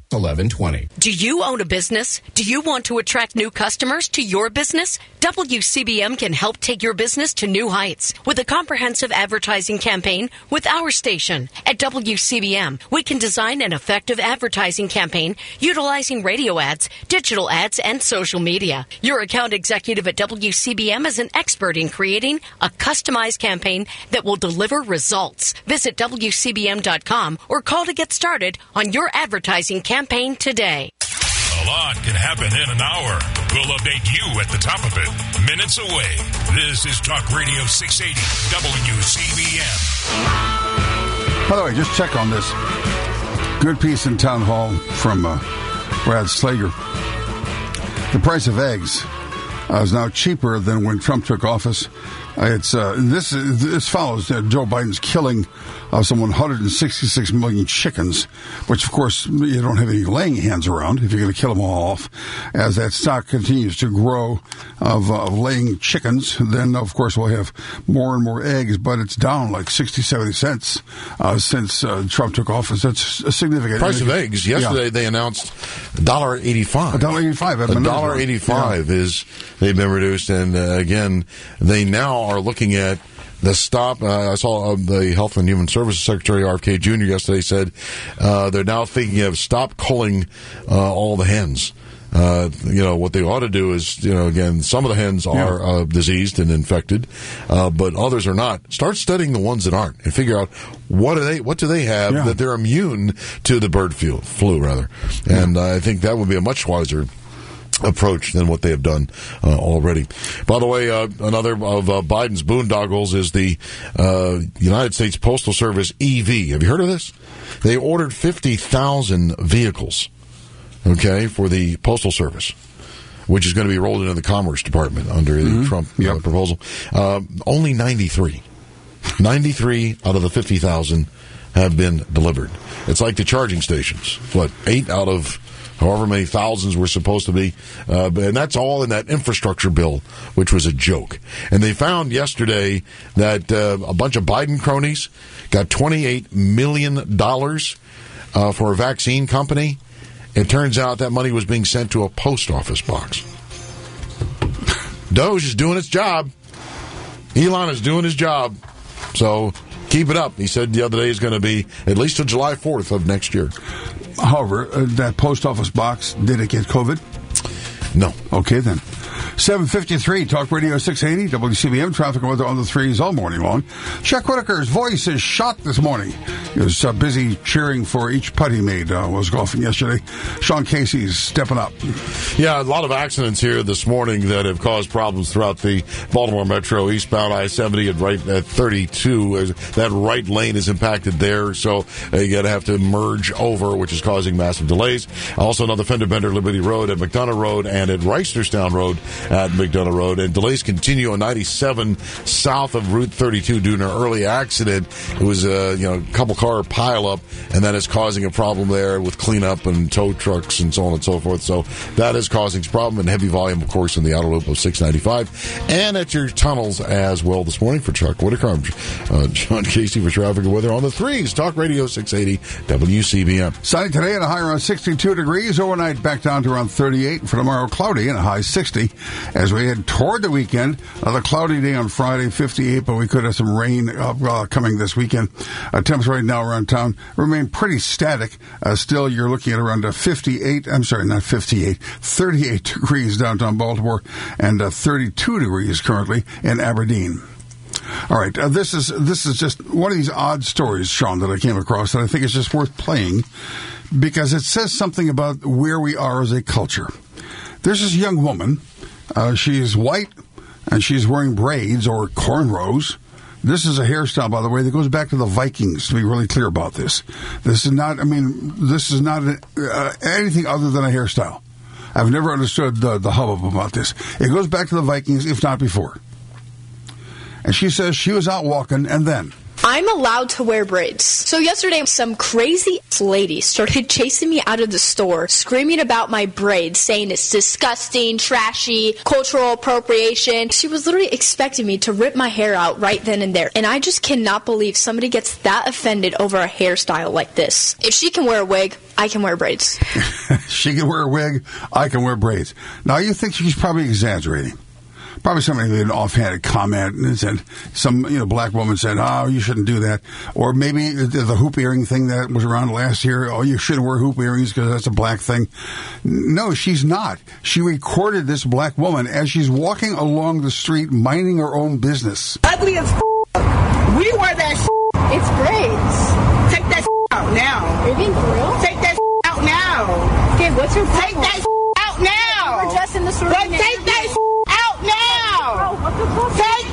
410-266-1120. Do you own a business? Do you want to attract new customers to your business? WC WCBM can help take your business to new heights with a comprehensive advertising campaign with our station. At WCBM, we can design an effective advertising campaign utilizing radio ads, digital ads, and social media. Your account executive at WCBM is an expert in creating a customized campaign that will deliver results. Visit WCBM.com or call to get started on your advertising campaign today. A lot can happen in an hour. We'll update you at the top of it. Minutes away. This is Talk Radio 680 WCBM. By the way, just check on this. Good piece in Town Hall from Brad Slager. The price of eggs is now cheaper than when Trump took office. This follows Joe Biden's killing of some 166 million chickens, which, of course, you don't have any laying hens around if you're going to kill them all off. As that stock continues to grow of laying chickens, then, of course, we'll have more and more eggs, but it's down like 60, 70 cents since Trump took office. That's a significant. Price of eggs. Yesterday they announced $1.85. $1.85. $1.85 is they've been reduced, and again, they now are looking at the stop. I saw the Health and Human Services Secretary, RFK Jr., yesterday said they're now thinking of stop culling all the hens. What they ought to do is, again, some of the hens are diseased and infected, but others are not. Start studying the ones that aren't and figure out what do they have that they're immune to the bird flu, rather. And I think that would be a much wiser approach than what they have done already. By the way, another of Biden's boondoggles is the United States Postal Service EV. Have you heard of this? They ordered 50,000 vehicles, for the Postal Service, which is going to be rolled into the Commerce Department under the Trump proposal. Only 93 out of the 50,000 have been delivered. It's like the charging stations. 8 out of however many thousands were supposed to be. And that's all in that infrastructure bill, which was a joke. And they found yesterday that a bunch of Biden cronies got $28 million for a vaccine company. It turns out that money was being sent to a post office box. Doge is doing its job. Elon is doing his job. So keep it up. He said the other day is going to be at least till July 4th of next year. However, that post office box, did it get COVID? No. Okay, then. 7:53, Talk Radio 680, WCBM, traffic and weather on the threes all morning long. Chuck Whitaker's voice is shot this morning. He was busy cheering for each putt he made. Was golfing yesterday. Sean Casey's stepping up. Yeah, a lot of accidents here this morning that have caused problems throughout the Baltimore Metro. Eastbound I-70 at 32. That right lane is impacted there, so you got to have to merge over, which is causing massive delays. Also, another fender bender, Liberty Road at McDonough Road and at Reisterstown Road at McDonough Road. And delays continue on 97 south of Route 32 due to an early accident. It was a couple car pileup, and that is causing a problem there with cleanup and tow trucks and so on and so forth. So that is causing a problem, and heavy volume, of course, in the outer loop of 695 and at your tunnels as well this morning. For Chuck Whitaker, I'm John Casey for traffic and weather on the threes. Talk Radio 680 WCBM. Sunny today and a high around 62 degrees. Overnight back down to around 38. For tomorrow, cloudy and a high 60. As we head toward the weekend, another cloudy day on Friday, 58, but we could have some rain coming this weekend. Temps right now around town remain pretty static. Still, you're looking at around 38 degrees downtown Baltimore and 32 degrees currently in Aberdeen. All right, this is just one of these odd stories, Sean, that I came across that I think is just worth playing because it says something about where we are as a culture. There's this young woman. She is white, and she's wearing braids or cornrows. This is a hairstyle, by the way, that goes back to the Vikings, to be really clear about this. This is not anything other than a hairstyle. I've never understood the hubbub about this. It goes back to the Vikings, if not before. And she says she was out walking, and then... I'm allowed to wear braids. So yesterday, some crazy lady started chasing me out of the store, screaming about my braids, saying it's disgusting, trashy, cultural appropriation. She was literally expecting me to rip my hair out right then and there. And I just cannot believe somebody gets that offended over a hairstyle like this. If she can wear a wig, I can wear braids. She can wear a wig, I can wear braids. Now, you think she's probably exaggerating. Probably somebody made an offhanded comment and said, some black woman said, "Oh, you shouldn't do that." Or maybe the hoop earring thing that was around last year. "Oh, you shouldn't wear hoop earrings because that's a black thing." No, she's not. She recorded this black woman as she's walking along the street minding her own business. Ugly as we wear that. It's braids. Take that out now. Are you being for real? Take that out now. Okay, what's your problem? Take that out now. We're just in the store. Take that out now. Take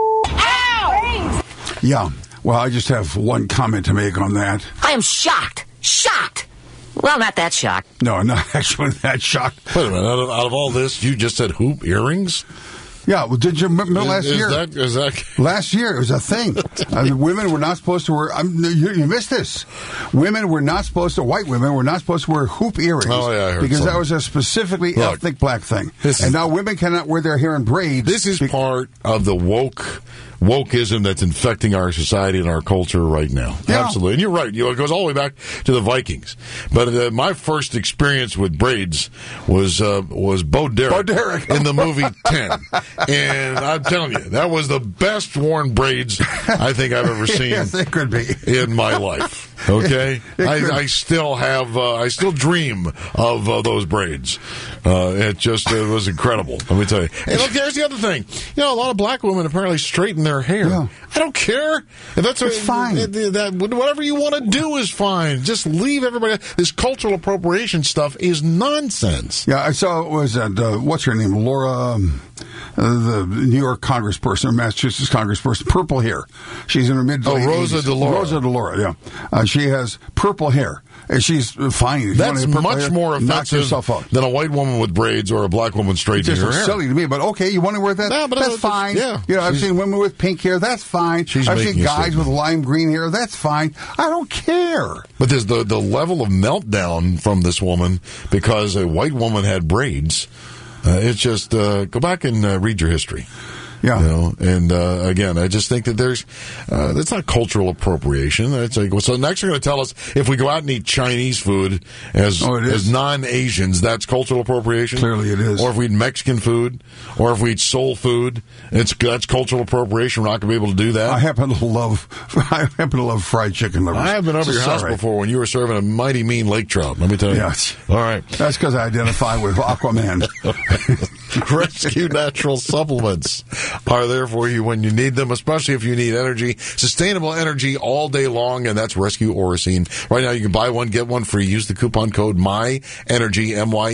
that out. Yeah. Well, I just have one comment to make on that. I am shocked. Shocked. Well, not that shocked. No, I'm not actually that shocked. Wait a minute. Out of all this, you just said hoop earrings? Yeah, well, did you remember last year? Is that... Last year, it was a thing. Women were not supposed to wear... you missed this. White women were not supposed to wear hoop earrings. Oh, yeah, I heard because something. that was a specifically ethnic black thing. And now women cannot wear their hair in braids. This is part of the wokeism that's infecting our society and our culture right now. Yeah. Absolutely. And you're right. It goes all the way back to the Vikings. But my first experience with braids was Bo Derek in the movie 10. And I'm telling you, that was the best worn braids I think I've ever seen. Yes, it could be. In my life. Okay? I still have, I still dream of those braids. It was incredible. Let me tell you. Hey, look, there's the other thing. A lot of black women apparently straighten their hair. Yeah. I don't care. It's fine. Whatever you want to do is fine. Just leave everybody. This cultural appropriation stuff is nonsense. Yeah, I saw, what's her name? Laura, the New York congressperson, or Massachusetts congressperson, purple hair. She's in her mid-80s. Rosa DeLauro. Rosa DeLauro, yeah. She has purple hair. And she's fine. That's much more offensive than a white woman with braids or a black woman straightening her hair. It's silly to me, but okay, you want to wear that? No, but that's fine. Yeah. I've seen women with pink hair. That's fine. I've seen guys with lime green hair. That's fine. I don't care. But there's the level of meltdown from this woman because a white woman had braids. It's just go back and read your history. Yeah. And again, I just think that that's not cultural appropriation. It's like, so next you're going to tell us if we go out and eat Chinese food as non-Asians, that's cultural appropriation? Clearly it is. Or if we eat Mexican food, or if we eat soul food, that's cultural appropriation. We're not going to be able to do that. I happen to love fried chicken livers. I have been over your house before when you were serving a mighty mean lake trout, let me tell you. Yes. All right. That's because I identify with Aquaman. Rescue Natural Supplements are there for you when you need them, especially if you need energy, sustainable energy all day long, and that's Rescue Oracene. Right now, you can buy one, get one free. Use the coupon code MYENERGY,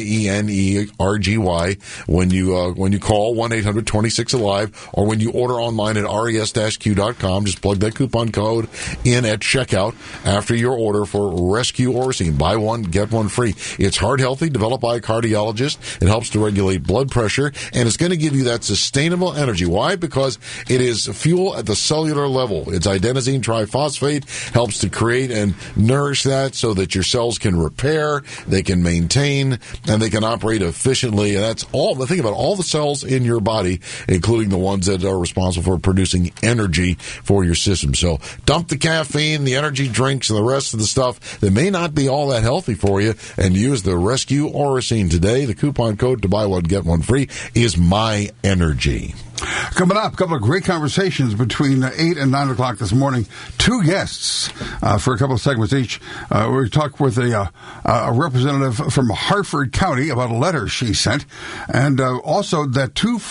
MYENERGY, when you call 1-800-26-ALIVE, or when you order online at res-q.com. Just plug that coupon code in at checkout after your order for Rescue Oracene. Buy one, get one free. It's heart healthy, developed by a cardiologist. It helps to regulate blood pressure, and it's going to give you that sustainable energy. Why? Because it is fuel at the cellular level. It's adenosine triphosphate, helps to create and nourish that so that your cells can repair, they can maintain, and they can operate efficiently. And that's all. Think about all the cells in your body, including the ones that are responsible for producing energy for your system. So dump the caffeine, the energy drinks, and the rest of the stuff that may not be all that healthy for you, and use the Rescue Oracene today. The coupon code to buy one, get one free is My Energy. Coming up, a couple of great conversations between 8 and 9 o'clock this morning. Two guests for a couple of segments each. We talked with a representative from Hartford County about a letter she sent, and also that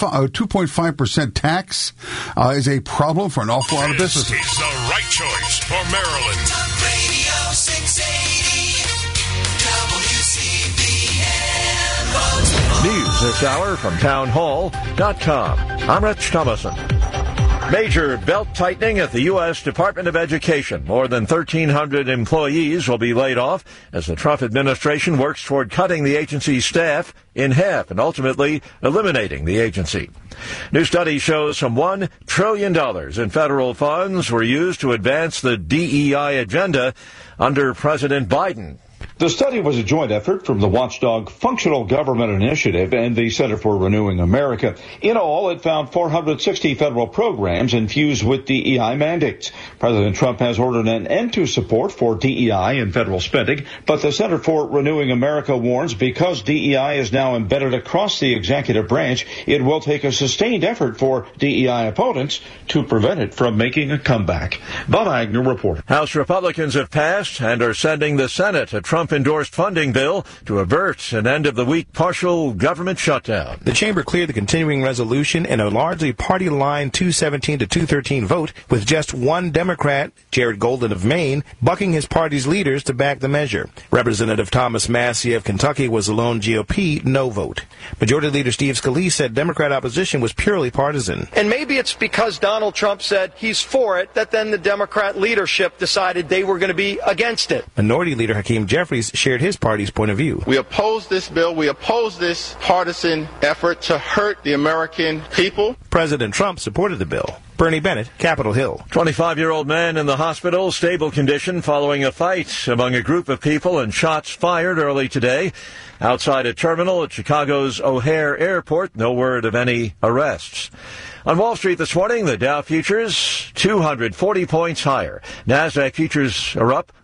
2.5% tax is a problem for an awful lot of businesses. This is the right choice for Maryland. Talk Radio 680 WCBM. News this hour from townhall.com. I'm Rich Thomason. Major belt tightening at the U.S. Department of Education. More than 1,300 employees will be laid off as the Trump administration works toward cutting the agency's staff in half and ultimately eliminating the agency. New study shows some $1 trillion in federal funds were used to advance the DEI agenda under President Biden. The study was a joint effort from the watchdog Functional Government Initiative and the Center for Renewing America. In all, it found 460 federal programs infused with DEI mandates. President Trump has ordered an end to support for DEI in federal spending, but the Center for Renewing America warns because DEI is now embedded across the executive branch, it will take a sustained effort for DEI opponents to prevent it from making a comeback. Bob Agnew reporting. House Republicans have passed and are sending the Senate a Trump-endorsed funding bill to avert an end-of-the-week partial government shutdown. The chamber cleared the continuing resolution in a largely party-line 217 to 213 vote, with just one Democrat, Jared Golden of Maine, bucking his party's leaders to back the measure. Representative Thomas Massie of Kentucky was the lone GOP no vote. Majority Leader Steve Scalise said Democrat opposition was purely partisan. And maybe it's because Donald Trump said he's for it that then the Democrat leadership decided they were going to be against it. Minority Leader Hakeem Jeffries shared his party's point of view. We oppose this bill. We oppose this partisan effort to hurt the American people. President Trump supported the bill. Bernie Bennett, Capitol Hill. 25-year-old man in the hospital, stable condition following a fight among a group of people and shots fired early today outside a terminal at Chicago's O'Hare Airport. No word of any arrests. On Wall Street this morning, the Dow futures 240 points higher. NASDAQ futures are up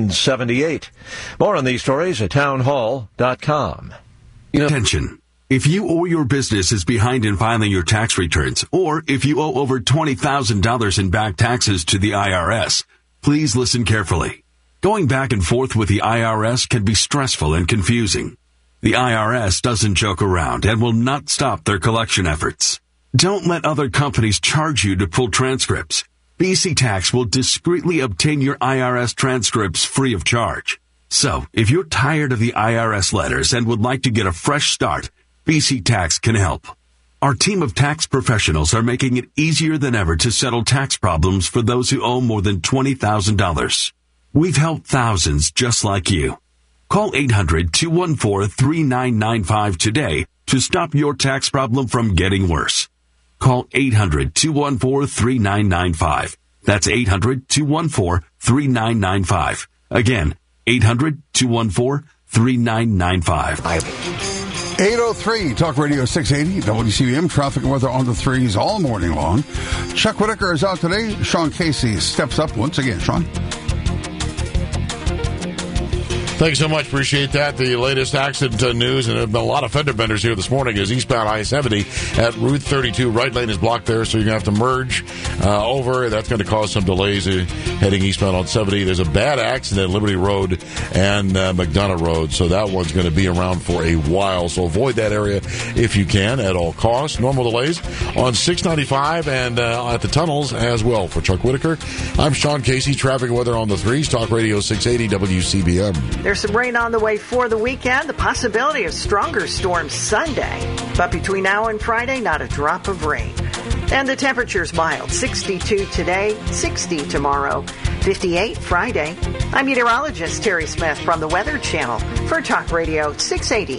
178. More on these stories at townhall.com. Attention. If you or your business is behind in filing your tax returns, or if you owe over $20,000 in back taxes to the IRS, please listen carefully. Going back and forth with the IRS can be stressful and confusing. The IRS doesn't joke around and will not stop their collection efforts. Don't let other companies charge you to pull transcripts. BC Tax will discreetly obtain your IRS transcripts free of charge. So, if you're tired of the IRS letters and would like to get a fresh start, BC Tax can help. Our team of tax professionals are making it easier than ever to settle tax problems for those who owe more than $20,000. We've helped thousands just like you. Call 800-214-3995 today to stop your tax problem from getting worse. Call 800-214-3995. That's 800-214-3995. Again, 800-214-3995. 8:03, Talk Radio 680, WCBM, traffic and weather on the threes all morning long. Chuck Whitaker is out today. Sean Casey steps up once again. Sean? Thanks so much. Appreciate that. The latest accident news, and there have been a lot of fender benders here this morning, is eastbound I-70 at Route 32. Right lane is blocked there, so you're going to have to merge over. That's going to cause some delays heading eastbound on 70. There's a bad accident at Liberty Road and McDonough Road, so that one's going to be around for a while. So avoid that area if you can at all costs. Normal delays on 695 and at the tunnels as well. For Chuck Whitaker, I'm Sean Casey. Traffic and weather on the threes. Talk Radio 680 WCBM. There's some rain on the way for the weekend. The possibility of stronger storms Sunday. But between now and Friday, not a drop of rain. And the temperature's mild. 62 today, 60 tomorrow, 58 Friday. I'm meteorologist Terry Smith from the Weather Channel for Talk Radio 680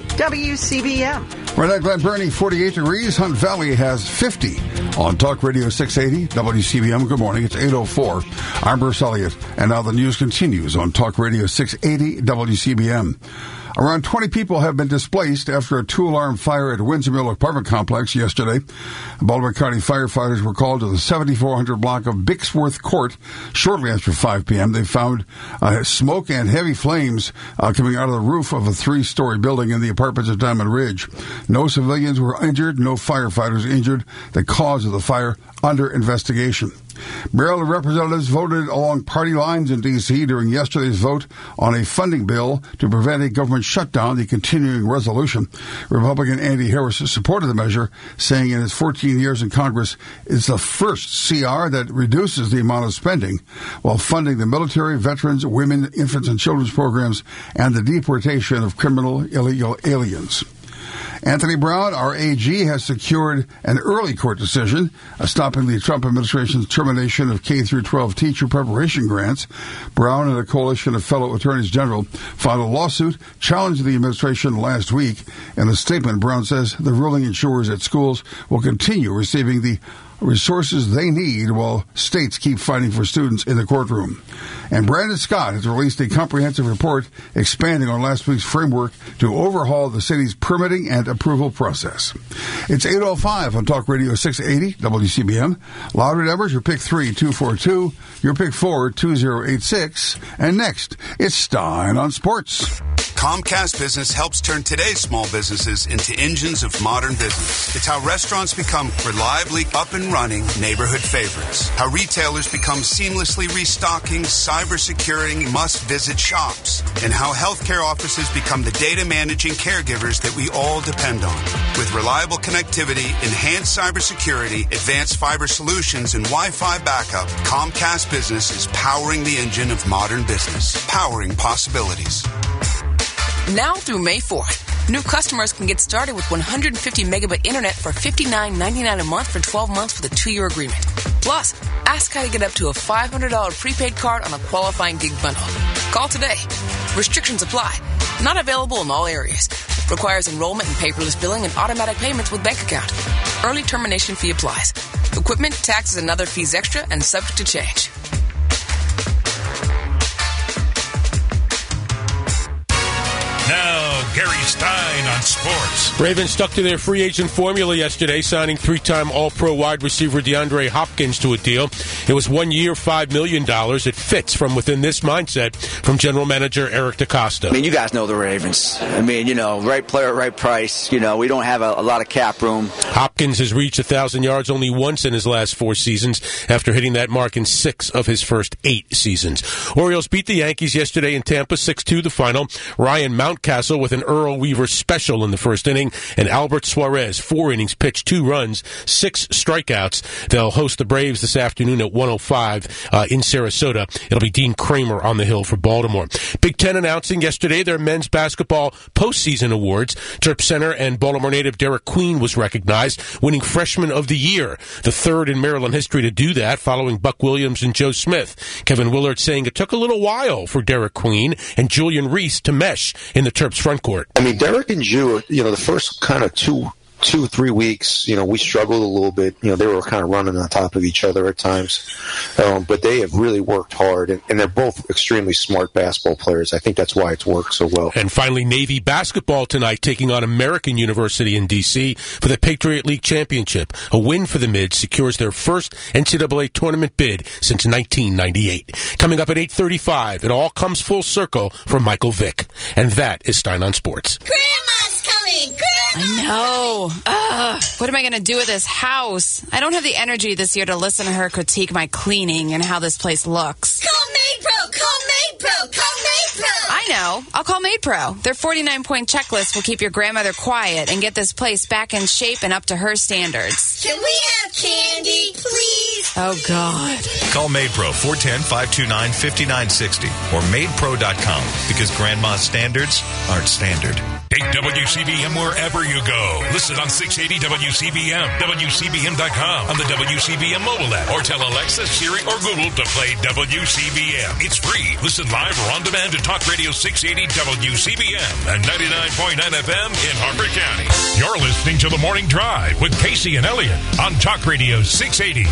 WCBM. Right at Glen Burnie, 48 degrees. Hunt Valley has 50 on Talk Radio 680 WCBM. Good morning. It's 8:04. I'm Bruce Elliott. And now the news continues on Talk Radio 680 WCBM. Around 20 people have been displaced after a two-alarm fire at Windsor Mill apartment complex yesterday. Baltimore County firefighters were called to the 7400 block of Bixworth Court shortly after 5 p.m. They found smoke and heavy flames coming out of the roof of a three-story building in the apartments at Diamond Ridge. No civilians were injured, no firefighters injured. The cause of the fire under investigation. Maryland representatives voted along party lines in D.C. during yesterday's vote on a funding bill to prevent a government shutdown, the continuing resolution. Republican Andy Harris supported the measure, saying in his 14 years in Congress, it's the first CR that reduces the amount of spending while funding the military, veterans, women, infants, and children's programs and the deportation of criminal illegal aliens. Anthony Brown, our AG, has secured an early court decision stopping the Trump administration's termination of K-12 teacher preparation grants. Brown and a coalition of fellow attorneys general filed a lawsuit challenging the administration last week. In a statement, Brown says the ruling ensures that schools will continue receiving the resources they need while states keep fighting for students in the courtroom. And Brandon Scott has released a comprehensive report expanding on last week's framework to overhaul the city's permitting and approval process. It's 8:05 on Talk Radio 680 WCBM. Louder numbers, your pick 3-242, your pick 4-2086. And next, it's Stein on Sports. Comcast Business helps turn today's small businesses into engines of modern business. It's how restaurants become reliably up and running neighborhood favorites. How retailers become seamlessly restocking, cyber-securing, must-visit shops. And how healthcare offices become the data-managing caregivers that we all depend on. With reliable connectivity, enhanced cybersecurity, advanced fiber solutions, and Wi-Fi backup, Comcast Business is powering the engine of modern business. Powering possibilities. Now through May 4th, new customers can get started with 150 megabit internet for $59.99 a month for 12 months with a 2-year agreement. Plus, ask how to get up to a $500 prepaid card on a qualifying gig bundle. Call today. Restrictions apply. Not available in all areas. Requires enrollment and paperless billing and automatic payments with bank account. Early termination fee applies. Equipment, taxes, and other fees extra and subject to change. Now, Gary Stein on sports. Ravens stuck to their free agent formula yesterday, signing 3-time All-Pro wide receiver DeAndre Hopkins to a deal. It was 1 year, $5 million. It fits from within this mindset from general manager Eric DeCosta. I mean, you guys know the Ravens. I mean, right player, right price. We don't have a lot of cap room. Hopkins has reached 1,000 yards only once in his last 4 seasons after hitting that mark in 6 of his first 8 seasons. Orioles beat the Yankees yesterday in Tampa, 6-2 the final. Ryan Mountcastle with an Earl Weaver special in the first inning, and Albert Suarez, 4 innings pitched, 2 runs, 6 strikeouts. They'll host the Braves this afternoon at 1:05 in Sarasota. It'll be Dean Kramer on the hill for Baltimore. Big Ten announcing yesterday their men's basketball postseason awards. Terp center and Baltimore native Derek Queen was recognized, winning Freshman of the Year, the 3rd in Maryland history to do that, following Buck Williams and Joe Smith. Kevin Willard saying it took a little while for Derek Queen and Julian Reese to mesh in the Terps front court. I mean, Derek and Ju, the first kind of 2-3 weeks, we struggled a little bit. They were kind of running on top of each other at times. But they have really worked hard, and they're both extremely smart basketball players. I think that's why it's worked so well. And finally, Navy basketball tonight taking on American University in D.C. for the Patriot League Championship. A win for the Mids secures their first NCAA tournament bid since 1998. Coming up at 8:35, it all comes full circle for Michael Vick. And that is Stein on Sports. Grandma's coming! I know. What am I going to do with this house? I don't have the energy this year to listen to her critique my cleaning and how this place looks. Call MaidPro! Call MaidPro! Call MaidPro! I know. I'll call MaidPro. Their 49-point checklist will keep your grandmother quiet and get this place back in shape and up to her standards. Can we have candy, please? Oh, God. Call MaidPro 410-529-5960 or MaidPro.com because grandma's standards aren't standard. Take WCBM wherever you go. Listen on 680 WCBM, WCBM.com, on the WCBM mobile app, or tell Alexa, Siri, or Google to play WCBM. It's free. Listen live or on demand to Talk Radio 680 WCBM and 99.9 FM in Harford County. You're listening to The Morning Drive with Casey and Elliott on Talk Radio 680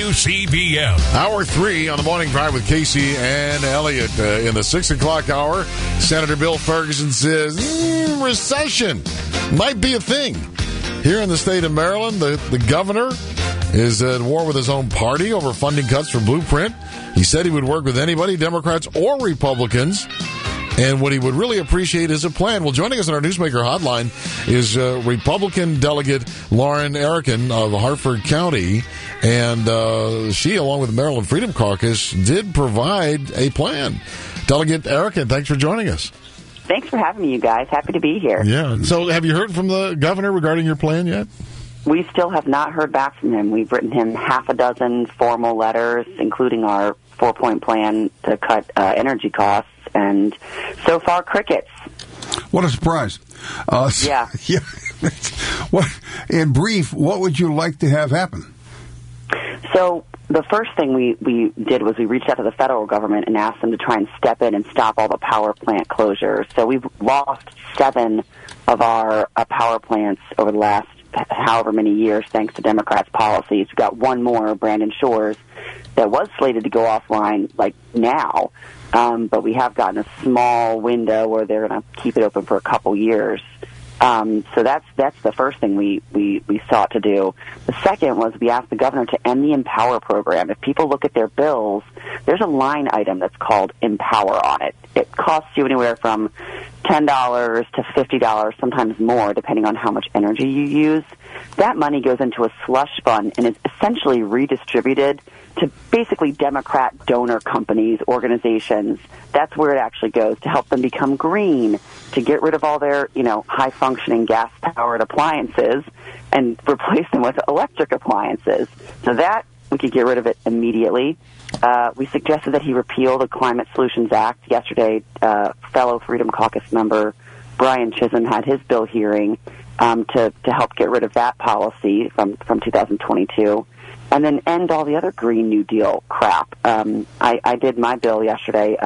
WCBM. Hour 3 on The Morning Drive with Casey and Elliott. In the 6 o'clock hour, Senator Bill Ferguson says, recession might be a thing. Here in the state of Maryland, the governor is at war with his own party over funding cuts for Blueprint. He said he would work with anybody, Democrats or Republicans, and what he would really appreciate is a plan. Well, joining us on our Newsmaker hotline is Republican Delegate Lauren Arikin of Harford County, and she, along with the Maryland Freedom Caucus, did provide a plan. Delegate Arikin, thanks for joining us. Thanks for having me, you guys. Happy to be here. Yeah. So have you heard from the governor regarding your plan yet? We still have not heard back from him. We've written him 6 formal letters, including our 4-point plan to cut energy costs, and so far, crickets. What a surprise. Yeah. In brief, what would you like to have happen? So the first thing we did was we reached out to the federal government and asked them to try and step in and stop all the power plant closures. So we've lost 7 of our power plants over the last however many years, thanks to Democrats' policies. We've got one more, Brandon Shores, that was slated to go offline like now, but we have gotten a small window where they're going to keep it open for a couple years. So that's the first thing we sought to do. The second was we asked the governor to end the Empower program. If people look at their bills, there's a line item that's called Empower on it. It costs you anywhere from $10 to $50, sometimes more, depending on how much energy you use. That money goes into a slush fund and is essentially redistributed to basically Democrat donor companies, organizations. That's where it actually goes, to help them become green, to get rid of all their, high-functioning gas-powered appliances and replace them with electric appliances. So that, we could get rid of it immediately. We suggested that he repeal the Climate Solutions Act. Yesterday, fellow Freedom Caucus member Brian Chisholm had his bill hearing to help get rid of that policy from 2022. And then end all the other Green New Deal crap. I did my bill yesterday,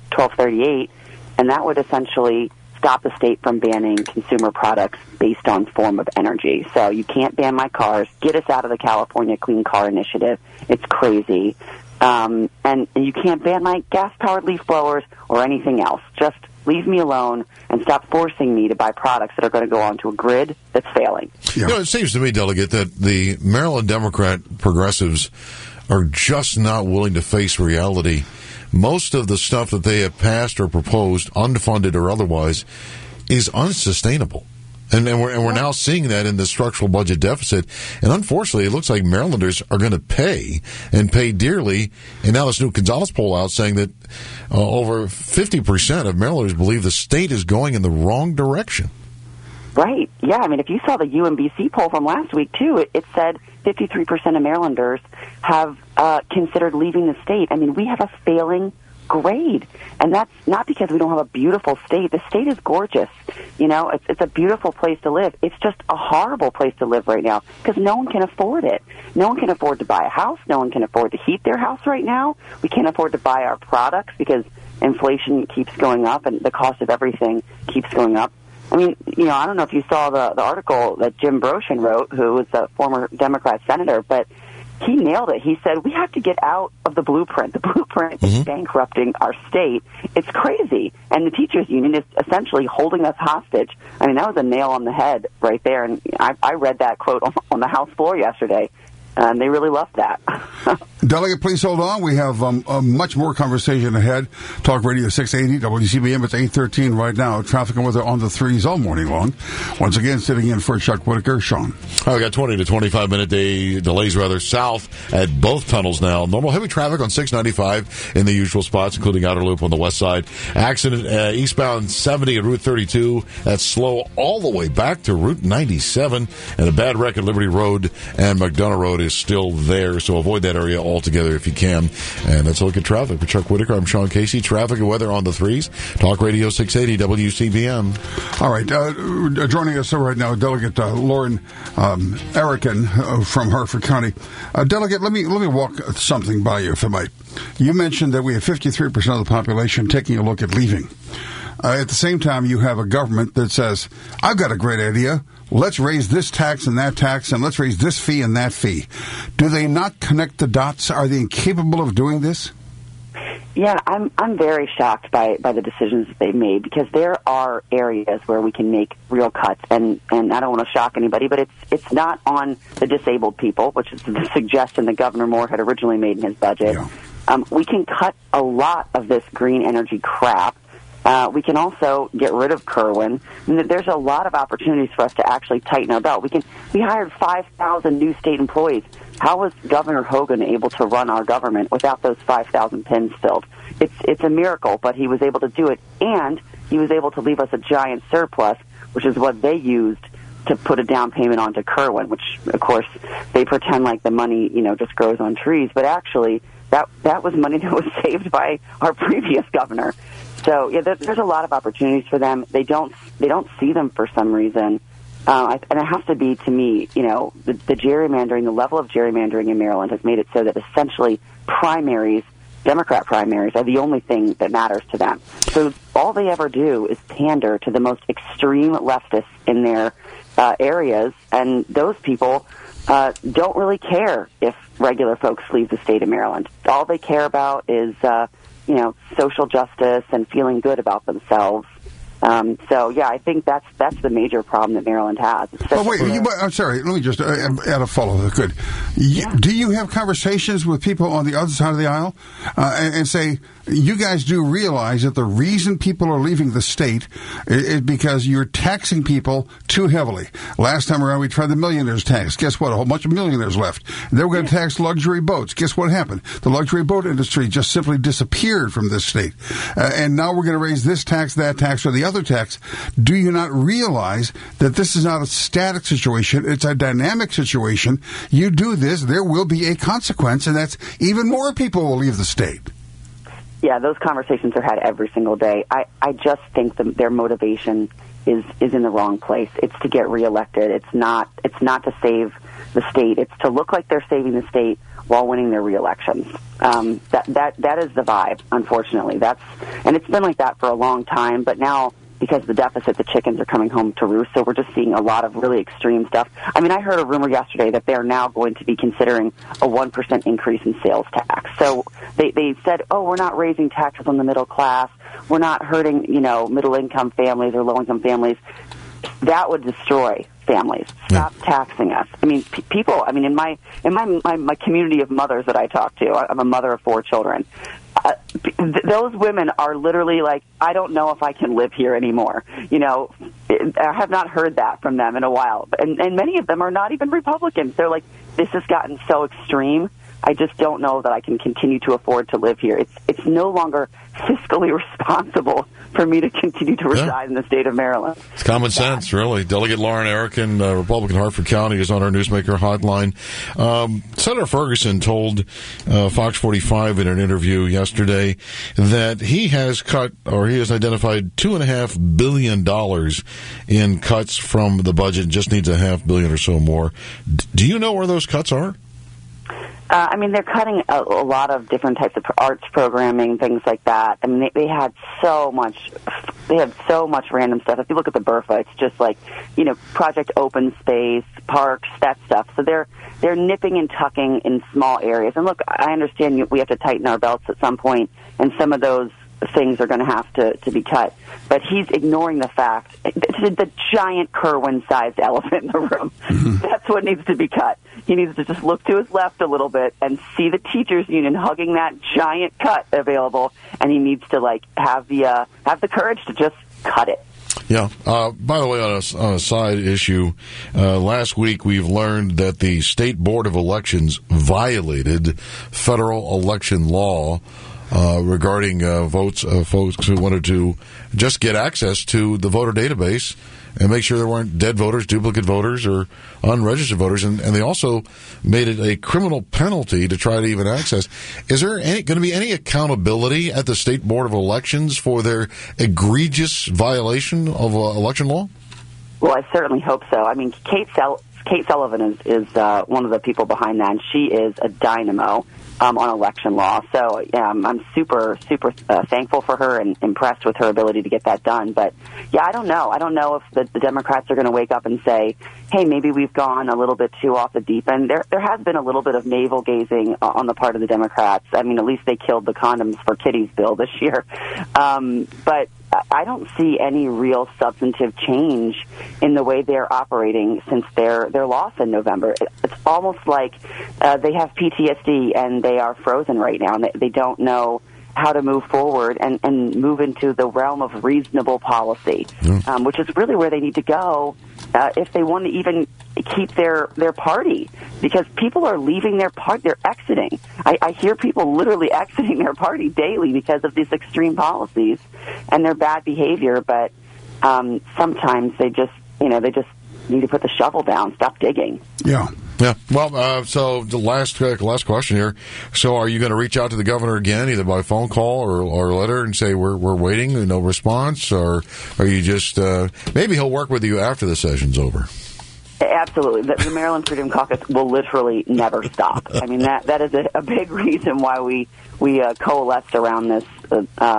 1238, and that would essentially stop the state from banning consumer products based on form of energy. So you can't ban my cars. Get us out of the California Clean Car Initiative. It's crazy. And you can't ban my gas-powered leaf blowers or anything else. Just leave me alone and stop forcing me to buy products that are going to go onto a grid that's failing. Yeah. It seems to me, Delegate, that the Maryland Democrat progressives are just not willing to face reality. Most of the stuff that they have passed or proposed, unfunded or otherwise, is unsustainable. And we're now seeing that in the structural budget deficit. And unfortunately, it looks like Marylanders are going to pay dearly. And now this new Gonzales poll out saying that over 50% of Marylanders believe the state is going in the wrong direction. Right. Yeah. I mean, if you saw the UMBC poll from last week, too, it said 53% of Marylanders have considered leaving the state. I mean, we have a failing grade. And that's not because we don't have a beautiful state. The state is gorgeous. It's a beautiful place to live. It's just a horrible place to live right now because no one can afford it. No one can afford to buy a house. No one can afford to heat their house right now. We can't afford to buy our products because inflation keeps going up and the cost of everything keeps going up. I mean, I don't know if you saw the article that Jim Broshin wrote, who was a former Democrat senator, but he nailed it. He said, we have to get out of the blueprint. The blueprint is bankrupting our state. It's crazy. And the teachers union is essentially holding us hostage. I mean, that was a nail on the head right there. And I read that quote on the House floor yesterday. And they really loved that. Delegate, please hold on. We have much more conversation ahead. Talk Radio 680, WCBM. It's 8:13 right now. Traffic and weather on the threes all morning long. Once again, sitting in for Chuck Whitaker. Sean. We got 20 to 25-minute delays, rather, south at both tunnels now. Normal heavy traffic on 695 in the usual spots, including Outer Loop on the west side. Accident eastbound 70 at Route 32. That's slow all the way back to Route 97. And a bad wreck at Liberty Road and McDonough Road is still there, so avoid that area altogether if you can. And that's a look at traffic. For Chuck Whitaker, I'm Sean Casey. Traffic and weather on the threes. Talk Radio 680 WCBM. All right. Joining us right now, Delegate Lauren Arikan from Harford County. Delegate, let me walk something by you, if I might. You mentioned that we have 53% of the population taking a look at leaving. At the same time, you have a government that says, I've got a great idea. Let's raise this tax and that tax, and let's raise this fee and that fee. Do they not connect the dots? Are they incapable of doing this? Yeah, I'm very shocked by the decisions that they've made because there are areas where we can make real cuts, and I don't want to shock anybody, but it's not on the disabled people, which is the suggestion that Governor Moore had originally made in his budget. Yeah. We can cut a lot of this green energy crap. We can also get rid of Kerwin. There's a lot of opportunities for us to actually tighten our belt. We hired 5,000 new state employees. How was Governor Hogan able to run our government without those 5,000 pins filled? It's a miracle, but he was able to do it, and he was able to leave us a giant surplus, which is what they used to put a down payment onto Kerwin, which, of course, they pretend like the money, just grows on trees. But actually, that was money that was saved by our previous governor. So, yeah, there's a lot of opportunities for them. They don't see them for some reason. And it has to be, to me, the gerrymandering, the level of gerrymandering in Maryland has made it so that essentially primaries, Democrat primaries, are the only thing that matters to them. So all they ever do is pander to the most extreme leftists in their areas, and those people don't really care if regular folks leave the state of Maryland. All they care about is, social justice and feeling good about themselves. I think that's the major problem that Maryland has. I'm sorry. Let me just add a follow-up. Good. Do you have conversations with people on the other side of the aisle and say, you guys do realize that the reason people are leaving the state is because you're taxing people too heavily? Last time around, we tried the millionaires tax. Guess what? A whole bunch of millionaires left. They were going to tax luxury boats. Guess what happened? The luxury boat industry just simply disappeared from this state. And now we're going to raise this tax, that tax, or the other tax. Do you not realize that this is not a static situation? It's a dynamic situation. You do this, there will be a consequence, and that's even more people will leave the state. Yeah, those conversations are had every single day. I just think their motivation is in the wrong place. It's to get reelected. It's not to save the state. It's to look like they're saving the state while winning their reelections. That is the vibe, unfortunately. And it's been like that for a long time, but now, because of the deficit, the chickens are coming home to roost, so we're just seeing a lot of really extreme stuff. I mean, I heard a rumor yesterday that they're now going to be considering a 1% increase in sales tax. So they said, we're not raising taxes on the middle class. We're not hurting, middle-income families or low-income families. That would destroy families. Stop taxing us. I mean, people, in my community of mothers that I talk to, I'm a mother of 4 children. Those women are literally like, I don't know if I can live here anymore. I have not heard that from them in a while. And many of them are not even Republicans. They're like, this has gotten so extreme. I just don't know that I can continue to afford to live here. It's no longer fiscally responsible for me to continue to reside in the state of Maryland. It's common sense, really. Delegate Lauren Erickson, Republican Hartford County, is on our Newsmaker hotline. Senator Ferguson told Fox 45 in an interview yesterday that he has identified $2.5 billion in cuts from the budget, just needs $500 million or so more. Do you know where those cuts are? They're cutting a lot of different types of arts programming, things like that. I mean, they had so much random stuff. If you look at the BRFA, it's just like, Project Open Space, parks, that stuff. So they're nipping and tucking in small areas. And look, I understand we have to tighten our belts at some point, and some of those things are going to have to be cut. But he's ignoring the fact, the giant Kerwin-sized elephant in the room. That's what needs to be cut. He needs to just look to his left a little bit and see the teachers union hugging that giant cut available, and he needs to have the courage to just cut it. Yeah. By the way, on a side issue, last week we've learned that the State Board of Elections violated federal election law regarding votes of folks who wanted to just get access to the voter database and make sure there weren't dead voters, duplicate voters, or unregistered voters. And they also made it a criminal penalty to try to even access. Is there going to be any accountability at the State Board of Elections for their egregious violation of election law? Well, I certainly hope so. I mean, Kate Sullivan is one of the people behind that, and she is a dynamo on election law. So I'm super, super thankful for her and impressed with her ability to get that done. But, yeah, I don't know. I don't know if the Democrats are going to wake up and say, hey, maybe we've gone a little bit too off the deep end. There has been a little bit of navel-gazing on the part of the Democrats. I mean, at least they killed the condoms for kiddies bill this year. But I don't see any real substantive change in the way they're operating since their loss in November. It's almost like they have PTSD and they are frozen right now. And they don't know how to move forward and move into the realm of reasonable policy, which is really where they need to go if they want to even keep their party, because people are leaving their party. They're exiting. I hear people literally exiting their party daily because of these extreme policies and their bad behavior. But sometimes they just need to put the shovel down, stop digging. Yeah. Yeah. Well, so the last question here. So, are you going to reach out to the governor again, either by phone call or letter, and say we're waiting, no response, or are you just maybe he'll work with you after the session's over? Absolutely. The Maryland Freedom Caucus will literally never stop. I mean, that is a big reason why we coalesced around this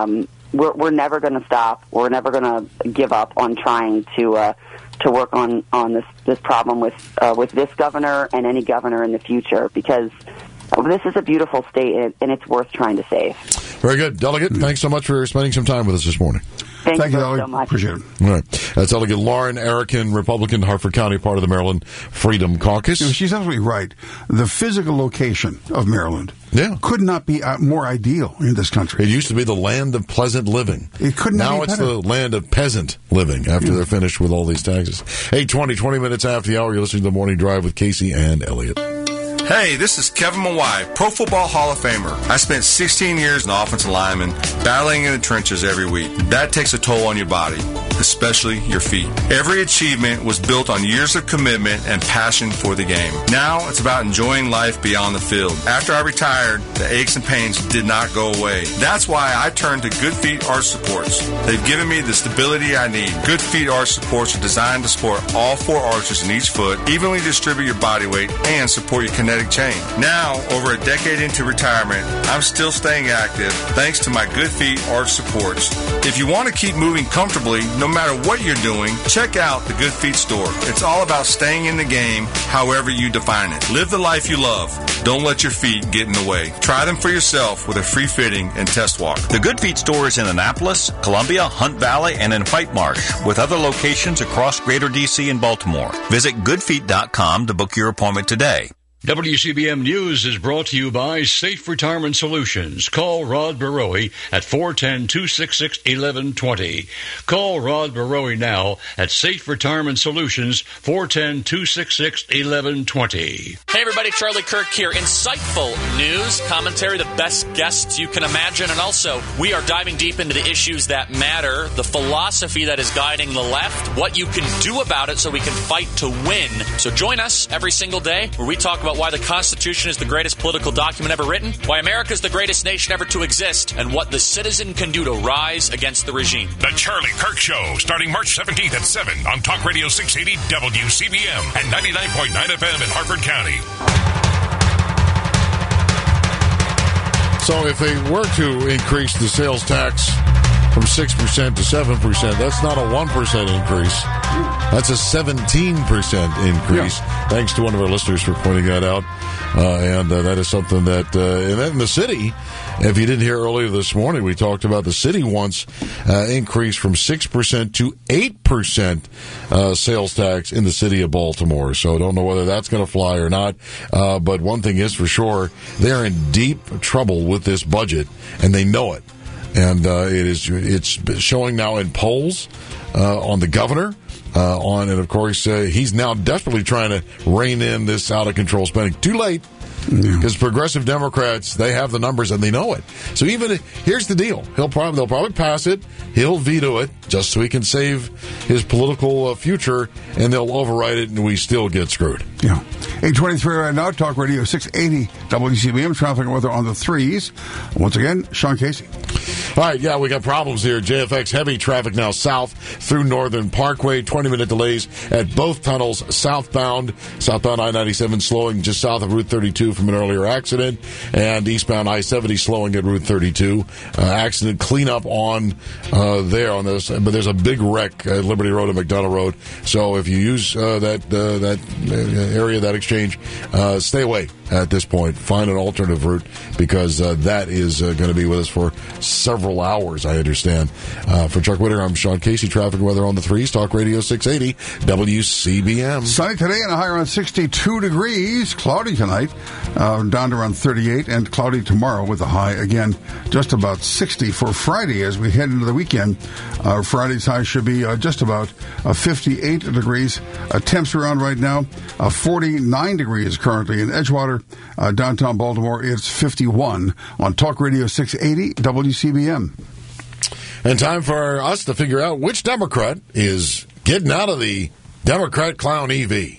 we're never going to stop. We're never going to give up on trying to work on this problem with this governor and any governor in the future, because this is a beautiful state and it's worth trying to save. Very good. Delegate, thanks so much for spending some time with us this morning. Thank you Delegate. so much. Appreciate it. All right. That's Delegate Lauren Arikin, Republican, Harford County, part of the Maryland Freedom Caucus. She's absolutely right. The physical location of Maryland could not be more ideal in this country. It used to be the land of pleasant living. It couldn't now be it's better. the land of peasant living after they're finished with all these taxes. 20 minutes after the hour, you're listening to The Morning Drive with Casey and Elliot. Hey, this is Kevin Mawai, Pro Football Hall of Famer. I spent 16 years in offensive lineman, battling in the trenches every week. That takes a toll on your body, especially your feet. Every achievement was built on years of commitment and passion for the game. Now it's about enjoying life beyond the field. After I retired, the aches and pains did not go away. That's why I turned to Good Feet Arch Supports. They've given me the stability I need. Good Feet Arch Supports are designed to support all 4 arches in each foot, evenly distribute your body weight, and support your kinetic chain. Now, over a decade into retirement, I'm still staying active thanks to my Good Feet Arch Supports. If you want to keep moving comfortably, no matter what you're doing, check out the Good Feet store. It's all about staying in the game, however you define it. Live the life you love. Don't let your feet get in the way. Try them for yourself with a free fitting and test walk. The Good Feet store is in Annapolis, Columbia, Hunt Valley, and in White Marsh, with other locations across Greater D.C. and Baltimore. Visit goodfeet.com to book your appointment today. WCBM News is brought to you by Safe Retirement Solutions. Call Rod Barowie at 410-266-1120. Call Rod Barowie now at Safe Retirement Solutions, 410-266-1120. Hey everybody, Charlie Kirk here. Insightful news, commentary, the best guests you can imagine, and also we are diving deep into the issues that matter, the philosophy that is guiding the left, what you can do about it so we can fight to win. So join us every single day where we talk about why the Constitution is the greatest political document ever written, why America is the greatest nation ever to exist, and what the citizen can do to rise against the regime. The Charlie Kirk Show, starting March 17th at 7 on Talk Radio 680 WCBM and 99.9 FM in Harford County. So if they were to increase the sales tax from 6% to 7%, that's not a 1% increase. That's a 17% increase. Yeah. Thanks to one of our listeners for pointing that out. And that is something that, in the city, if you didn't hear earlier this morning, we talked about the city wants increase from 6% to 8% sales tax in the city of Baltimore. So I don't know whether that's going to fly or not. But one thing is for sure, they're in deep trouble with this budget, and they know it. And it's showing now in polls on the governor. And of course, he's now desperately trying to rein in this out-of-control spending. Too late, because progressive Democrats, they have the numbers and they know it. So here's the deal. They'll probably pass it. He'll veto it just so he can save his political future, and they'll override it, and we still get screwed. Yeah. 8:23 right now, Talk Radio 680 WCBM, traffic and weather on the 3s. Once again, Sean Casey. All right, yeah, we got problems here. JFX heavy traffic now south through Northern Parkway. 20-minute delays at both tunnels southbound I-97 slowing just south of Route 32 from an earlier accident, and eastbound I-70 slowing at Route 32. Accident cleanup on there on this, but there's a big wreck at Liberty Road and McDonough Road. So if you use that area, that exchange, stay away at this point. Find an alternative route, because that is going to be with us for several hours, I understand. For Chuck Whittaker, I'm Sean Casey. Traffic and weather on the 3s. Talk Radio 680 WCBM. Sunny today and a high around 62 degrees. Cloudy tonight, down to around 38, and cloudy tomorrow with a high, again, just about 60 for Friday as we head into the weekend. Friday's high should be just about 58 degrees. Temps around right now, 49 degrees currently in Edgewater. Downtown Baltimore, it's 51 on Talk Radio 680 WCBM. And time for us to figure out which Democrat is getting out of the Democrat clown EV.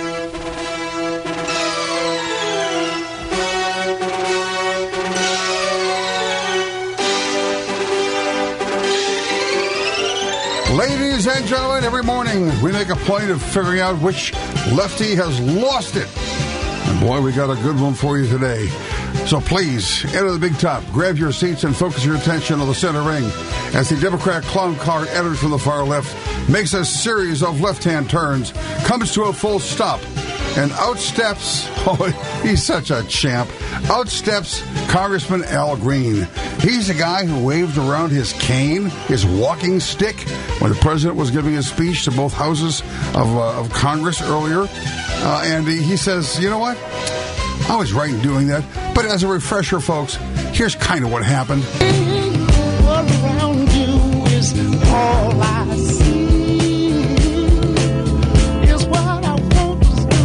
Ladies and gentlemen, every morning we make a point of figuring out which lefty has lost it. And boy, we got a good one for you today. So please, enter the big top, grab your seats, and focus your attention on the center ring as the Democrat clown car enters from the far left, makes a series of left-hand turns, comes to a full stop, and outsteps, he's such a champ, outsteps Congressman Al Green. He's the guy who waved around his cane, his walking stick, when the president was giving his speech to both houses of Congress earlier. And he says, you know what? I was right in doing that. But as a refresher, folks, here's kind of what happened. What around you is all I see. Is what I want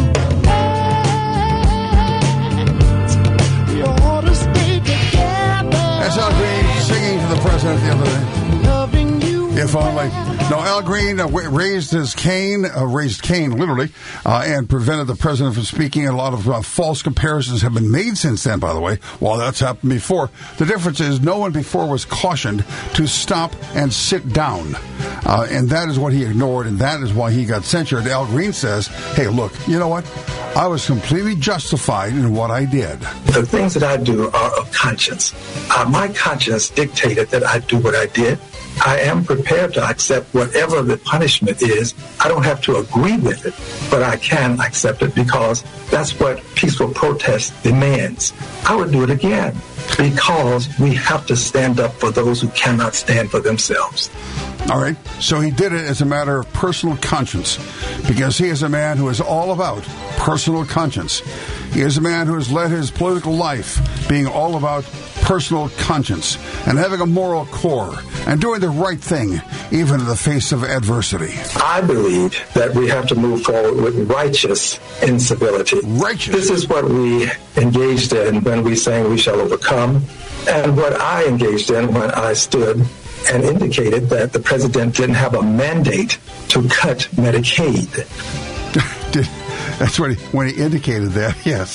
to do. You ought to stay together. That's Al Green singing to the president the other day. Loving you. If only. No, Al Green raised cane literally, and prevented the president from speaking. And a lot of false comparisons have been made since then, by the way. Well, that's happened before. The difference is no one before was cautioned to stop and sit down. And that is what he ignored, and that is why he got censured. Al Green says, hey, look, you know what? I was completely justified in what I did. The things that I do are of conscience. My conscience dictated that I do what I did. I am prepared to accept whatever the punishment is. I don't have to agree with it, but I can accept it because that's what peaceful protest demands. I would do it again because we have to stand up for those who cannot stand for themselves. All right, so he did it as a matter of personal conscience because he is a man who is all about personal conscience. He is a man who has led his political life being all about personal conscience and having a moral core and doing the right thing even in the face of adversity. I believe that we have to move forward with righteous incivility. Righteous. This is what we engaged in when we sang We Shall Overcome, and what I engaged in when I stood and indicated that the president didn't have a mandate to cut Medicaid. That's when he indicated that, yes.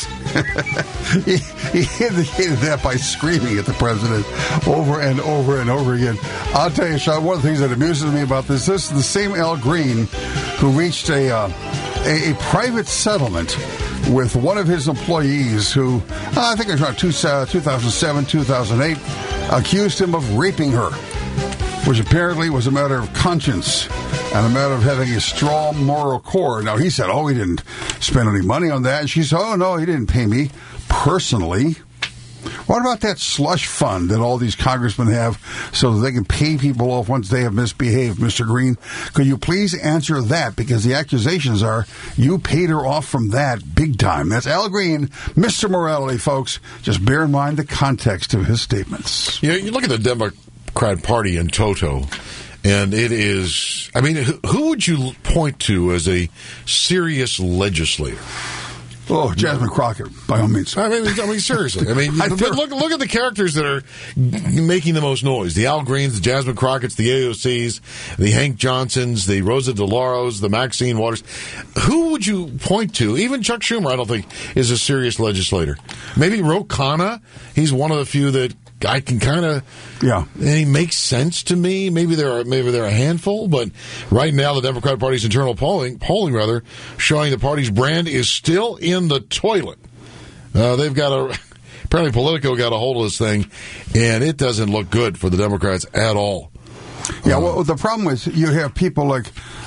he indicated that by screaming at the president over and over and over again. I'll tell you, Sean, one of the things that amuses me about this is the same Al Green who reached a private settlement with one of his employees who, I think it was around 2007, 2008, accused him of raping her, which apparently was a matter of conscience and a matter of having a strong moral core. Now, he said, he didn't spend any money on that. And she said, no, he didn't pay me personally. What about that slush fund that all these congressmen have so that they can pay people off once they have misbehaved, Mr. Green? Could you please answer that? Because the accusations are you paid her off from that big time. That's Al Green, Mr. Morality, folks. Just bear in mind the context of his statements. You look at the Democrat Party in toto, and it is, who would you point to as a serious legislator? Oh, Jasmine Crockett, by all means. Seriously. Look at the characters that are making the most noise. The Al Greens, the Jasmine Crockett's, the AOCs, the Hank Johnsons, the Rosa DeLauros, the Maxine Waters. Who would you point to? Even Chuck Schumer, I don't think, is a serious legislator. Maybe Ro Khanna. He's one of the few that I can kind of, he makes sense to me. Maybe they're a handful, but right now the Democrat Party's internal polling showing the party's brand is still in the toilet. They've got apparently Politico got a hold of this thing, and it doesn't look good for the Democrats at all. Yeah, well, the problem is you have people like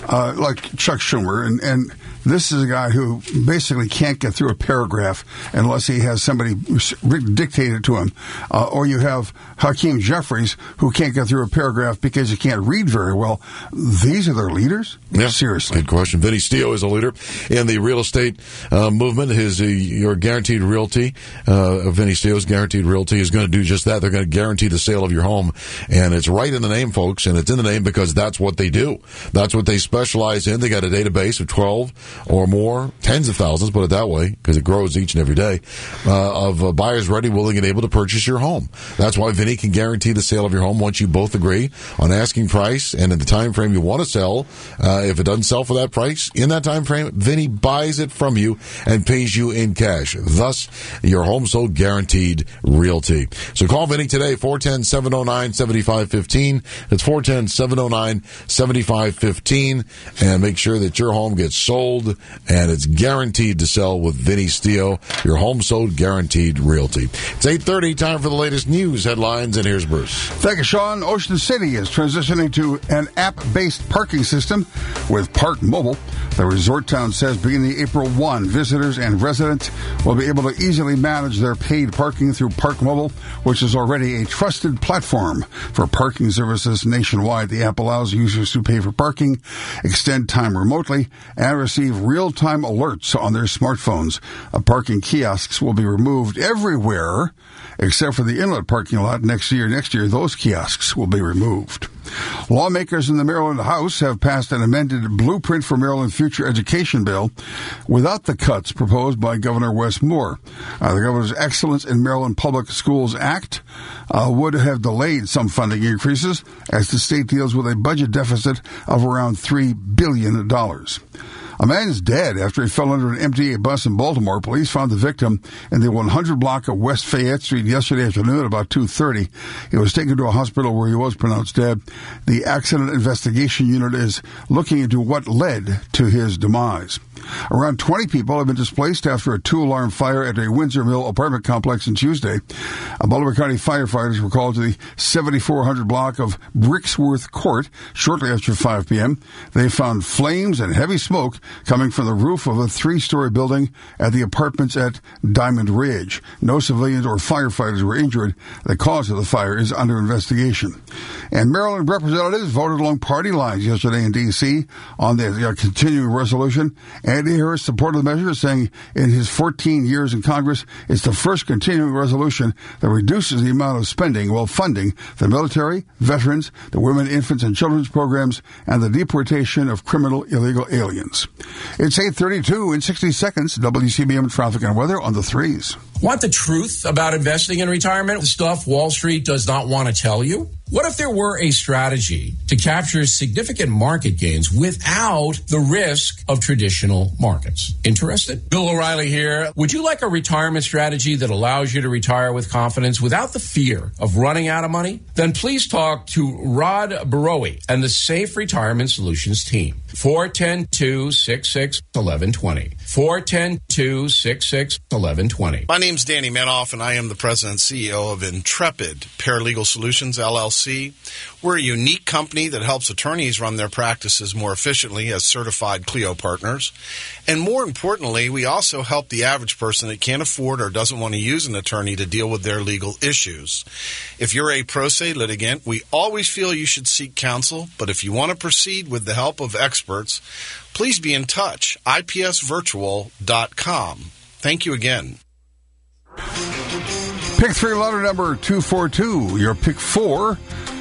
Chuck Schumer, and this is a guy who basically can't get through a paragraph unless he has somebody dictate it to him. Or you have Hakeem Jeffries, who can't get through a paragraph because he can't read very well. These are their leaders? Yeah. Seriously. Good question. Vinny Steele is a leader in the real estate movement. Your Guaranteed Realty, Vinny Steele's Guaranteed Realty is going to do just that. They're going to guarantee the sale of your home. And it's right in the name, folks, and it's in the name because that's what they do. That's what they specialize in. They got a database of 12 or more, tens of thousands, put it that way, because it grows each and every day, of buyers ready, willing, and able to purchase your home. That's why Vinny can guarantee the sale of your home once you both agree on asking price and in the time frame you want to sell. If it doesn't sell for that price in that time frame, Vinny buys it from you and pays you in cash. Thus, your home sold Guaranteed Realty. So call Vinny today, 410-709-7515. That's 410-709-7515, and make sure that your home gets sold sold, and it's guaranteed to sell with Vinny Steele, your home sold guaranteed realty. It's 8:30, time for the latest news headlines, and here's Bruce. Thank you, Sean. Ocean City is transitioning to an app-based parking system with Park Mobile. The resort town says beginning April 1, visitors and residents will be able to easily manage their paid parking through Park Mobile, which is already a trusted platform for parking services nationwide. The app allows users to pay for parking, extend time remotely, and receive real-time alerts on their smartphones. Parking kiosks will be removed everywhere except for the inlet parking lot next year. Next year, those kiosks will be removed. Lawmakers in the Maryland House have passed an amended blueprint for Maryland future education bill without the cuts proposed by Governor Wes Moore. The governor's Excellence in Maryland Public Schools Act would have delayed some funding increases as the state deals with a budget deficit of around $3 billion. A man is dead after he fell under an MTA bus in Baltimore. Police found the victim in the 100 block of West Fayette Street yesterday afternoon at about 2:30. He was taken to a hospital where he was pronounced dead. The accident investigation unit is looking into what led to his demise. Around 20 people have been displaced after a two-alarm fire at a Windsor Mill apartment complex on Tuesday. Baltimore County firefighters were called to the 7400 block of Brixworth Court shortly after 5 p.m. They found flames and heavy smoke coming from the roof of a three-story building at the apartments at Diamond Ridge. No civilians or firefighters were injured. The cause of the fire is under investigation. And Maryland representatives voted along party lines yesterday in D.C. on the continuing resolution. Andy Harris supported the measure, saying in his 14 years in Congress, it's the first continuing resolution that reduces the amount of spending while funding the military, veterans, the women, infants, and children's programs, and the deportation of criminal illegal aliens. It's 8:32 in 60 seconds. WCBM traffic and weather on the threes. Want the truth about investing in retirement? The stuff Wall Street does not want to tell you? What if there were a strategy to capture significant market gains without the risk of traditional markets? Interested? Bill O'Reilly here. Would you like a retirement strategy that allows you to retire with confidence without the fear of running out of money? Then please talk to Rod Barowie and the Safe Retirement Solutions team. 410-266-1120. 410-266-1120. My name's Danny Manoff, and I am the president and CEO of Intrepid Paralegal Solutions, LLC. We're a unique company that helps attorneys run their practices more efficiently as certified Clio partners. And more importantly, we also help the average person that can't afford or doesn't want to use an attorney to deal with their legal issues. If you're a pro se litigant, we always feel you should seek counsel, but if you want to proceed with the help of experts, please be in touch. IPSvirtual.com. Thank you again. Pick 3 letter number 242. Your pick 4,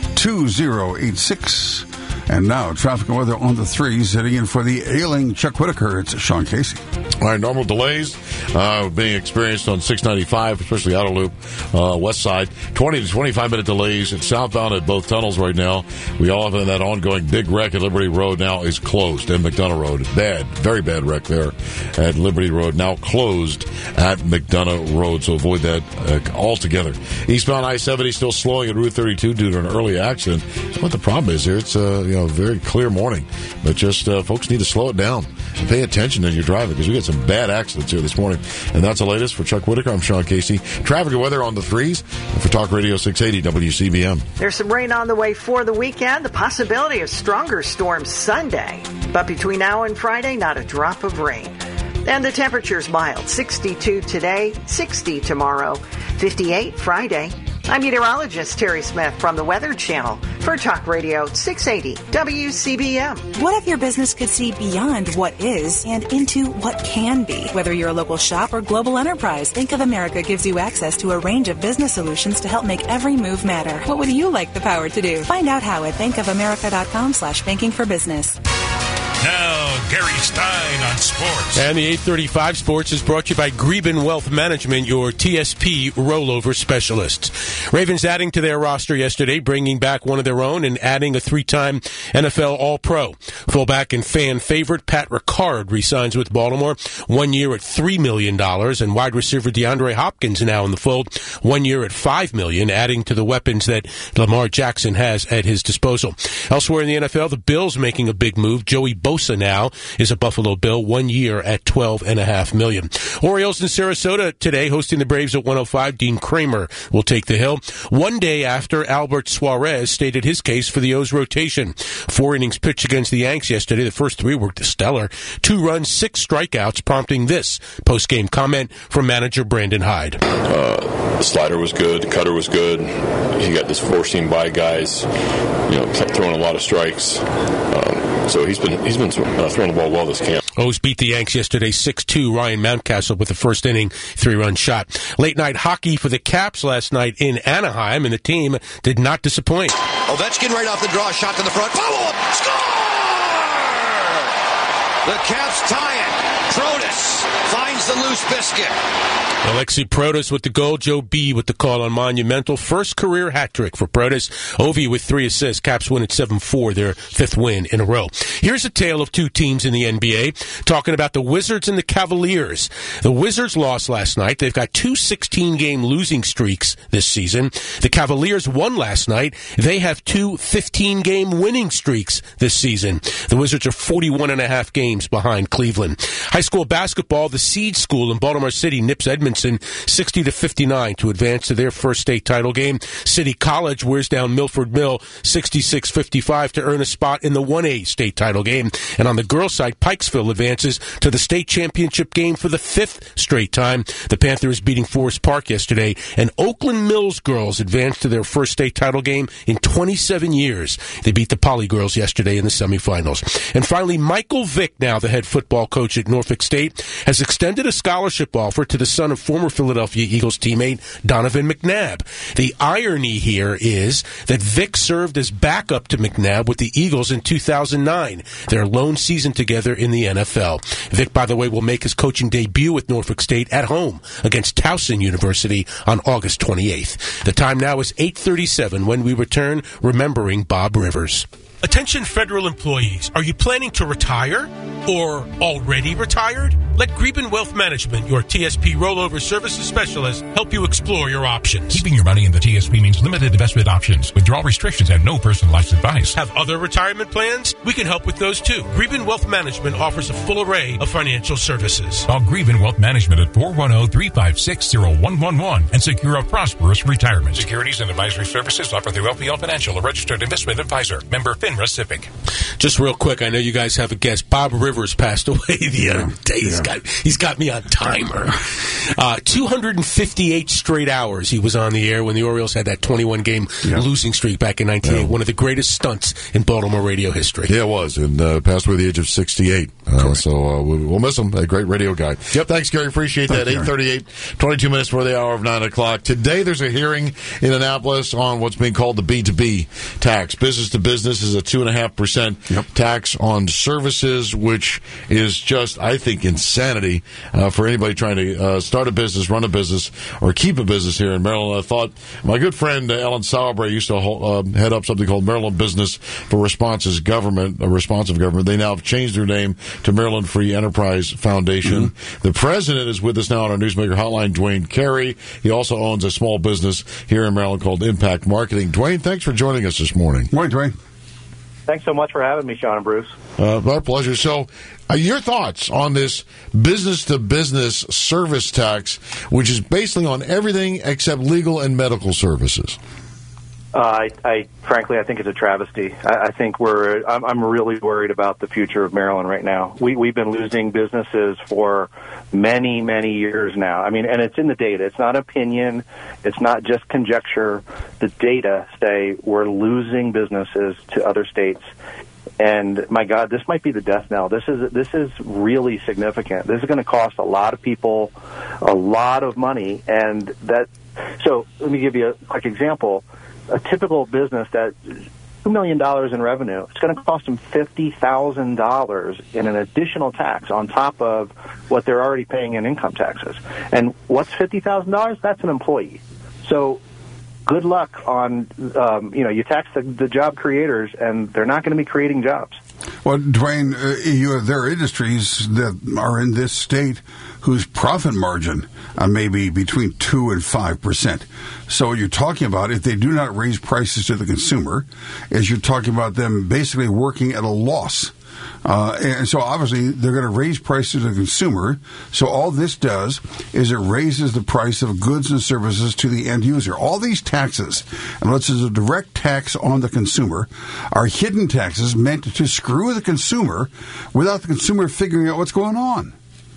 2086. And now, traffic and weather on the threes, sitting in for the ailing Chuck Whitaker. It's Sean Casey. All right, normal delays being experienced on 695, especially outer loop, west side. 20 to 25-minute delays southbound at both tunnels right now. We all have that ongoing big wreck at Liberty Road now is closed, and McDonough Road. Bad, very bad wreck there at Liberty Road, now closed at McDonough Road, so avoid that altogether. Eastbound I-70 still slowing at Route 32 due to an early accident. What the problem is here, it's a very clear morning, but just folks need to slow it down and pay attention as you're driving, because we got some bad accidents here this morning. And that's the latest. For Chuck Whitaker, I'm Sean Casey. Traffic and weather on the threes, and for Talk Radio 680 WCBM. There's some rain on the way for the weekend. The possibility of stronger storms Sunday, but between now and Friday, not a drop of rain. And the temperature's mild. 62 today, 60 tomorrow, 58 Friday. I'm meteorologist Terry Smith from the Weather Channel for Talk Radio 680 WCBM. What if your business could see beyond what is and into what can be? Whether you're a local shop or global enterprise, Bank of America gives you access to a range of business solutions to help make every move matter. What would you like the power to do? Find out how at bankofamerica.com/banking for business. Now, Gary Stein on sports. And the 835 Sports is brought to you by Greben Wealth Management, your TSP rollover specialists. Ravens adding to their roster yesterday, bringing back one of their own and adding a 3-time NFL All-Pro. Fullback and fan favorite Pat Ricard resigns with Baltimore, 1 year at $3 million, and wide receiver DeAndre Hopkins now in the fold, 1 year at $5 million, adding to the weapons that Lamar Jackson has at his disposal. Elsewhere in the NFL, the Bills making a big move. Joey Bosa now is a Buffalo Bill, 1 year at $12.5 million. Orioles in Sarasota today hosting the Braves at 105. Dean Kramer will take the hill. 1 day after Albert Suarez stated his case for the O's rotation. 4 innings pitched against the Yanks yesterday. The first 3 were stellar. 2 runs, 6 strikeouts, prompting this post-game comment from manager Brandon Hyde. The slider was good. The cutter was good. He got this 4-seam by guys, throwing a lot of strikes. So he's been throwing the ball well this camp. O's beat the Yanks yesterday 6-2. Ryan Mountcastle with the first inning 3-run shot. Late night hockey for the Caps last night in Anaheim, and the team did not disappoint. Ovechkin right off the draw, shot to the front. Follow-up, score! The Caps tie it. Protas finds the loose biscuit. Alexi Protas with the goal. Joe B with the call on Monumental. First career hat trick for Protas. Ovi with 3 assists. Caps win at 7-4, their 5th win in a row. Here's a tale of 2 teams in the NBA, talking about the Wizards and the Cavaliers. The Wizards lost last night. They've got 2 16-game losing streaks this season. The Cavaliers won last night. They have 2 15-game winning streaks this season. The Wizards are 41.5 games behind Cleveland. High school basketball, the Seed School in Baltimore City nips Edmonton 60-59 to advance to their first state title game. City College wears down Milford Mill 66-55 to earn a spot in the 1A state title game. And on the girls' side, Pikesville advances to the state championship game for the 5th straight time. The Panthers beating Forest Park yesterday, and Oakland Mills girls advanced to their first state title game in 27 years. They beat the Poly girls yesterday in the semifinals. And finally, Michael Vick, now the head football coach at Norfolk State, has extended a scholarship offer to the son of former Philadelphia Eagles teammate Donovan McNabb. The irony here is that Vick served as backup to McNabb with the Eagles in 2009, their lone season together in the NFL. Vick, by the way, will make his coaching debut with Norfolk State at home against Towson University on August 28th. The time now is 8:37 when we return, remembering Bob Rivers. Attention federal employees. Are you planning to retire or already retired? Let Greben Wealth Management, your TSP rollover services specialist, help you explore your options. Keeping your money in the TSP means limited investment options, withdrawal restrictions, and no personalized advice. Have other retirement plans? We can help with those too. Greben Wealth Management offers a full array of financial services. Call Greben Wealth Management at 410-356-0111 and secure a prosperous retirement. Securities and advisory services offered through LPL Financial, a registered investment advisor. Member FINRA SIPC. Just real quick, I know you guys have a guest. Bob Rivers passed away the other day. He's got me on timer. 258 straight hours he was on the air when the Orioles had that 21-game losing streak back in 1998. One of the greatest stunts in Baltimore radio history. Yeah, it was, and passed away at the age of 68. So we'll miss him. A great radio guy. Yep. Thanks, Gary. Appreciate that. 8:38, 22 minutes before the hour of 9 o'clock. Today there's a hearing in Annapolis on what's being called the B2B tax. Business to business is a 2.5% tax on services, which is just, I think, insanity for anybody trying to start a business, run a business, or keep a business here in Maryland. I thought my good friend Ellen Sauerbrey used to head up something called Maryland Business for Responsive Government. They now have changed their name to Maryland Free Enterprise Foundation. Mm-hmm. The president is with us now on our Newsmaker Hotline, Dwayne Carey. He also owns a small business here in Maryland called Impact Marketing. Dwayne, thanks for joining us this morning. Morning, Dwayne. Thanks so much for having me, Sean and Bruce. Our pleasure. So, your thoughts on this business-to-business service tax, which is basically on everything except legal and medical services? Frankly, I think it's a travesty. I think I'm really worried about the future of Maryland right now. We've been losing businesses for many, many years now. I mean, and it's in the data. It's not opinion. It's not just conjecture. The data say we're losing businesses to other states. And my God, this might be the death knell. This is really significant. This is going to cost a lot of people a lot of money. So let me give you a quick example. A typical business that $2 million in revenue, it's going to cost them $50,000 in an additional tax on top of what they're already paying in income taxes. And what's $50,000? That's an employee. So good luck on, you tax the job creators, and they're not going to be creating jobs. Well, Dwayne, there are industries that are in this state whose profit margin may be between 2 and 5%. So you're talking about, if they do not raise prices to the consumer, is you're talking about them basically working at a loss. And so obviously they're going to raise prices to the consumer. So all this does is it raises the price of goods and services to the end user. All these taxes, unless it's a direct tax on the consumer, are hidden taxes meant to screw the consumer without the consumer figuring out what's going on.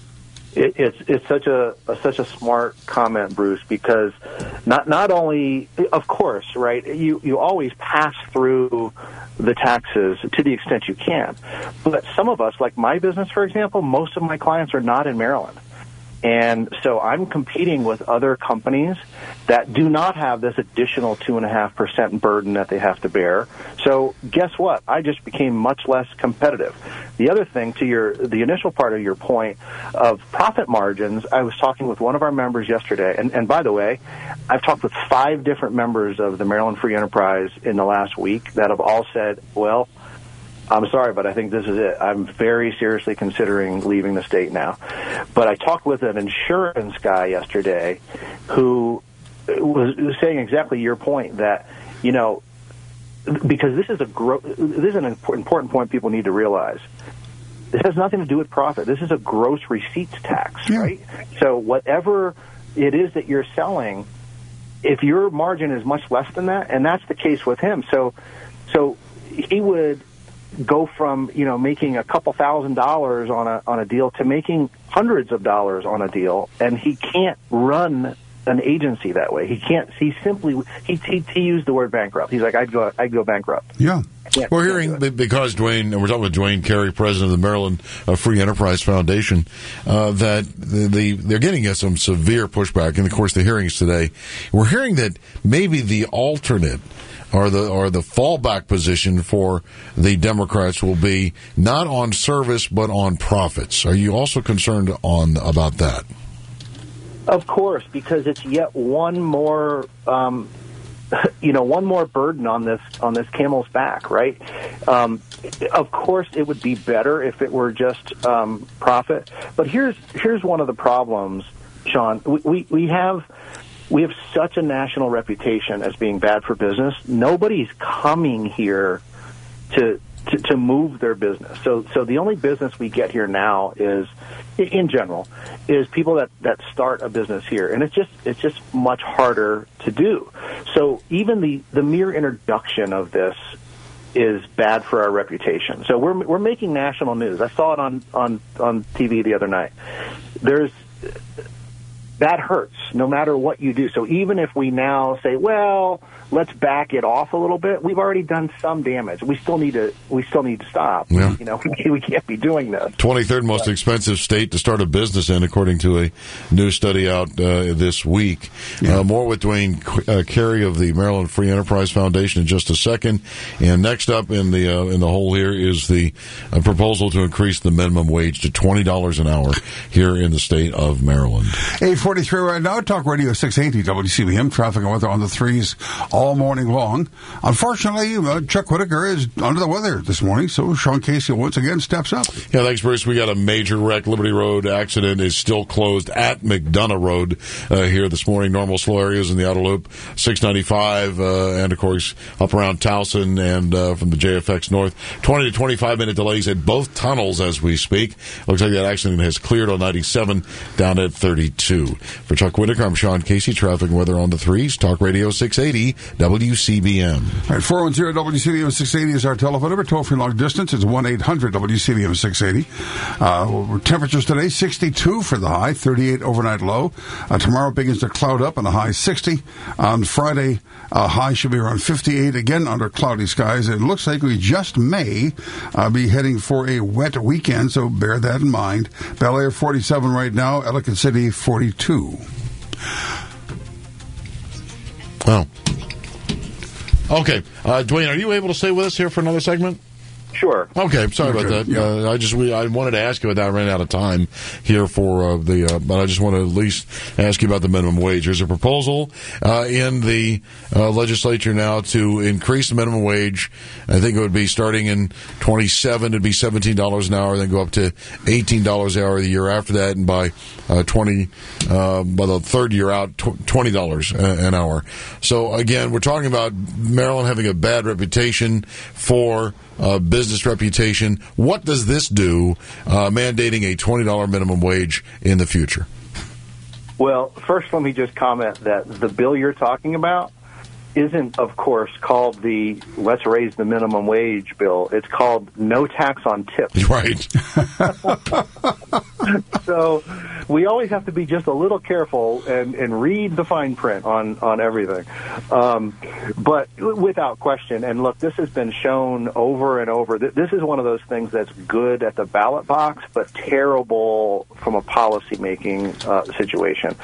It's such a smart comment, Bruce, because not only, of course, right, you always pass through the taxes to the extent you can, but some of us, like my business, for example, most of my clients are not in Maryland. And so I'm competing with other companies that do not have this additional 2.5% burden that they have to bear. So guess what? I just became much less competitive. The other thing, to the initial part of your point of profit margins, I was talking with one of our members yesterday. And by the way, I've talked with 5 different members of the Maryland Free Enterprise in the last week that have all said, well, I'm sorry, but I think this is it. I'm very seriously considering leaving the state now. But I talked with an insurance guy yesterday who was saying exactly your point, that, because this is an important point people need to realize. This has nothing to do with profit. This is a gross receipts tax, right? So whatever it is that you're selling, if your margin is much less than that, and that's the case with him. So he would go from making a couple $1,000s on a deal to making hundreds of dollars on a deal, and he can't run an agency that way. He can't. He used the word bankrupt. He's like, I'd go bankrupt. Yeah. We're hearing, because Dwayne, and we're talking with Dwayne Carey, president of the Maryland Free Enterprise Foundation, that they're getting some severe pushback. And of course, the hearings today, we're hearing that maybe the alternate or the fallback position for the Democrats will be not on service but on profits. Are you also concerned about that? Of course, because it's yet one more one more burden on this camel's back, right? Of course, it would be better if it were just profit. But here's one of the problems, Sean. We have such a national reputation as being bad for business. Nobody's coming here to move their business. So the only business we get here now is, in general, is people that start a business here, and it's just much harder to do. So even the mere introduction of this is bad for our reputation. So we're making national news. I saw it on TV the other night. That hurts no matter what you do. So even if we now say, well, let's back it off a little bit, we've already done some damage. We still need to stop. Yeah. We can't be doing this. 23rd most expensive state to start a business in, according to a new study out this week. Yeah. More with Dwayne Carey of the Maryland Free Enterprise Foundation in just a second. And next up in the hole here is the proposal to increase the minimum wage to $20 an hour here in the state of Maryland. 8:43 right now. Talk Radio 680 WCBM. Traffic and weather on the threes all morning long. Unfortunately, Chuck Whitaker is under the weather this morning, so Sean Casey once again steps up. Yeah, thanks, Bruce. We got a major wreck. Liberty Road accident is still closed at McDonough Road here this morning. Normal slow areas in the outer loop, 695, and of course up around Towson and from the JFX north. 20 to 25-minute delays at both tunnels as we speak. Looks like that accident has cleared on 97 down at 32. For Chuck Whitaker, I'm Sean Casey. Traffic and weather on the threes. Talk Radio 680 WCBM. All right, 410 WCBM 680 is our telephone number. Toll-free long distance is 1-800 WCBM 680. Temperatures today, 62 for the high, 38 overnight low. Tomorrow begins to cloud up and a high 60. On Friday, high should be around 58, again under cloudy skies. It looks like we just may be heading for a wet weekend, so bear that in mind. Bel Air 47 right now, Ellicott City 42. Oh. Okay. Dwayne, are you able to stay with us here for another segment? Sure. Okay, sorry about that. I wanted to ask you about that. I ran out of time here for but I just want to at least ask you about the minimum wage. There's a proposal in the legislature now to increase the minimum wage. I think it would be starting in 27, it'd be $17 an hour, then go up to $18 an hour the year after that, and by by the third year out, $20 an hour. So again, we're talking about Maryland having a bad reputation for business reputation. What does this do, mandating a $20 minimum wage in the future? Well, first, let me just comment that the bill you're talking about isn't, of course, called the Let's Raise the Minimum Wage bill. It's called No Tax on Tips. Right. So we always have to be just a little careful and read the fine print on everything. But without question, and look, this has been shown over and over. This is one of those things that's good at the ballot box, but terrible from a policy-making situation.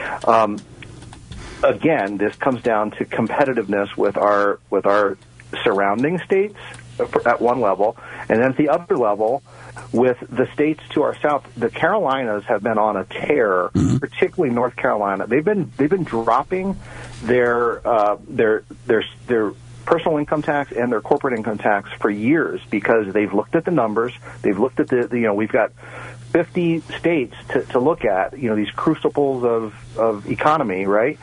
Again, this comes down to competitiveness with our surrounding states at one level, and then at the other level, with the states to our south. The Carolinas have been on a tear, particularly North Carolina. They've been dropping their personal income tax and their corporate income tax for years because they've looked at the numbers. They've looked at we've got 50 states to look at, these crucibles of economy, right?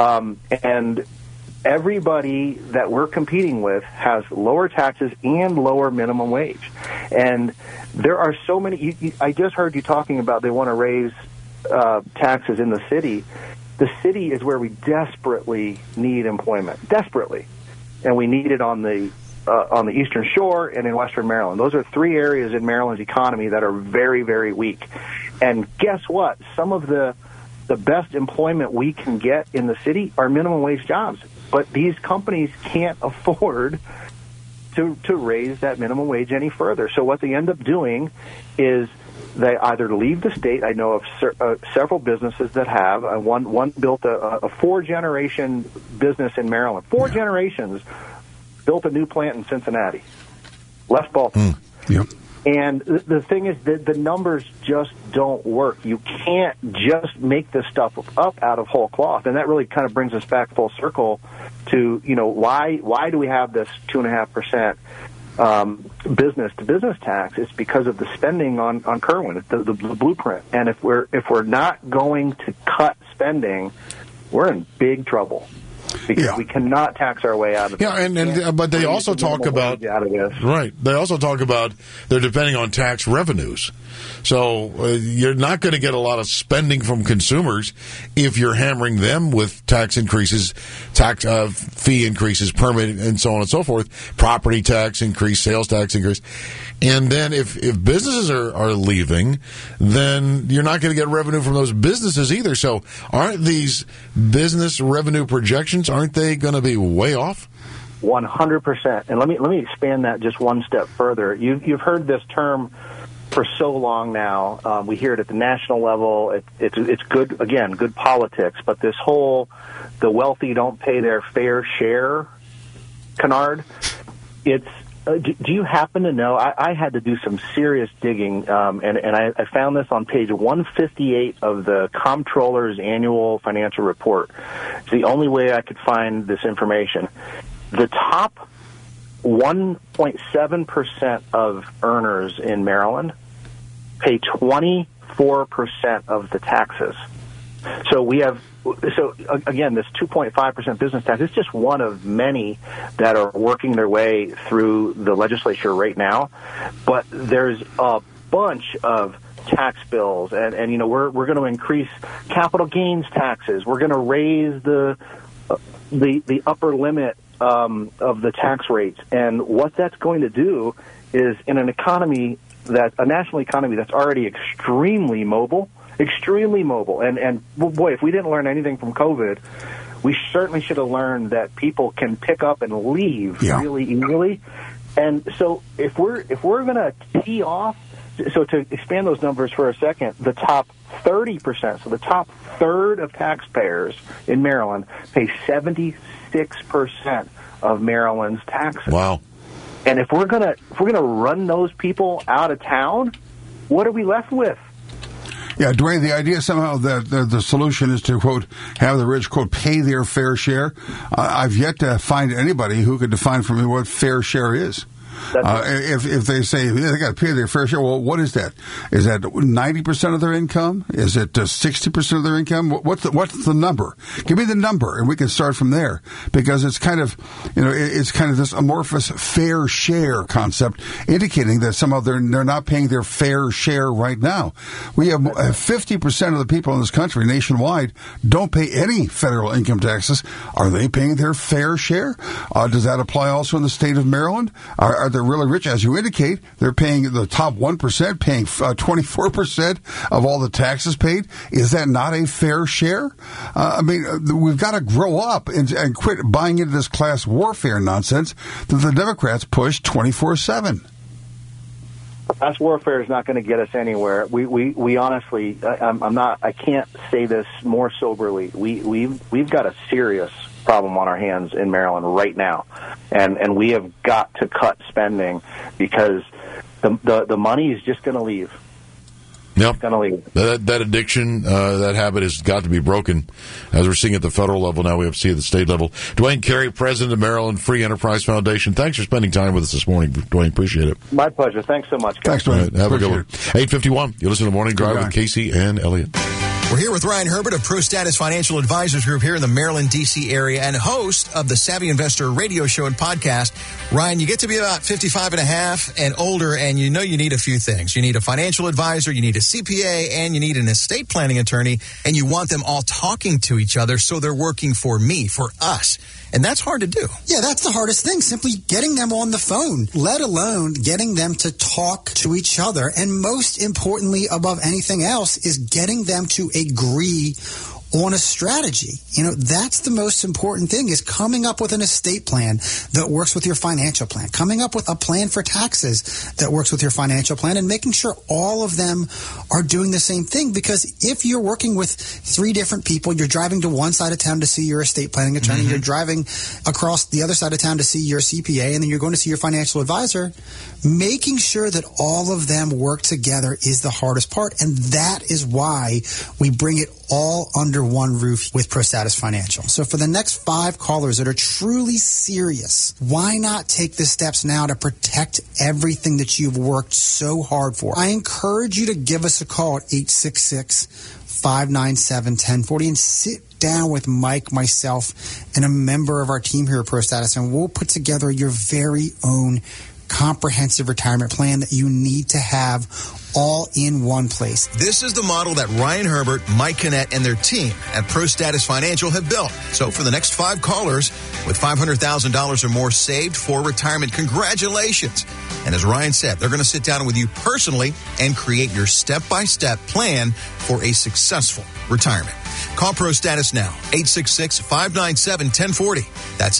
And everybody that we're competing with has lower taxes and lower minimum wage. And there are so many. I just heard you talking about they want to raise taxes in the city. The city is where we desperately need employment, desperately. And we need it on the Eastern Shore and in Western Maryland. Those are three areas in Maryland's economy that are very, very weak. And guess what? Some of the best employment we can get in the city are minimum wage jobs. But these companies can't afford to raise that minimum wage any further. So what they end up doing is they either leave the state. I know of several businesses that have. One built a four-generation business in Maryland. Four generations built a new plant in Cincinnati. Left Baltimore. Yep. And the thing is that the numbers just don't work. You can't just make this stuff up out of whole cloth. And that really kind of brings us back full circle to, why do we have this 2.5% business-to-business tax? It's because of the spending on Kirwan, the blueprint. And if we're not going to cut spending, we're in big trouble. Because we cannot tax our way out of it. Yeah, but they also talk about right. They also talk about they're depending on tax revenues, so you're not going to get a lot of spending from consumers if you're hammering them with tax increases, tax fee increases, permit, and so on and so forth. Property tax increase, sales tax increase, and then if businesses are leaving, then you're not going to get revenue from those businesses either. So aren't these business revenue projections? Aren't they going to be way off? 100%. And let me expand that just one step further. You've heard this term for so long now. We hear it at the national level. It's good, again, good politics. But this whole the wealthy don't pay their fair share canard, it's do you happen to know? I had to do some serious digging, and I found this on page 158 of the Comptroller's annual financial report. It's the only way I could find this information. The top 1.7% of earners in Maryland pay 24% of the taxes. So again, this 2.5% business tax is just one of many that are working their way through the legislature right now. But there's a bunch of tax bills, and we're going to increase capital gains taxes. We're going to raise the upper limit of the tax rates, and what that's going to do is in an economy a national economy that's already extremely mobile. And boy, if we didn't learn anything from COVID, we certainly should have learned that people can pick up and leave really easily. And so if we're going to tee off, so to expand those numbers for a second, the top 30%, so the top third of taxpayers in Maryland pay 76% of Maryland's taxes. Wow. And if we're gonna run those people out of town, what are we left with? Yeah, Dwayne, the idea somehow that the solution is to, quote, have the rich, quote, pay their fair share. I've yet to find anybody who could define for me what fair share is. If they say they got to pay their fair share, well, what is that? Is that 90% of their income? Is it 60% of their income? What's the number? Give me the number, and we can start from there. Because it's kind of, it's kind of this amorphous fair share concept, indicating that somehow they're not paying their fair share right now. We have 50% of the people in this country nationwide don't pay any federal income taxes. Are they paying their fair share? Does that apply also in the state of Maryland? Are they really rich? As you indicate, they're paying the top 1%, paying 24% of all the taxes paid. Is that not a fair share? We've got to grow up and quit buying into this class warfare nonsense that the Democrats push 24/7. Class warfare is not going to get us anywhere. We honestly, I can't say this more soberly. We've got a serious problem on our hands in Maryland right now, and we have got to cut spending because the money is just going to leave. Yep. That addiction, that habit has got to be broken, as we're seeing at the federal level. Now we have to see at the state level. Dwayne Carey, president of Maryland Free Enterprise Foundation. Thanks for spending time with us this morning, Dwayne. Appreciate it. My pleasure. Thanks so much, guys. Thanks, Dwayne. Right, have a good one. 8:51. You listen to Morning Drive with Casey and Elliott. We're here with Ryan Herbert of ProStatus Financial Advisors Group here in the Maryland, D.C. area and host of the Savvy Investor radio show and podcast. Ryan, you get to be about 55 and a half and older, and you know you need a few things. You need a financial advisor, you need a CPA, and you need an estate planning attorney, and you want them all talking to each other so they're working for me, for us. And that's hard to do. Yeah, that's the hardest thing, simply getting them on the phone, let alone getting them to talk to each other. And most importantly, above anything else, is getting them to agree on a strategy. That's the most important thing, is coming up with an estate plan that works with your financial plan, coming up with a plan for taxes that works with your financial plan, and making sure all of them are doing the same thing. Because if you're working with 3 different people, you're driving to one side of town to see your estate planning attorney, you're driving across the other side of town to see your CPA, and then you're going to see your financial advisor, making sure that all of them work together is the hardest part. And that is why we bring it all under one roof with ProStatus Financial. So for the next 5 callers that are truly serious, why not take the steps now to protect everything that you've worked so hard for? I encourage you to give us a call at 866-597-1040 and sit down with Mike, myself, and a member of our team here at ProStatus, and we'll put together your very own comprehensive retirement plan that you need to have all in one place. This is the model that Ryan Herbert, Mike Kinnett, and their team at ProStatus Financial have built. So for the next 5 callers with $500,000 or more saved for retirement, congratulations. And as Ryan said, they're going to sit down with you personally and create your step-by-step plan for a successful retirement. Call ProStatus now, 866-597-1040. That's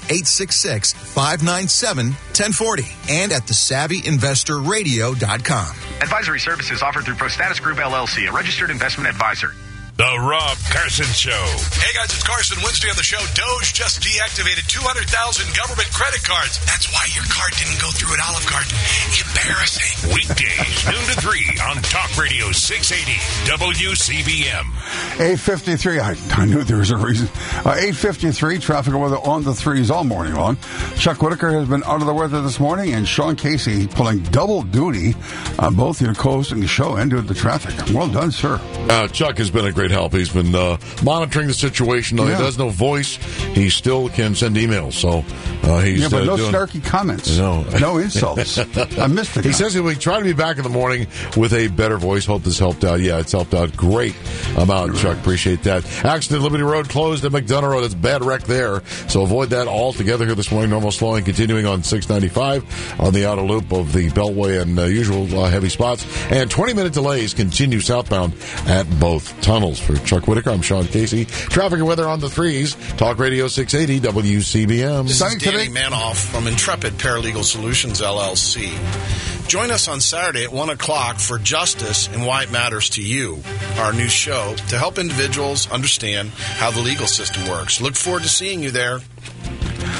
866-597-1040. And at thesavvyinvestorradio.com. Advisory services offered through ProStatus Group, LLC, a registered investment advisor. The Rob Carson Show. Hey guys, it's Carson. Wednesday on the show, Doge just deactivated 200,000 government credit cards. That's why your card didn't go through at Olive Garden. Embarrassing. Weekdays, noon to 3 on Talk Radio 680 WCBM. 8:53. I knew there was a reason. 8:53. Traffic weather on the 3s all morning long. Chuck Whitaker has been under the weather this morning, and Sean Casey pulling double duty on both your co-hosting the show and doing the traffic. Well done, sir. Chuck has been a great help. He's been monitoring the situation. Though he does no voice, he still can send emails. So he's but no snarky comments. No insults. I missed it. He says he'll try to be back in the morning with a better voice. Hope this helped out. Yeah, it's helped out great amount, Chuck. Appreciate that. Accident, Liberty Road closed at McDonough Road. That's a bad wreck there. So avoid that altogether here this morning. Normal slowing continuing on 695 on the outer loop of the Beltway and usual heavy spots. And 20-minute delays continue southbound at both tunnels. For Chuck Whitaker, I'm Sean Casey. Traffic and weather on the 3s. Talk Radio 680 WCBM. This is Danny Manoff from Intrepid Paralegal Solutions, LLC. Join us on Saturday at 1 o'clock for Justice and Why It Matters to You, our new show to help individuals understand how the legal system works. Look forward to seeing you there.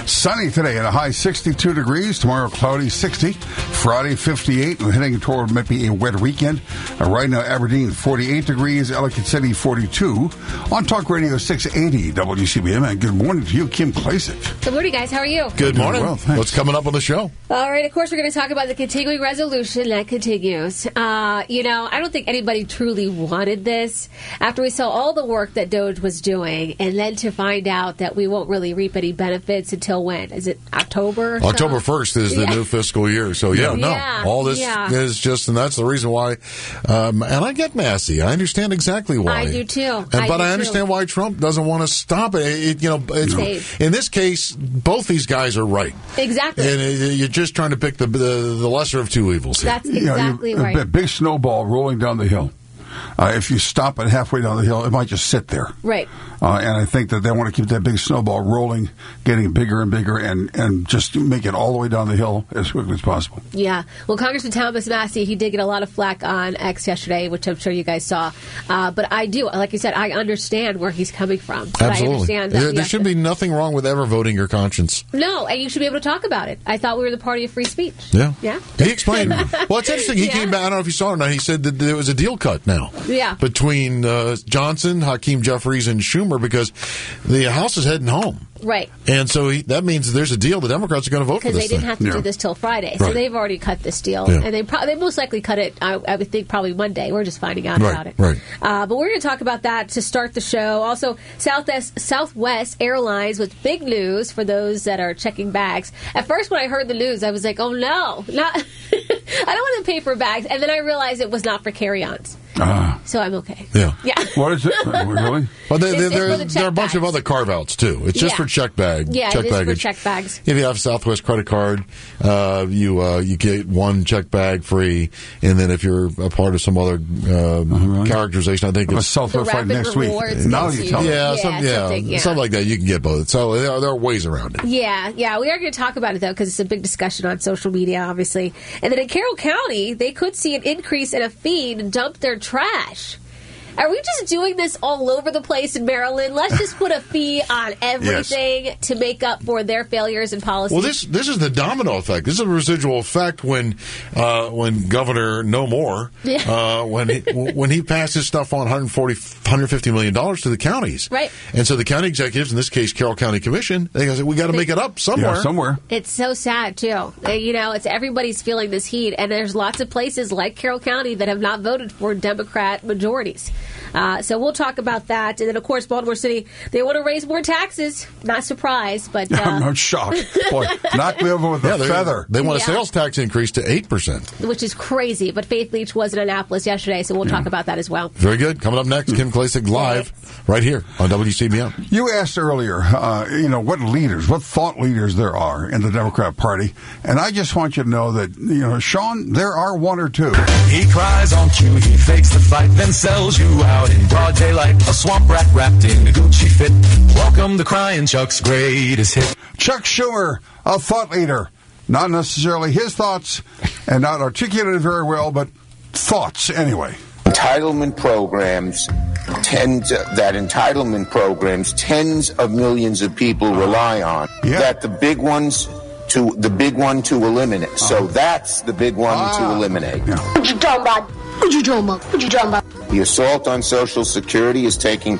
Sunny today at a high 62 degrees. Tomorrow, cloudy 60. Friday, 58. We're heading toward maybe a wet weekend. Right now, Aberdeen, 48 degrees. Ellicott City, 42. On Talk Radio 680 WCBM. And good morning to you, Kim Klasick. Good morning, guys. How are you? Good morning. Well, what's coming up on the show? All right. Of course, we're going to talk about the continuing resolution that continues. I don't think anybody truly wanted this after we saw all the work that DOGE was doing, and then to find out that we won't really reap any benefits until when? Is it October? October 1st is the new fiscal year. So, all this is just, and that's the reason why. And I get messy. I understand exactly why. I do too. But I understand why Trump doesn't want to stop it. In this case, both these guys are right. Exactly. And you're just trying to pick the lesser of two evils here. That's exactly right. A big snowball rolling down the hill. If you stop it halfway down the hill, it might just sit there. Right. And I think that they want to keep that big snowball rolling, getting bigger and bigger, and just make it all the way down the hill as quickly as possible. Yeah. Well, Congressman Thomas Massie, he did get a lot of flack on X yesterday, which I'm sure you guys saw. But I do, like you said, I understand where he's coming from. But Absolutely. I understand that there should be nothing wrong with ever voting your conscience. No, and you should be able to talk about it. I thought we were the party of free speech. Yeah. Yeah. He explained. Well, it's interesting. He came back. I don't know if you saw it or not. He said that there was a deal cut now. Yeah. Between Johnson, Hakeem Jeffries, and Schumer because the House is heading home. Right. And so that means there's a deal. The Democrats are going to vote for this because they didn't have to do this till Friday. So they've already cut this deal. Yeah. And they most likely cut it, I would think, probably Monday. We're just finding out about it. Right. But we're going to talk about that to start the show. Also, Southwest Airlines with big news for those that are checking bags. At first, when I heard the news, I was like, oh, no. Not I don't want to pay for bags. And then I realized it was not for carry-ons. So I'm okay. Yeah. What is it? Really? Well, there are a bunch of other carve-outs, too. It's just for check bag. Yeah, check it is baggage. for check bags. If you have a Southwest credit card, you get one check bag free, and then if you're a part of some other characterization, I think it's Southwest right next week. Now you tell me. Something like that. You can get both. So there are ways around it. Yeah. We are going to talk about it, though, because it's a big discussion on social media, obviously. And then in Carroll County, they could see an increase in a fee to dump their trash. Are we just doing this all over the place in Maryland? Let's just put a fee on everything to make up for their failures and policies. Well, this is the domino effect. This is a residual effect when Governor No More, when he passed his stuff on $150 million to the counties. Right. And so the county executives, in this case, Carroll County Commission, they said, we got to make it up somewhere. Yeah, somewhere. It's so sad, too. It's everybody's feeling this heat, and there's lots of places like Carroll County that have not voted for Democrat majorities. So we'll talk about that. And then, of course, Baltimore City, they want to raise more taxes. Not surprised, but... I'm not shocked. Boy, knock me over with a feather. They want a sales tax increase to 8%. Which is crazy. But Faith Leach was in Annapolis yesterday, so we'll talk about that as well. Very good. Coming up next, Kim Klasick live right here on WCBM. You asked earlier, what thought leaders there are in the Democrat Party. And I just want you to know that, Sean, there are one or two. He cries on cue, he fakes the fight, then sells you out in broad daylight. A swamp rat wrapped in a Gucci fit. Welcome to Crying Chuck's greatest hit. Chuck Schumer, a thought leader. Not necessarily his thoughts, and not articulated very well, but thoughts anyway. Entitlement programs, tens of millions of people rely on. That the big one to eliminate. So that's the big one to eliminate. What you talking about? What you talking about? The assault on Social Security is taking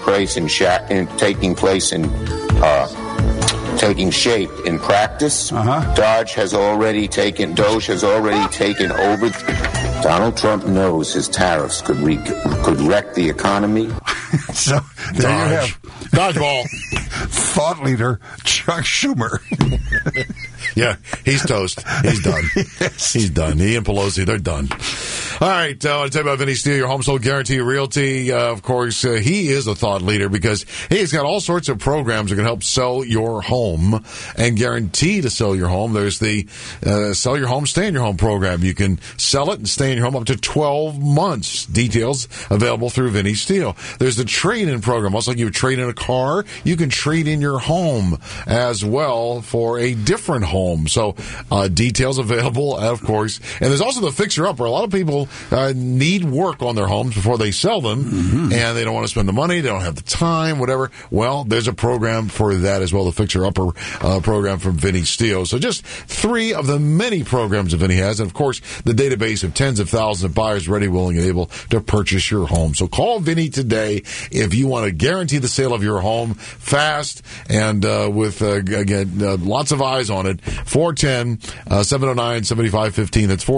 shape in practice. Doge has already taken over. Donald Trump knows his tariffs could wreck the economy. So there you have dodgeball. Thought leader Chuck Schumer. Yeah, he's toast. He's done. He's done. He and Pelosi, they're done. All right, I want to tell you about Vinny Steele, your home sold guarantee realty. Of course, he is a thought leader because he's got all sorts of programs that can help sell your home and guarantee to sell your home. There's the Sell Your Home, Stay in Your Home program. You can sell it and stay in your home up to 12 months. Details available through Vinny Steele. There's the trade-in program. Also, like you would trade in a car, you can trade in your home as well for a different home. So details available, of course. And there's also the Fixer Up, where a lot of people people need work on their homes before they sell them, and they don't want to spend the money, they don't have the time, whatever. Well, there's a program for that as well, the Fixer Upper program from Vinny Steele. So just 3 of the many programs that Vinny has, and of course, the database of tens of thousands of buyers ready, willing, and able to purchase your home. So call Vinny today if you want to guarantee the sale of your home fast and with, again, lots of eyes on it. 410-709-7515. That's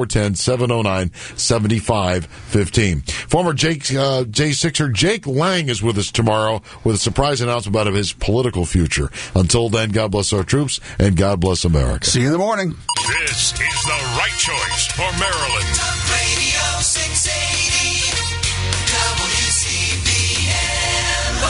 410-709-7515. Former J6er Jake Lang is with us tomorrow with a surprise announcement about his political future. Until then, God bless our troops and God bless America. See you in the morning. This is the right choice for Maryland.